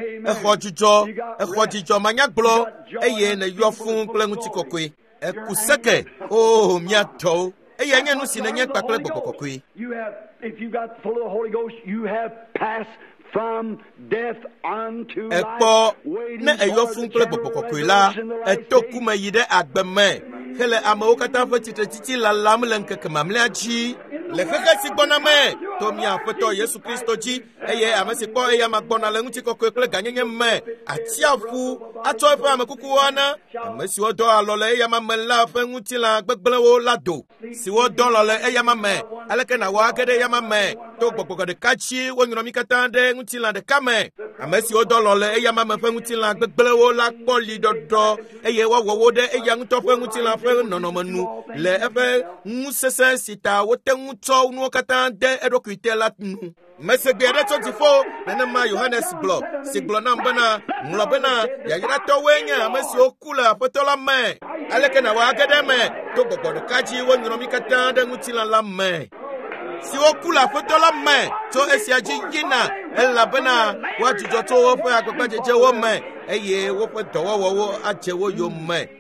ehojijo manyaglo eye na yofun klenguti kokwe ekuseke oh miato eye nyenu sinenye pakle bokokwe You have, if you got full of the Holy Ghost, you have passed from death unto life. ekpo ne eyofun kle bokokwe la etokuma yide agbeme hele amawo kata fetiti la lamle nkeke mamle aji le keke sigbona me to mi afeto Yesu Kristo ji eye amesi po eye magbona le nti kokwe kle ganyenye me atiafu ato efa amekuku wana amesi odo alole eye mamela fe nti la gbegbelewo lado si wodo lole eye mame aleke na wa gede eye mame to gbogbo de kachi wonyoro mi kata de nti la de kame amesi odo lole eye mame fe nti la gbegbelewo la poli dodo eye wowo de eye nto fe nti la fe nonomanu le efe musese sita wotengu to nu kata de edokuite latnu mesegede 24 nenema Yohannes blog siglo na mbana mlobena ya yirato wenya mesi okula potola me aleke na wagede me to gogodo kaji wonyoro mikata de ngutila la me si okula potola me to esiaji yina ela bena wajijo to wo fe agbagba jeje wo me eye wo fe dowo wo ajewo yo me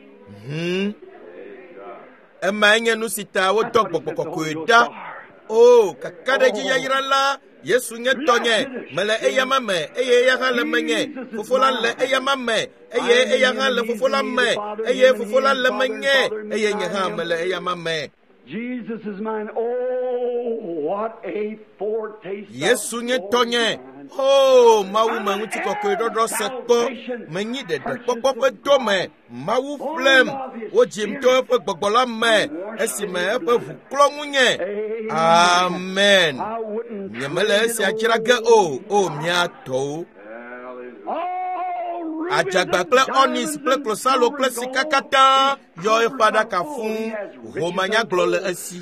emanye nu sita wo dogbogbokokweda oh kakade ji yayirala Yesu nye tonye mele eyama me eye yaga le menye fofola le eyama me eye eyaga le fofola me eye fofola le menye eye nyaga mele eyama me Jesus is mine. Oh, what a foretaste. Yesu nye tonye oh mawu manguti kokododo sekpo menyi de popope dome mawu flem o jimto pe gbogbola me esime pe vuklo munye amen nyemele esi akirage o miato ajagba kle onis kle klosalo kle sikakata yo efada kafun romanya glole esi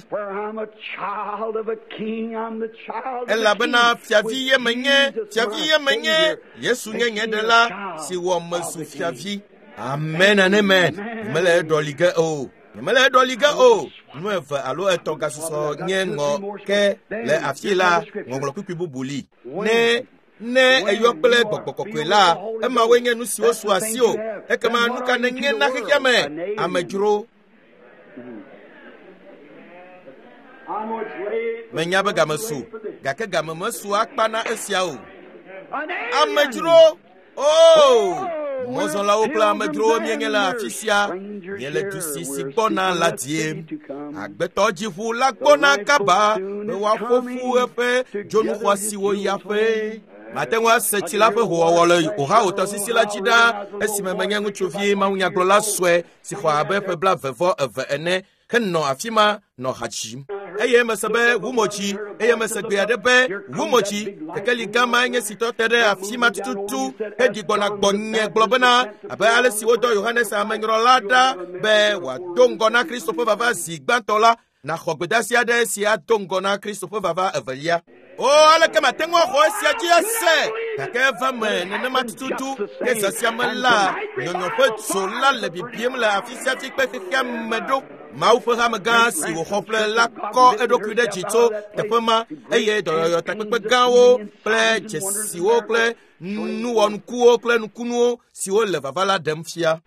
elabena fiavi ye menye Yesu nyenye de la si wo masu fiavi amen and amen mele doliga o nueva alo etoga so nyengo ke le afila ngolo pipi bubuli ne eyokpele gbogbokokoe la ema wenye nu si osu asio ekema nuka nenye na kikeme amejuro menya be gamesu gake game mesu akpana esia o amedzro oh mozɔlawo kple amedzrowo mienye le afi sia miele du si gbɔna la dim agbetɔ dziƒu la gbɔna kaba be woaƒo ƒu eƒe dzonu xɔasiwo yaƒe mate ŋu ase tsi la ƒe hoowɔwɔ le oha wòtɔsisi la dzi ɖa esime menye ŋutsuvi mawunyagblɔla sue si xɔ abe ƒe 22 ene henɔ afi ma nɔ ha tsim eye mese be wumotsi eye mese gbe aɖe be wumotsi kekeli gãma nye si tɔ te ɖe afi ma tututu heɖi gbɔna gbɔnye gblɔ bena abe ale si wodɔ Yohanes amenyrɔla ɖa be wòado ŋgɔ na Kristo ƒe vava zi gbãtɔ la naxɔ gbedasi aɖe si ado ŋgɔ na Kristo ƒe vava evelia o aleke mate ŋu axɔ esia dzi ase gake eva me nenema tututu ke zasia me la nyɔnyɔ ƒe dzo la le bibim le afi sia fi kpe xexea me ɖo Mawu ƒe hamegã si wòxɔ ƒle la kɔ eɖokui ɖe dzi tso teƒe ma eye dɔyɔyɔ takpekpe gãwo kple dzesiwo kple nuwɔnukuwo kple nukunuwo siwo le vava la ɖem fia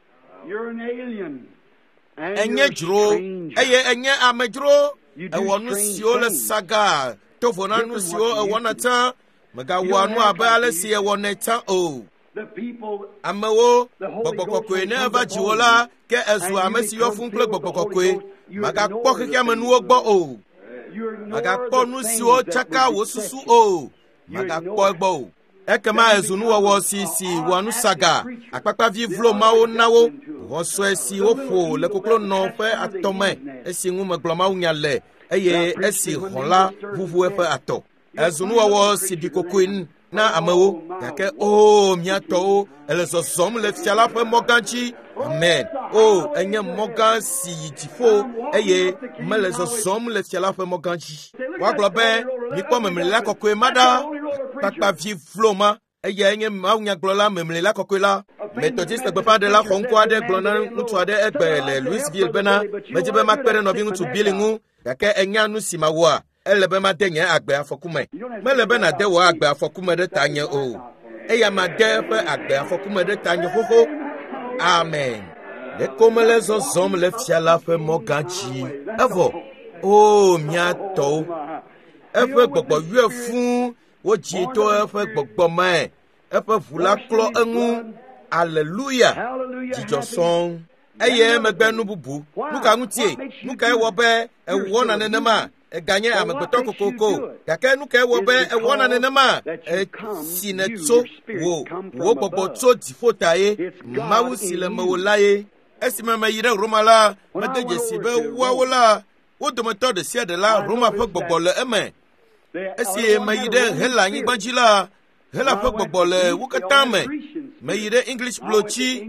enye dzro eye enye amedzro ewɔ nu siwo le saga tovo na nu siwo ewɔna tsã megawɔa nu abe ale si ewɔnɛ tsã o amewo gbɔgbɔ kɔkɔe ne eva dziwo la ke ezu ame si yɔ fún kple gbɔgbɔ kɔkɔe magakpɔ xexea me nuwo gbɔ o magakpɔ nu siwo tsaka wò susu o magakpɔ egbɔ o ekema ezu nuwɔwɔ si wɔa nu saga akpakpavi vlo mawo nawo xɔsɔe si woƒo le koklonɔ ƒe atɔme esi ŋu megblɔ mawunya le eye esi xɔ la ʋuʋu eƒe atɔ ezu nuwɔwɔ si ɖi kokoe na amewo gake o miatɔwo ele zɔzɔm le fia la ƒe mɔ gã dzi amen o enye mɔ gã si yi dziƒo eye mele zɔzɔm le fia la ƒe mɔ gã dzi woagblɔ be mikpɔ memlila kɔkɔe ma ɖa kpakpavi vlo ma eye enye mawunyagblɔla memlila kɔkɔe la Methodist gbeƒãɖela xɔŋkɔ aɖe gblɔ na ŋutsu aɖe egbe le Louisville bena medzi be makpe ɖe nɔvi ŋutsu Billy ŋu gake enya nu si mawɔa ele be made nye agbe afɔku me mele be nade wɔ agbe afɔku me ɖe tanye o eya made ƒe agbe afɔku me ɖe tanye xoxo amen ɖeko mele zɔzɔm le fia la ƒe mɔ gã dzi evɔ o miatɔwo eƒe gbɔgbɔ yɔe fũu wodzi to eƒe gbɔgbɔ me eƒe ʋu la klɔ eŋu aleluya dzidzɔ sɔŋ eye emegbe nu bubu nu ka ŋutie nu ka ewɔ be ewɔna nenema eganye amegbetɔ kokoko gake nu ka ewɔ be ewɔna nenema esi ne tso wo gbɔgbɔ tso dziƒo ta ye mawu si le mewò la ye esime meyi ɖe Roma la mede dzesi be woawo la wo dometɔ ɖe sia ɖe la Roma ƒe gbɔgbɔ le eme esi meyi ɖe Hela anyigba dzi la Hela ƒe gbɔgbɔ le wo katã me meyi ɖe English blotsi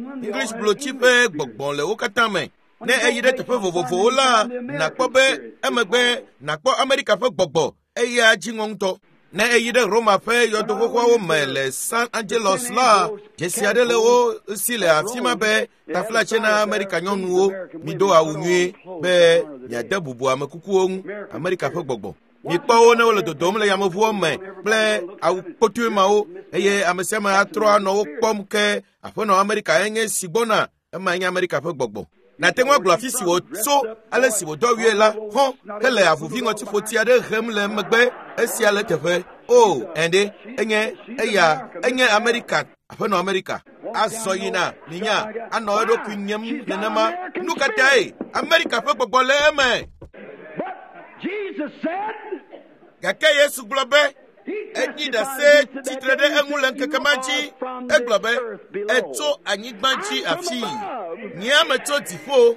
ƒe gbɔgbɔ le wo katã me ne eyi ɖe teƒe vovovowo la nakpɔ be emegbe nakpɔ Amerika ƒe gbɔgbɔ eya dziŋɔ ŋutɔ ne eyi ɖe Roma ƒe yɔdoxoxoawo me le San Angelos la dzesi aɖe le wo si le afi ma be taflatse na Amerika nyɔnuwo mido awu nyuie be miade bubu ame kukuwo ŋu Amerika ƒe gbɔgbɔ mikpɔwo ne wole dodom le yameʋuwo me kple awu kpotue mawo eye ame sia ame atrɔ anɔ wo kpɔm ke aƒenɔ Amerika enye si gbɔna ema nye Amerika ƒe gbɔgbɔ nate ŋu agblɔ afi si wòtso ale si wòdɔ wie la hɔn hele avuvi ŋɔtifoti aɖe hem le megbe esia le teƒe o ɛnde enye Amerika aƒenɔ Amerika azɔ yina minya anɔ eɖokui nyem nenema nu katãe Amerika ƒe gbɔgbɔ le eme gake Yesu gblɔ be edzi ɖase tsitre ɖe eŋu le ŋkeke ma dzi egblɔ be etso anyigba dzi afi nyea tso dziƒo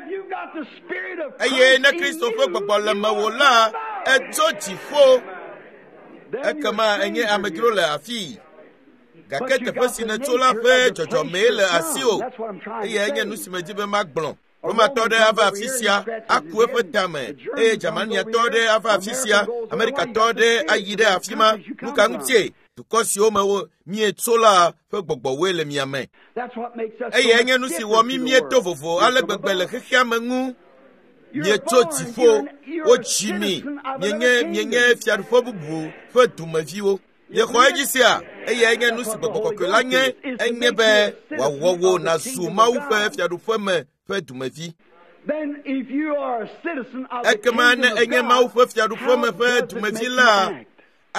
eye ne Kristo ƒe gbɔgbɔ le mewò la etso dziƒo ekema enye amedzro le afi gake teƒe si netso la ƒe dzɔdzɔmee le asi o eye enye nu si medzi be magblɔ Romatɔ ɖe ava afi sia aku eƒe tame eye Germaniatɔ ɖe ava afi sia Amerikatɔ ɖe ayi ɖe afi ma nu ka ŋutie dukɔ siwo me mietso la ƒe gbɔgbɔwoe le mia me eye enye nu si wɔ mieto vovo ale gbegbe le xexea me ŋu mietso dziƒo wodzi mi mienye fiaɖuƒe bubu ƒe dumeviwo miexɔ edzi sia eye enye nu si gbɔgbɔ kɔkɔe la enye be wòawɔ wo nazu Mawu ƒe fiaɖuƒe me ƒe dumevi then if you are a citizen of the ekema kingdom ne enye of ma God, wo fiadu fo me how fe does it tumati make you la act?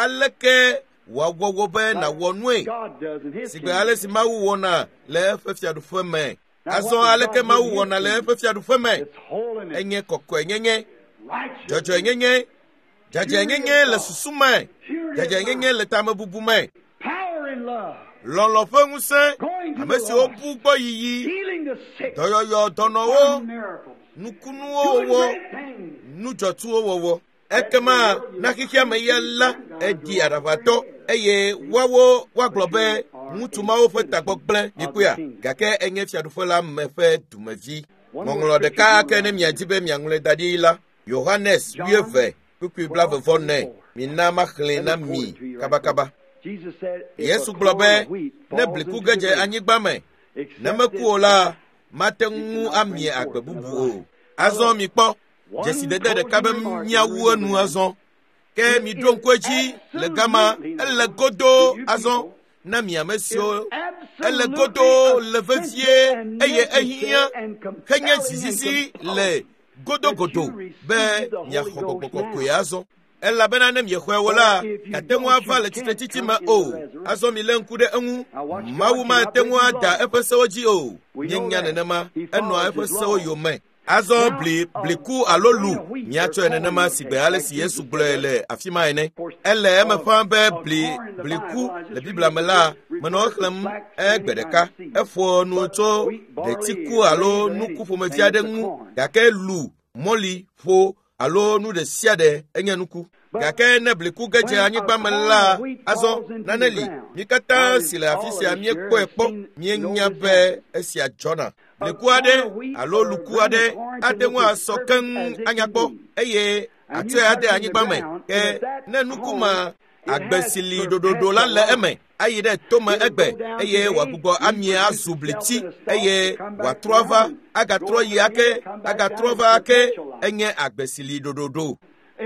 aleke wa wowo be na wonwe God does in His sigbe kingdom. ale si ma wo na le fe fiadu fo me azo aleke ma wo na le fe fiadu fo me It's holiness, enye kokko enye righteousness, jojo enye jaja enye le susume jaja enye le tamabubu me power in love, lolo fe nguse going to the amesi lost, obu gbo yiyi healing the sick, doyoyo donowo miracles, nukunu doing owo great things. nujotu owo ekema na kikia me yella edi aravato eye wawo waglobe mutuma o fe tagbogble yekuya gake enye fiadufo la mefe tumavi monglo de ka ke ne miajibe miangle dadila Johannes wieve kuku blave vonne minna makhle na mi kabakaba Jesus said, Yesu globe ne bliku geje anyigba me na mekuola matengu amie agbebubu o azon mi po jesi dede de kabe miawu anu azon ke mi dronkweji le gama ele godo azon na mi amesio ele godo le vevie eye ehia kenye zizisi le godo be nya khobokoko kuyazon ela bena nem ye khwewola katenwa ava le tititi ma o azo mi lenku de enwu mawu ma tenwa da epesewoji o nyenya nenema eno epesewo yome azo bliku alolu nyacho enema sigbe ale si Yesu blele afima ene ele emefa be bliku le bibla mela meno khlem egbedeka efo nu to de tiku alo nuku fo mefiade ngu yake lu moli fo alo nu de siade enyanuku gake ne bliku geje anyigba mela azo naneli mikata sila afisi amie kpo mienya be esia jona bliku ade alo luku ade adenwa sokan anyakpo eye ate ade anyigba me ke ne nukuma agbesili dododo la le eme ayi de toma egbe eye wa gugo amie azubleti eye wa trova aga troyi ake aga trova ake enye agbesili dododo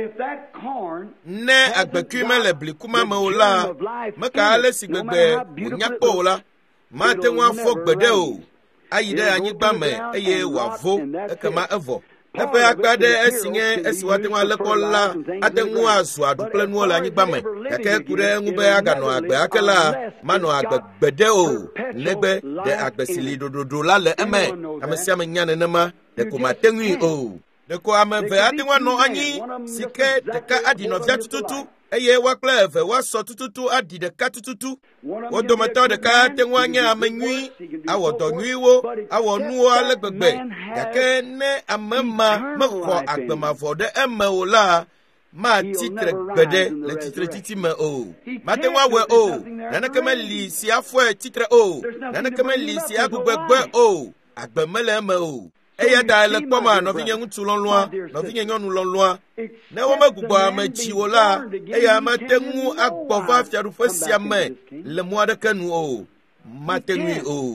ne agbekume le blikuma me ola meka ale sigbegbe onyakpo ola mate nwa fo gbede o ayi de anyigba me eye wa vo ekema evo efe agbade esinye esiwate nwa lekola atenwu azu aduple nu ola anyigba me keke kure ngube aga no agbe akela mano agbe gbede o negbe de agbesili dododo la le eme amesia me nyane nema de komatenwi o de ko ameve atenwa no anyi sike de ka adi no via tututu eye wakla eve waso tututu adi de ka tututu wodomato de ka atenwa nya amenwi awodo nwiwo awonu alegbegbe yake ne amema mekọ agbemafo de emeola ma titre gbede le titre titi me o matenwa we o nana kemeli si afo titre o nana kemeli si agbegbe o agbemele me o eya da le kpoma no vinye ngutu lonloa no vinye nyonu lonloa na wo magugbo amachi wola eya matengu agbova fiaru fosia me le mo de kanu o matengu o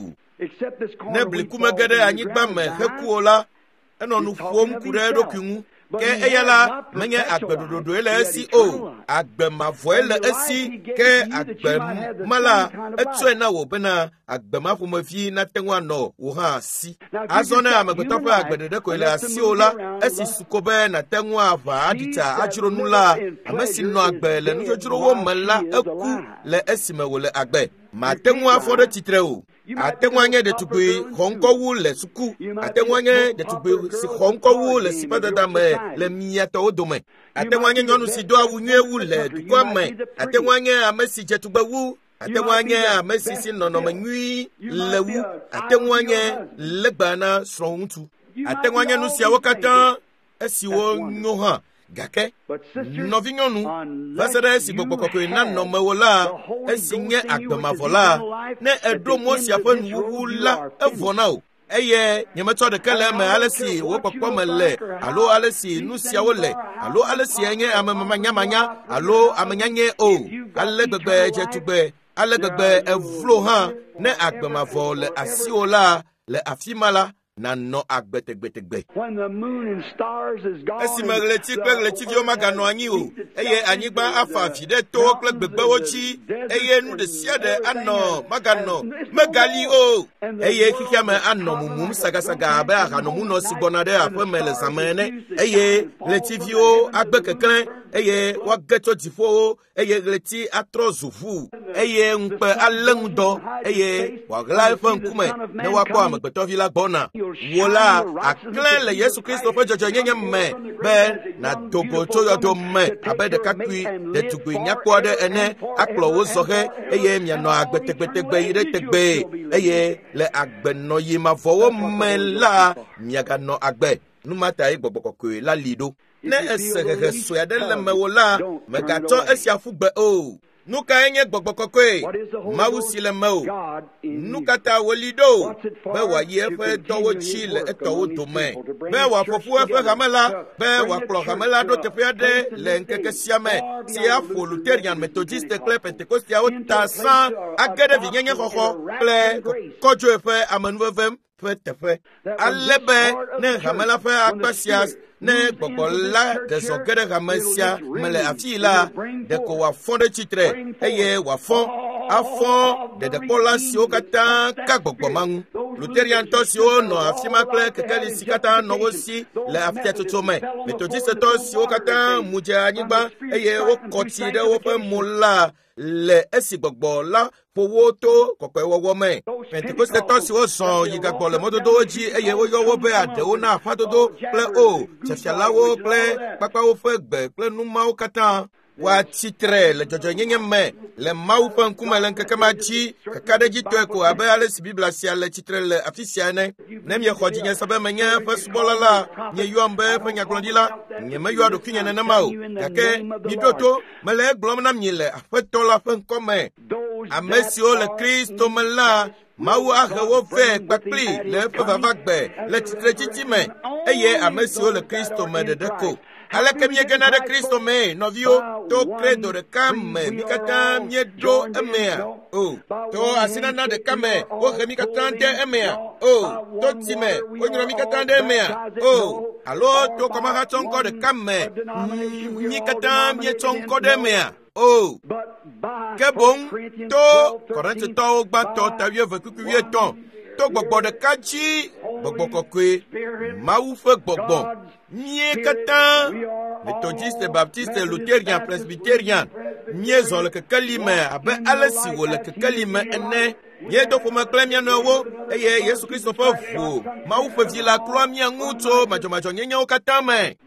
ne blikuma gede anyigba me hekuola eno nu fuom kure dokunu ke eyala menye agbedododo ele esi o agbemafo ele esi ke agbemala etu na wo bena agbemafo mafi na tenwa no wo ha si azona amegbetofa agbedede ko ele asi ola esi sukobe na tenwa afa adita ajiro nula amesi no agbele no jojuro wo mala eku le esi mewole agbe ma tenwa fo de titre o atenwanye de tugbe honkowu le suku atenwanye de tugbe si honkowu le sipadada me le miato odome atenwanye nyonu si do awunyewu le dukome atenwanye amesi jetugbewu atenwanye amesi si nonomenwi lewu atenwanye legbana srontu atenwanye nu si awokata esiwo nyoha gake novinyonu vasere esi gbogbo na nomewola esinye agbemavola ne edomo si afanu la evona o eye nyemeto de kele me alesi wo popo mele alo alesi nusia wole alo alesi enye amamanya alo amanyanye o alegbegbe jetugbe alegbegbe evlo ha ne agbemavo le asiola le afimala na no agbetegbetegbe. When the moon and stars is gone. Esi magleti kpegleti vio magano anyi o. Eye anyigba afa fide to kle gbegbewo chi. Eye nu de siade ano magano megali o. Eye kikiame ano mumum saga abe akano mu no sigonade apemele samene. Eye leti vio agbekekren. Eye wageto tifo. Eye leti atrozufu. Eye mpe alengdo. Eye wagla nkume ne wakwa amegbeto vila gbona wola aklen le Yesu Kristo pe jojo nyenye me be na dogo to yodo me abe de kakui de tugui nyakwo de ene aklo wo sohe eye mia no agbetegbetegbe ire tegbe eye le agbeno yi ma fowo me la mia ga no agbe numata igboboko la lido ne esege so ya de le me wola me ga to esiafugbe o nuka enye gbogbokokwe mawusi le meo nukata wolido be wa yefe towo chile etowo dome be wa fofu efe gamela be wa klo gamela do tefiade le nkeke siame si afo luterian methodiste cle pentecostia o tasan agede vinyenye koko ple kojo efe amanuevem fe tefe alebe ne gamela fe akpasias ne gbogola de sokere gamesia mele afila de ko wa fonde titre eye wa fon afon de pola si o kata ka gbogboman luterian to si o no afima kle kekeli sikata no osi le afia tutome methodiste to si o kata muje anigba eye o koti de o fe mola le esi gbogbola fowo to kope wowo me pentecoste to si o son yiga gbole mododo ji eye o yo wo be ade o na afadodo ple o chefalawo ple papa o fe gbe ple numa o kata wa titre le jojo nyenye me le mau pe nkume le nkekema chi kakade ji to ko abe ale si bibla si ale titre le afisia ne nem ye khoji nya sabe menye fe subola la nye yombe fe nya klondila nye me yo do kinye ne mau kake mi toto me le glom na mile afeto la fe nkome amesio le Kristo mela mau ahe wo fe gbapli le fe vavagbe le titre titime eye amesio le Kristo me de deko ale ke mie gena de Kristo me novio to credo de kame mikata mie do emea o to asina na de kame o ke mikata de emea o to time o nyro mikata de emea o alo to kama ha tonko de kame mikata mie tonko de emea o ke bon to korante to gba to tavie vekukuwie ton to gbogbo de kachi gbogbo kokwe mau fe gbogbo nye kata methodiste baptiste lutherian presbyterian nye zon le kalime abe alesi wo le kalime ene nye do fo maklemia no wo eye Yesu Kristo fa fu mau fe vila klomia nguto majo nyenya o kata me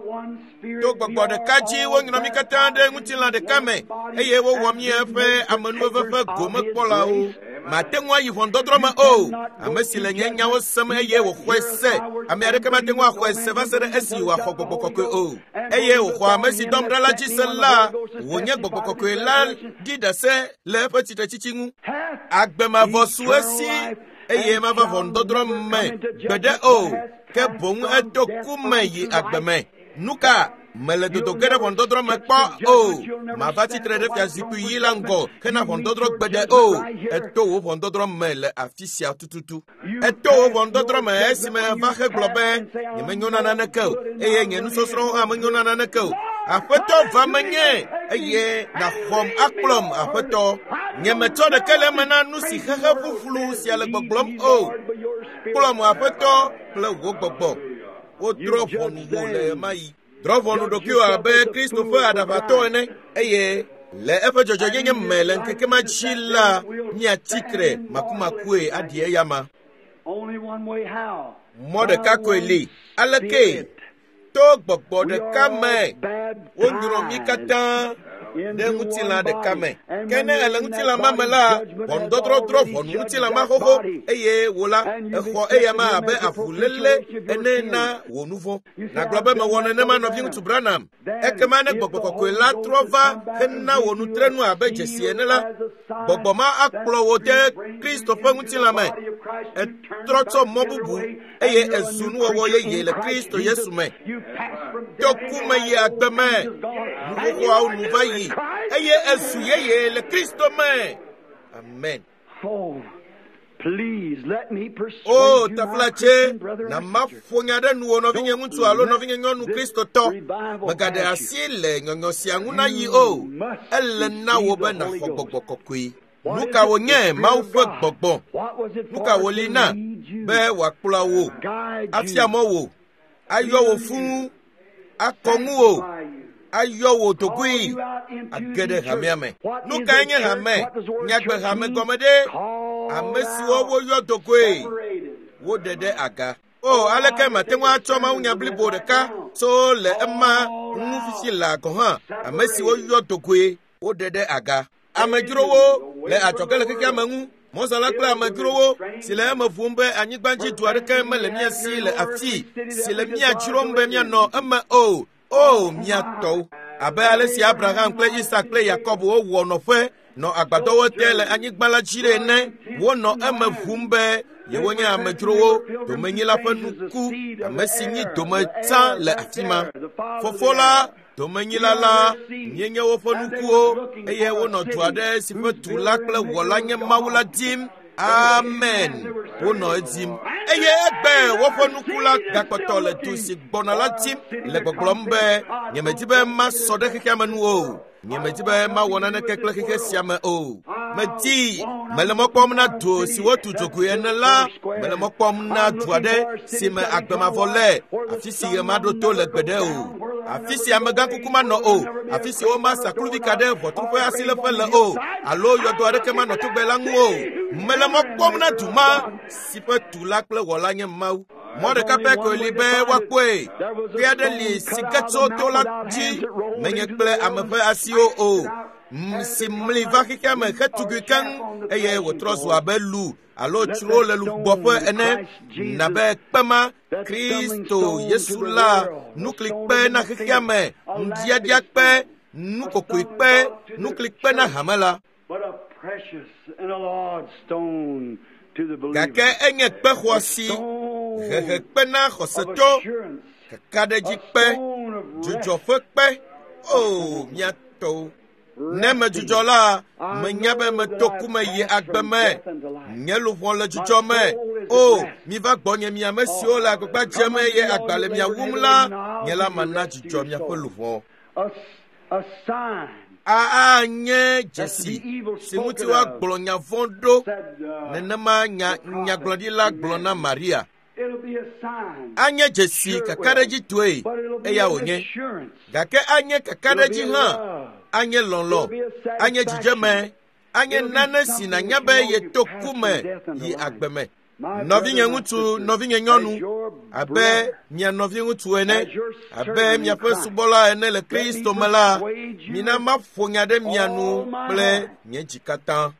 to gbogbo de kachi wo nyino mi kata de ngutila de kame eye wo wo mi efe amanu fe gome pola o matengwa yifondodroma o amesile nyenya wo sem eye wo kwese amerika matengwa kwese vasere esi wa khogbokokwe o eye wo kwa amesi domdala jisela wonye gbokokwe la didase le petite chichingu agbema vosuesi eye ma vondodroma bede o ke bon edokume yi agbeme nuka mele dodo gere vondodro me pa o ma vati trede fia zipu yilango kena vondodro gbede o eto wo vondodro mele afisia tututu eto wo vondodro me esi me va he globe ni menyona na neko eye nyenu sosro ha menyona na neko afeto va menye eye na khom aklom afeto nyemeto de kele mena nusi hehe fufulu si ale gboglom o klom afeto ple wo gbogbo o drop on wo le mai Drovonu dokio abe Christopher adavato ene eye le efe jojo nyenye mele nkeke machila nya tikre makumakue adie yama Only one way how. Mordeka kweli aleke to gbogbo de kame ondro mikata de mutila de kame kene ele mutila mamela ondodro drofo mutila mahoho eye wola eho eye ma abe afulele enena wonuvo na globe me wona ne man of you to Branham ekema ne gbogbo kwela trova henna wonu trenu abe jesi enela gbogbo ma akplo wote Christopher mutila me etroto mobubu eye ezunu wo ye le Kristo Yesu me dokume ye agbeme nuko au nuvayi eye esu ye le Kristo me amen. Oh, please Please let me persuade Oh, you, my taflache, Christian brother na and sister. mafonya de nuo no vinye muntu alo no vinye nyonu Kristo to. Magade asile nyonyo sianguna yi o. Ele na wo be na fogbogbo kokui. Nuka wo nye ma wo fe gbogbo. Nuka wo lina be wa kula wo. Afia mo wo. Ayo wo fun akongu wo. Ayo wo tokui agede hamiame. Nuka nye hame. Nyagbe hame komede. Amesi wo yo tokui. Wo dede aga. Oh, aleke matengwa choma unya blibo deka. So le emma unufisi la koha. Amesi wo yo tokui. Wo dede aga. Amejurowo le atokele keke amangu. Monsala kla amejurowo. Sile eme fumbe anyigbanji tuareke mele mia si le afi. Sile mia chirombe mia no eme o. Oh, mia to. Abe alesi Abraham kle Isaac kle Jacob wo wono fe. No agbado wo tele anyigbala chire ne. Wo no eme fumbe. Yewonya amejurowo. Domenyi la fenuku. Amesinyi dometa le afima. Fofola. Domenyi la nyenye wo fenuku o. Eye wo no tuade sife tula kle wola nye mawula dim. Amen. Wo no edim. Eye egbe wo fenuku la gakoto le tusi gbona la dim. Le gbogbombe. Nyemetibe ma sode keke amenu o. Nyemetibe ma wona ne kekle keke siame o. Meti melemokpom na do si wo tutoku ene la. Melemokpom na tuade si me agbema vole. Afisi ye mado to le gbede o. Afisi amega kukuma no o. Afisi o ma sakuluvi kade votrupe asile fele o. Alo yodo adeke ma no tugbe langu o. Melemokpom na duma sipe tulakle wola nye mau. Morde kape ko libe wakwe. Piade li siketso to la ji. Menye kple amefe asio o. Simli vakike me ketugikan. Eye wotrosu abelu. Alo churo le lubofe ene. Nabe kpema. Kristo Yesu la. Nuklikpe na kikame. Ndiadiakpe. Nukokukpe. Nuklikpe na hamela. What a precious and a large stone to the believer. Gake enye kpe khwasi. Kpe na khoseto. Kadeji kpe. Jujofe kpe. Oh, miato. Neme jujola. Menyabe me tokume ye agbeme. Nyelu le jujo me. Oh, mi va gbonye mi amesio la kpa jeme ye agbale mi awumla. Nyela mana jujo mi afelufo. A sign. Nye Jesi. Simuti wa gblonya vondo. Nenema nya glodi la glona Maria. It'll be a sign. Anye Jesi kakareji tue. Eya onye. Gake anye kakareji ha. Anye lonlo. Anye jijeme. Anye nane si na nyabe ye tokume. Yi agbeme. Novinye ngutu, novinye nyonu. Abe mia novinye ngutu ene. Abe mia fe subola ene le Kristo mela. Mina mafonya de mianu ple nye jikatan.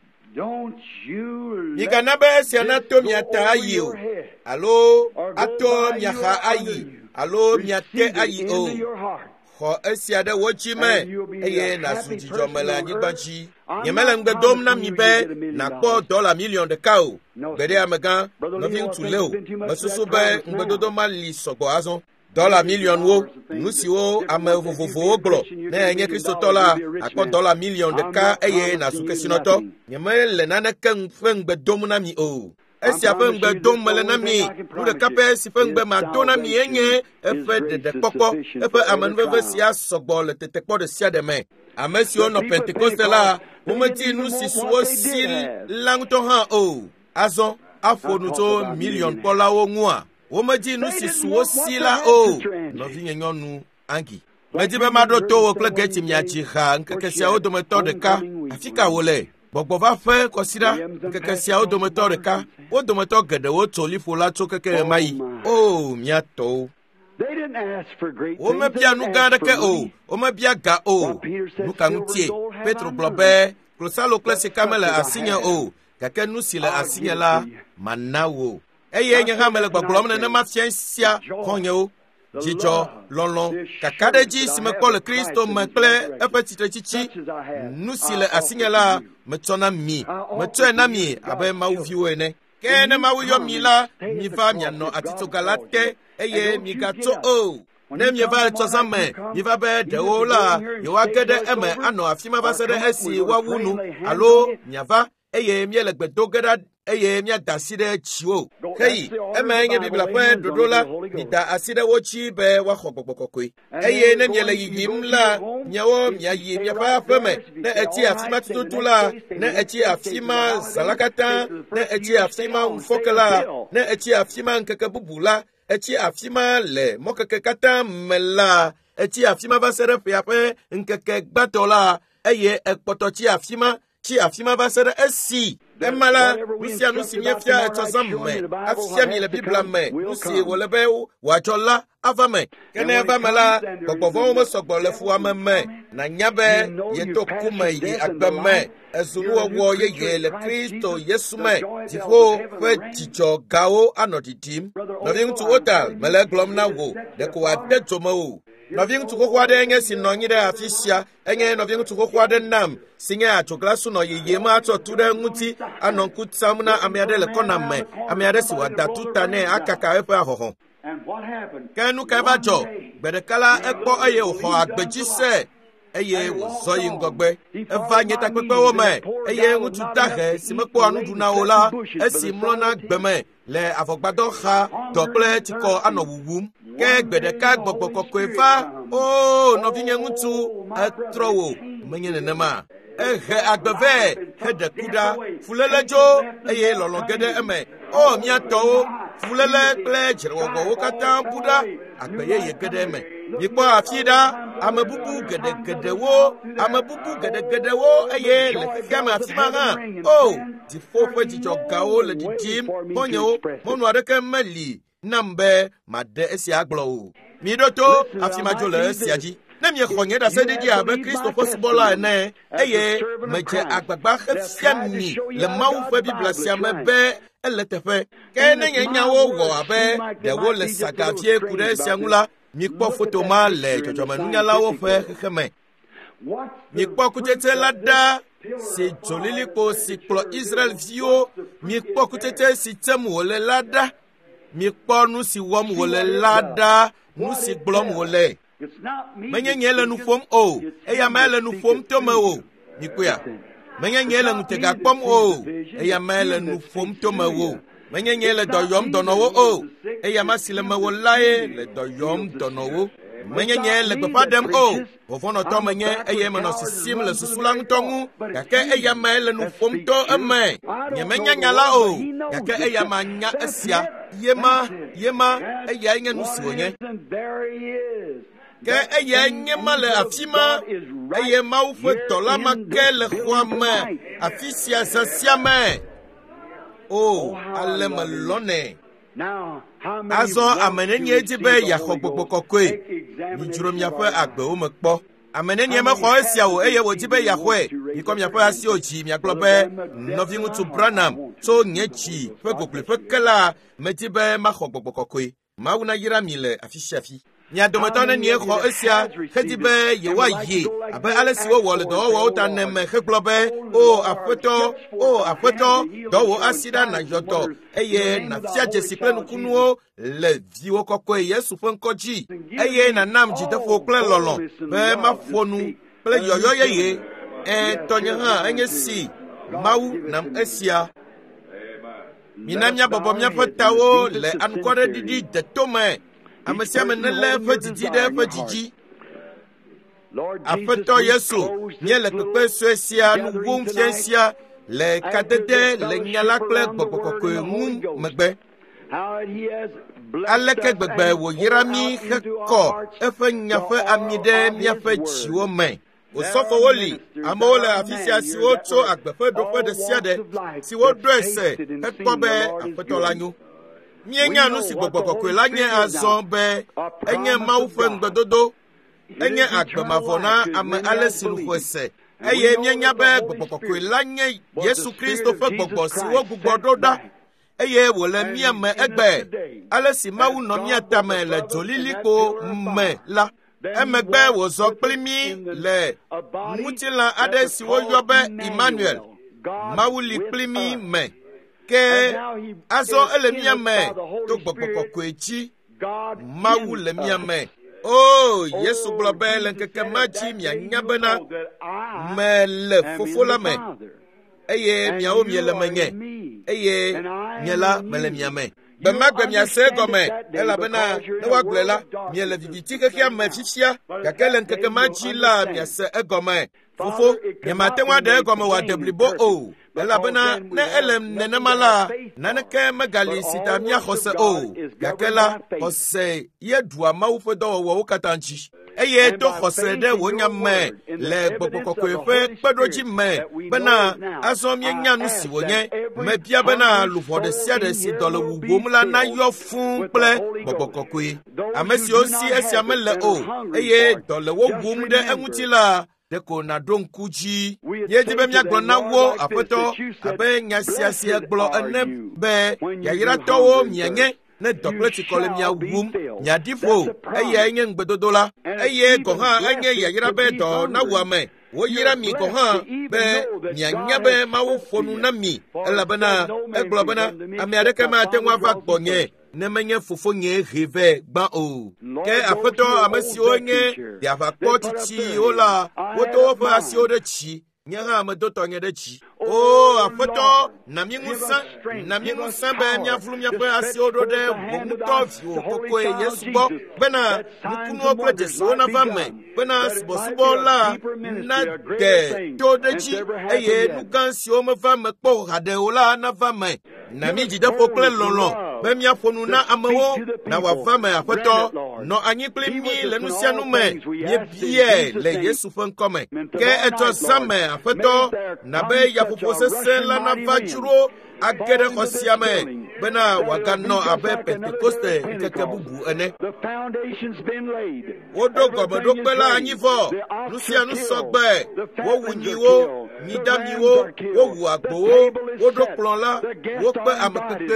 Nika nabe si anato miata ayi o. Alo ato miaka ayi. Alo miate ayi o. Ho esiade wochime. Eye na sujijo mela nyigbanchi. Nyemele ngedom na mibe na po $1,000,000 de kao. Bede amega nothing to leo. Masusu be ngbedodo mali sogbo azon. $1,000,000 wo nusi wo ame fofofo oglo na enye Kristo tola akpo $1,000,000 de ka eye na suke sinoto. Nyemele nana ken ngedom na mi o. Esi ape ngedom mele na mi. Nu de kape si fe ngbe ma do na mi enye efe de popo efe amanveve sia sogbo le tetekpo de sia de me. Amesio no Pentecoste la, umeti nusi suo sil langto ha o. Azon, afo nuto $1,000,000 o ngua. Umeti nusi suo sila o. No vinye nyonu angi. Medibe mado to o kle geti miachi ha, nkekesia o dometo de ka, afika wole. Bogbo va fe kosira, nkekesia o dometo de ka, o dometo gede o toli fola to keke mai. Oh, miato. They didn't ask for great things. Ome bia nuga deke o, ome bia ga o. Nuka ngutie, Petro blobe, klosalo klese kamele asinye o. Kake nusi le asinye la, manawo. Eye nye hamele kwa glomne ne mafiensia konye o. Jijo, lolon, kakadeji si mekpo le Kristo mekle epe titre chichi. Nusi le asinye la, metona mi. Metwe na mi, abe mauviwe ne. Kene mawuyo mi la, mi va miano atito galate. Eye mi gato o. Ne mi va tozame, mi va be de o la. Yo akede eme ano afima va sede esi wa wunu. Alo, mi va. Eye mi le gbedo geda eye mia da si de chiwo hey ema nye bibla fa dodola ni da aside wo chi be wa khogbokokoi eye ne nyele yim la nyawo mia yi mia fa fa me na eti afima tutula na eti afima salakata na eti afima mfokala na eti afima nkakabubula eti afima le mokeke kata mela eti afima ba sere fiape nkeke gbatola eye ekpoto chi afima ba sere esi emala misia no sinyefia etozamme afia mi le bibla me usi wolebe wachola avame kene avamela gbogbo mo sogbo le fu ameme na nyabe ye to kuma ye agbeme ezunu owo ye le Kristo Yesu me tifo fe ticho gao anoditim nothing to hotel mele glom na wo de ko ade tomo nothing to go kwade enye sinonyi de afisia enye nothing to go kwade nam sinye atoglasu no ye ma atotu de nguti anonkutamuna amiade le koname amiade si wada tutane akaka efe ahoho kenu kebajo bedekala ekpo aye ho agbeji se eye wo yin gogbe eva nyeta pepe wo me eye ngutu dahe simepo anudu na ola esi mlona gbeme le avogbado kha dople tiko anowuwum ke gbedeka gbogbokoko efa o no vinye ngutu atrowo menye nenema ehe agbeve hede kuda fulelejo eye lolongede eme o miato fulele ple jirwogo wokata buda agbeye yegede eme nipo afida amabubu gede wo eye le kama afima o di fofo di jogawo le di jim ponyo monu adeke meli nambe made esi aglo mi doto afima jole siaji na mi khonye da se di abe Kristo possible na eye meje agbagba khfiami le mawu fe bibla siame be eletefe ke ne nyawo wo abe de wo le sagafie kure siangula mi kpo photo ma le jojo manunya lawo fe kheme mi kpo kutete lada si jolili ko si klo Israel vio mi kpo kutete si temu wole lada mi kpo nu si wom wole lada nu si glom wole menye nyele nu fom o eya mele nu fom tome o nikuya menye nyele nu tega pom o eya mele nu fom tome o menye nyele doyom donowo o eya masile mewo lae le doyom donowo menye nyele gbepadem o ofono to menye eye meno sisim le susulang tongu yake eya mele nu fom to eme nye menye nyala o yake eya manya esia yema eya nge nu siwonye ke eye nyema le afima eye maufe tolama ke le khwame afisia sasiame o ale malone azo amenenye etibe ya khogbokokoi ni jurom ya fa agbe o mekpo amenenye me kho esia o eye wo tibe ya khwe ikom ya fa asi ochi mi aglobe novingu to branam so nyechi fe gokle fe kala metibe ma khogbokokoi mauna yira mile afishafi nya dometone nie kho esia khedibe yewa ye abe alesi wo wole do wo tanem kheglobe o afeto do wo asida na yodo eye na fia jesikle nukunuo le viwo kokko Yesu fonkoji eye na namji defo kle lolon be mafonu ple yoyo ye tonya ha enye si mawu nam esia minamnya bobo mnya fatawo le ankore didi de tome amasia menele fajiji de fajiji afeto Yesu miele pepe suesia nu wum fiensia le kadede le nyala kle gbogbo mum megbe aleke gbegbe wo yirami heko efe nyafe amide miafe chiwo me osofo woli amole afisia siwo to agbefe do fe de siade siwo dresse hekpobe afeto lanyu mienya no si gbogbo lanye azombe enye maufe ngbedodo enye agbamavona ame alesinu kwese eye mienya be gbogbo lanye Yesu Kristo fe gbogbo siwo gbogbododa eye wole mieme egbe alesi mawu no miatame le joliliko me la emegbe wozo plimi le mutila ade siwo yobe Emmanuel mawu li plimi me ke azo elemia me to gbogbo echi mawu le miame o Yesu globele nkeke machi mia nyabena me le fofola me eye mia o miele menye eye nyela melemiame bemagbe miase gome elabena ne waglela miele viviti kekia mefifia gakele nkeke maji la miase egome fofo nyamatenwa de egome wa deblibo o elabena ne elem nenemala naneke megali sita mia khose o gakela khose yedua mawufodo wo katanchi eye to khose de wonyame le gbogbokokofe pedoji me bena azomye nyanu si wonye mebia bena lufode sia de si dole wugomla na yo fun ple gbogbokokoe amesi osi esiamele o eye dole wo gum de enwutila deko na donkuji yedibe miaglo na wo apoto abe nyasiasia glo ene be yayira towo mienye ne dokleti kole mia wum nyadifo eye enye ngbedodola eye goha enye yayira be do na wame wo yira mi goha be nyanya be mawufonu na mi elabana eglobana amiadeke ma tenwa fakbonye nemenye fofo nye rive gba o ke afoto amesi onye ya fakpoti chi ola woto fa asio de chi nyanga amedoto nye de chi o afoto na mingusa be nya flu nya pa asio do de mutofi okoko yesubo bena mukunu okwete so na vame bena sibo la na de to de chi eye nukansi o me vame po hade ola na vame na mi jide pokle lolo bemia fonu na amewo na wafame afoto no anyi plemi le nusianu me ye bie le Yesu fon come ke eto same afoto na be ya popose la na vachuro agere khosiame bena wagano abe Pentecoste keke bubu ene The foundation's been laid. wodo gobodo pela anyi fo nusianu sogbe wo wunyiwo midamiwo wo wu agbowo wodo plonla wo pe amepepe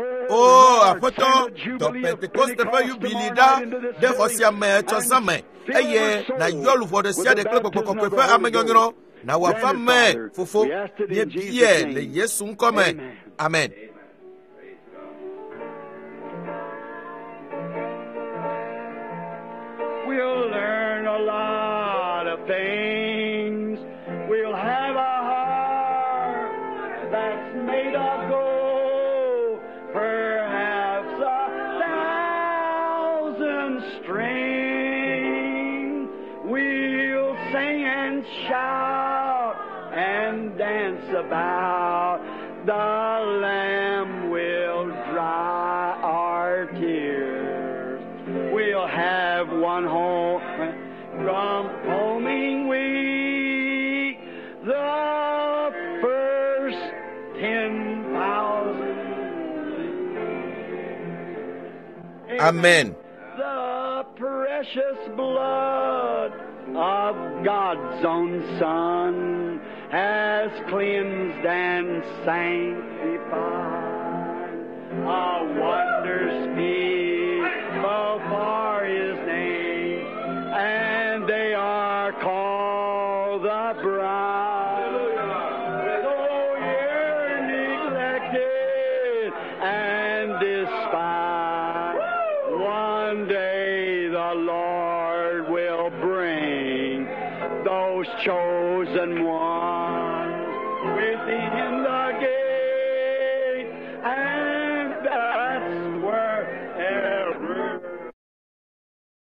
o afoto do Pentecoste fa yubilida de khosiame eto same eye na yolu for the sia de klekpokoko fa amenyonyro na wafame fofo ye bie le Yesu nkome amen. We'll learn a lot of things. We'll have a heart that's made of gold, perhaps 1,000 strings. We'll sing and shout and dance about. The Lamb will dry our tears. We'll have one home from homing week, the first 10,000. Amen. The precious blood of God's own Son has cleansed and sanctified. A wonder speak for His name, and they are called the bride. Though you're neglected and despised, one day the Lord will bring those chosen ones